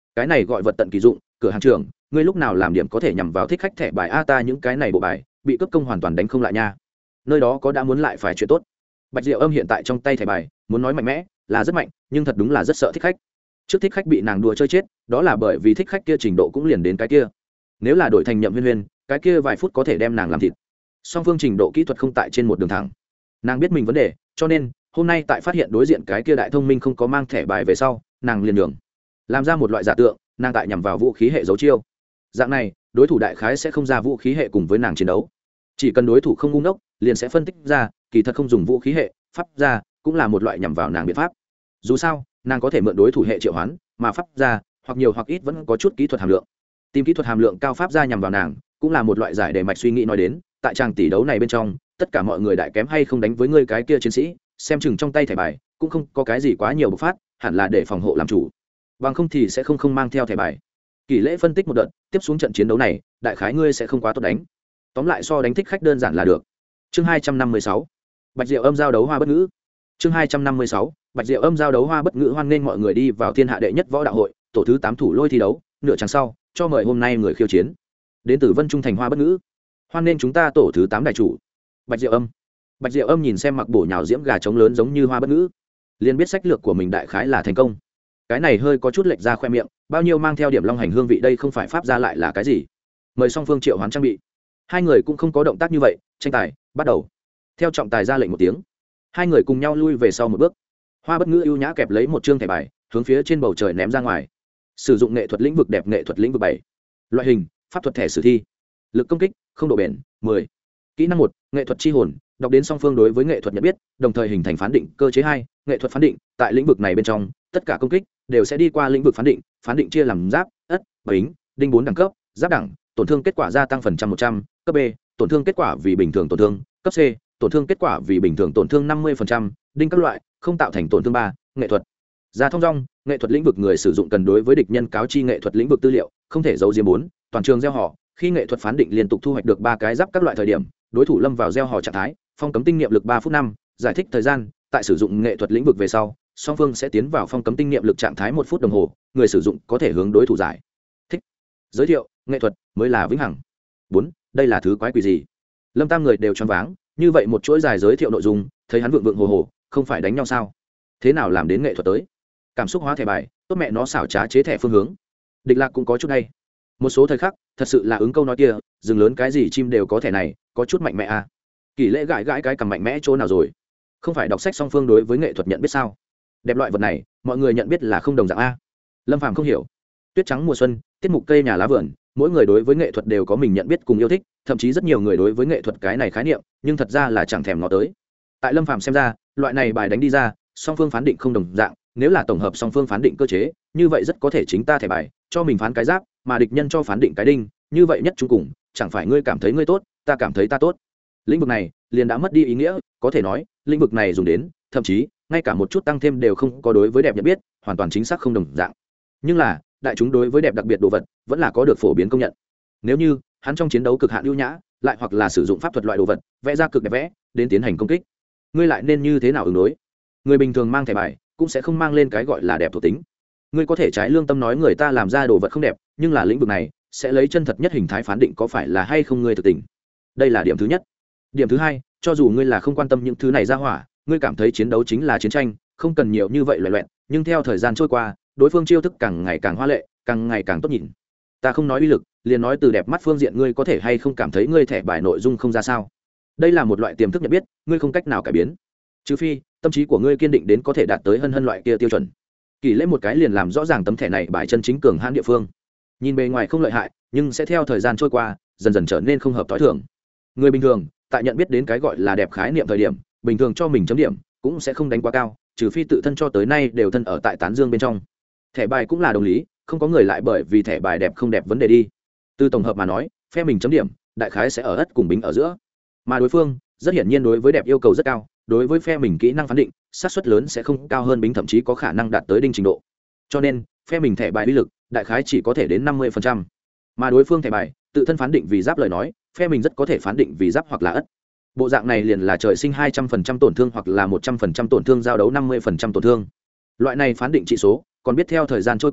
cái này gọi vật tận kỳ dụng. Cửa hàng trưởng, ngươi lúc nào làm điểm có thể nhằm vào thích khách thẻ bài a, ta những cái này bộ bài bị cướp công hoàn toàn đánh không lại nha. Nơi đó có đã muốn lại phải chuyện tốt. Bạch Diệu Âm hiện tại trong tay thẻ bài, muốn nói mạnh mẽ là rất mạnh, nhưng thật đúng là rất sợ thích khách. Trước thích khách bị nàng đùa chơi chết, đó là bởi vì thích khách kia trình độ cũng liền đến cái kia. Nếu là đổi thành Nhậm Huyên Huyên, cái kia vài phút có thể đem nàng làm thịt. Song phương trình độ kỹ thuật không tại trên một đường thẳng. Nàng biết mình vấn đề, cho nên hôm nay tại phát hiện đối diện cái kia đại thông minh không có mang thẻ bài về sau, nàng liền đường làm ra một loại giả tượng, nàng tại nhằm vào vũ khí hệ dấu chiêu. Dạng này, đối thủ đại khái sẽ không ra vũ khí hệ cùng với nàng chiến đấu. Chỉ cần đối thủ không ngu ngốc, liền sẽ phân tích ra, kỳ thật không dùng vũ khí hệ, pháp ra cũng là một loại nhằm vào nàng biện pháp. Dù sao, nàng có thể mượn đối thủ hệ triệu hoán, mà pháp ra hoặc nhiều hoặc ít vẫn có chút kỹ thuật hàm lượng. Tìm kỹ thuật hàm lượng cao pháp ra nhằm vào nàng, cũng là một loại giải đề mạch suy nghĩ nói đến, tại trang tỷ đấu này bên trong, tất cả mọi người đại kém hay không đánh với ngươi cái kia chiến sĩ, xem chừng trong tay thẻ bài, cũng không có cái gì quá nhiều bộc phát, hẳn là để phòng hộ làm chủ. Bằng không thì sẽ không không mang theo thẻ bài. Kỷ Lễ phân tích một đợt, tiếp xuống trận chiến đấu này, đại khái ngươi sẽ không quá tốt đánh. Tóm lại so đánh thích khách đơn giản là được. Chương hai trăm năm mươi sáu, Bạch Diệu Âm giao đấu hoa bất ngữ. Chương hai trăm năm mươi sáu, Bạch Diệu Âm giao đấu hoa bất ngữ, hoan nghênh mọi người đi vào Thiên Hạ đệ nhất võ đạo hội, tổ thứ tám thủ lôi thi đấu, nửa chặng sau, cho mời hôm nay người khiêu chiến. Đến từ Vân Trung thành Hoa bất ngữ. Hoan nghênh chúng ta tổ thứ tám đại chủ, Bạch Diệu Âm. Bạch Diệu Âm nhìn xem mặc bổ nhào diễm gà trống lớn giống như Hoa bất ngữ, liền biết sách lược của mình đại khái là thành công. Cái này hơi có chút lệch ra khoe miệng, bao nhiêu mang theo điểm long hành hương vị, đây không phải pháp ra lại là cái gì? Mời song phương triệu hoán trang bị. Hai người cũng không có động tác như vậy, tranh tài bắt đầu. Theo trọng tài ra lệnh một tiếng, hai người cùng nhau lui về sau một bước. Hoa bất ngữ ưu nhã kẹp lấy một chương thẻ bài, hướng phía trên bầu trời ném ra ngoài. Sử dụng nghệ thuật lĩnh vực đẹp, nghệ thuật lĩnh vực bảy. Loại hình: pháp thuật thẻ sử thi. Lực công kích: không độ bền, mười. Kỹ năng một: nghệ thuật chi hồn, đọc đến song phương đối với nghệ thuật nhận biết, đồng thời hình thành phán định cơ chế hai. Nghệ thuật phán định, tại lĩnh vực này bên trong, tất cả công kích đều sẽ đi qua lĩnh vực phán định, phán định chia làm giáp, ất, bính, đinh bốn đẳng cấp, giáp đẳng, tổn thương kết quả gia tăng phần trăm một trăm, cấp B, tổn thương kết quả vì bình thường tổn thương, cấp C, tổn thương kết quả vì bình thường tổn thương năm mươi phần trăm, đinh các loại, không tạo thành tổn thương ba. Nghệ thuật gia thông dong, nghệ thuật lĩnh vực người sử dụng cần đối với địch nhân cáo chi nghệ thuật lĩnh vực tư liệu, không thể giấu diếm bốn. Toàn trường gieo họ, khi nghệ thuật phán định liên tục thu hoạch được ba cái giáp các loại thời điểm, đối thủ lâm vào gieo họ trạng thái, phong cấm tinh niệm lực ba phút năm. Giải thích thời gian, tại sử dụng nghệ thuật lĩnh vực về sau, song phương sẽ tiến vào phong cấm tinh niệm lực trạng thái một phút đồng hồ, người sử dụng có thể hướng đối thủ giải thích. Giới thiệu: nghệ thuật mới là vĩnh hằng. Bốn. Đây là thứ quái quỷ gì? Lâm Tam người đều choáng váng, như vậy một chuỗi dài giới thiệu nội dung, thấy hắn vượng vượng hồ hồ, không phải đánh nhau sao? Thế nào làm đến nghệ thuật tới? Cảm xúc hóa thẻ bài, tốt mẹ nó xảo trá chế thẻ phương hướng. Địch Lạc cũng có chút hay. Một số thời khắc, thật sự là ứng câu nói kia, rừng lớn cái gì chim đều có thẻ này, có chút mạnh mẽ à? Kỷ Lễ gãi gãi cái cầm mạnh mẽ chỗ nào rồi? Không phải đọc sách song phương đối với nghệ thuật nhận biết sao? Đẹp loại vật này, mọi người nhận biết là không đồng dạng a. Lâm Phàm không hiểu. Tuyết trắng mùa xuân, tiết mục cây nhà lá vườn, mỗi người đối với nghệ thuật đều có mình nhận biết cùng yêu thích, thậm chí rất nhiều người đối với nghệ thuật cái này khái niệm, nhưng thật ra là chẳng thèm ngó tới. Tại Lâm Phàm xem ra, loại này bài đánh đi ra, song phương phán định không đồng dạng, nếu là tổng hợp song phương phán định cơ chế, như vậy rất có thể chính ta thẻ bài cho mình phán cái giáp, mà địch nhân cho phán định cái đinh, như vậy nhất chung cùng, chẳng phải ngươi cảm thấy ngươi tốt, ta cảm thấy ta tốt. Lĩnh vực này liền đã mất đi ý nghĩa, có thể nói, lĩnh vực này dùng đến, thậm chí ngay cả một chút tăng thêm đều không có đối với đẹp nhận biết, hoàn toàn chính xác không đồng dạng. Nhưng là, đại chúng đối với đẹp đặc biệt đồ vật, vẫn là có được phổ biến công nhận. Nếu như hắn trong chiến đấu cực hạn ưu nhã, lại hoặc là sử dụng pháp thuật loại đồ vật, vẽ ra cực đẹp vẽ, đến tiến hành công kích, ngươi lại nên như thế nào ứng đối? Người bình thường mang thẻ bài, cũng sẽ không mang lên cái gọi là đẹp thuộc tính. Ngươi có thể trái lương tâm nói người ta làm ra đồ vật không đẹp, nhưng là lĩnh vực này sẽ lấy chân thật nhất hình thái phán định có phải là hay không ngươi thực tình. Đây là điểm thứ nhất. Điểm thứ hai, cho dù ngươi là không quan tâm những thứ này ra hỏa, ngươi cảm thấy chiến đấu chính là chiến tranh, không cần nhiều như vậy loẹt loẹt, nhưng theo thời gian trôi qua, đối phương chiêu thức càng ngày càng hoa lệ, càng ngày càng tốt nhìn. Ta không nói uy lực, liền nói từ đẹp mắt phương diện, ngươi có thể hay không cảm thấy ngươi thẻ bài nội dung không ra sao? Đây là một loại tiềm thức nhận biết, ngươi không cách nào cải biến, trừ phi tâm trí của ngươi kiên định đến có thể đạt tới hân hân loại kia tiêu chuẩn. Kỳ Lễ một cái liền làm rõ ràng tấm thẻ này bài chân chính cường hãn địa phương. Nhìn bề ngoài không lợi hại, nhưng sẽ theo thời gian trôi qua, dần dần trở nên không hợp tối thường. Người bình thường, tại nhận biết đến cái gọi là đẹp khái niệm thời điểm, bình thường cho mình chấm điểm cũng sẽ không đánh quá cao, trừ phi tự thân cho tới nay đều thân ở tại tán dương bên trong. Thẻ bài cũng là đồng lý, không có người lại bởi vì thẻ bài đẹp không đẹp vấn đề đi. Từ tổng hợp mà nói, phe mình chấm điểm đại khái sẽ ở ất cùng bính ở giữa, mà đối phương rất hiển nhiên đối với đẹp yêu cầu rất cao, đối với phe mình kỹ năng phán định xác suất lớn sẽ không cao hơn bính, thậm chí có khả năng đạt tới đinh trình độ. Cho nên phe mình thẻ bài uy lực đại khái chỉ có thể đến năm mươi phần trăm, mà đối phương thẻ bài tự thân phán định vì giáp lời nói, phe mình rất có thể phán định vì giáp hoặc là ất. Bộ dạng này liền là trời sinh hai trăm phần trăm tổn thương hoặc là một trăm phần trăm tổn thương giao đấu năm mươi phần trăm tổn thương. Loại này phán định trị số còn biết theo thời gian trôi qua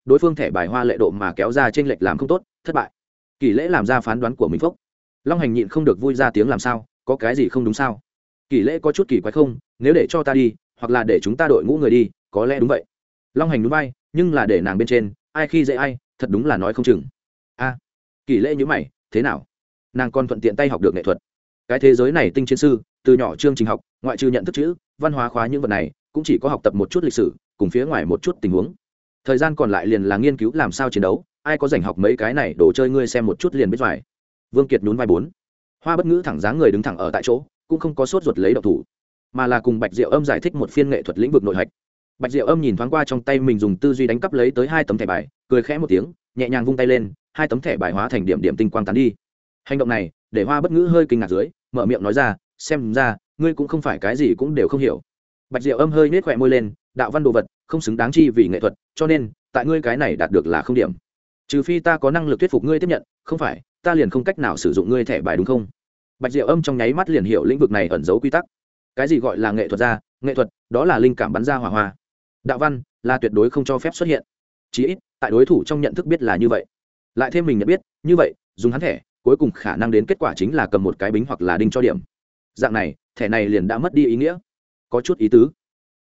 đối phương thẻ bài hoa lệ độ mà kéo ra trên lệch làm không tốt thất bại. Kỷ lễ làm ra phán đoán của mình phốc. Long hành nhịn không được vui ra tiếng làm sao có cái gì không đúng sao. Kỷ lễ có chút kỳ quái không, nếu để cho ta đi hoặc là để chúng ta đội ngũ người đi có lẽ đúng vậy. Long hành núi bay nhưng là để nàng bên trên ai khi dễ ai thật đúng là nói không chừng. A à, Kỷ lễ nhữ mày thế nào, nàng còn thuận tiện tay học được nghệ thuật. Cái thế giới này tinh chiến sư từ nhỏ chương trình học ngoại trừ nhận thức chữ văn hóa khóa những vật này cũng chỉ có học tập một chút lịch sử cùng phía ngoài một chút tình huống, thời gian còn lại liền là nghiên cứu làm sao chiến đấu. Ai có dành học mấy cái này đồ chơi ngươi xem một chút liền biết vải. Vương Kiệt nhún vai bốn. Hoa Bất Ngữ thẳng dáng người đứng thẳng ở tại chỗ cũng không có sốt ruột lấy động thủ mà là cùng Bạch Diệu Âm giải thích một phiên nghệ thuật lĩnh vực nội hạch. Bạch Diệu Âm nhìn thoáng qua trong tay mình dùng tư duy đánh cắp lấy tới hai tấm thẻ bài cười khẽ một tiếng nhẹ nhàng vung tay lên hai tấm thẻ bài hóa thành điểm điểm tinh quang tán đi. Hành động này để Hoa Bất Ngữ hơi kinh ngạc dưới mở miệng nói ra xem ra ngươi cũng không phải cái gì cũng đều không hiểu. Bạch Diệu Âm hơi nết khỏe môi lên đạo văn đồ vật không xứng đáng chi vì nghệ thuật cho nên tại ngươi cái này đạt được là không điểm, trừ phi ta có năng lực thuyết phục ngươi tiếp nhận, không phải ta liền không cách nào sử dụng ngươi thẻ bài đúng không. Bạch Diệu Âm trong nháy mắt liền hiểu lĩnh vực này ẩn giấu quy tắc. Cái gì gọi là nghệ thuật ra nghệ thuật đó là linh cảm bắn ra hỏa hoa, đạo văn là tuyệt đối không cho phép xuất hiện, chí ít tại đối thủ trong nhận thức biết là như vậy, lại thêm mình nhận biết như vậy dùng hắn thẻ cuối cùng khả năng đến kết quả chính là cầm một cái bính hoặc là đinh cho điểm, dạng này thẻ này liền đã mất đi ý nghĩa. Có chút ý tứ.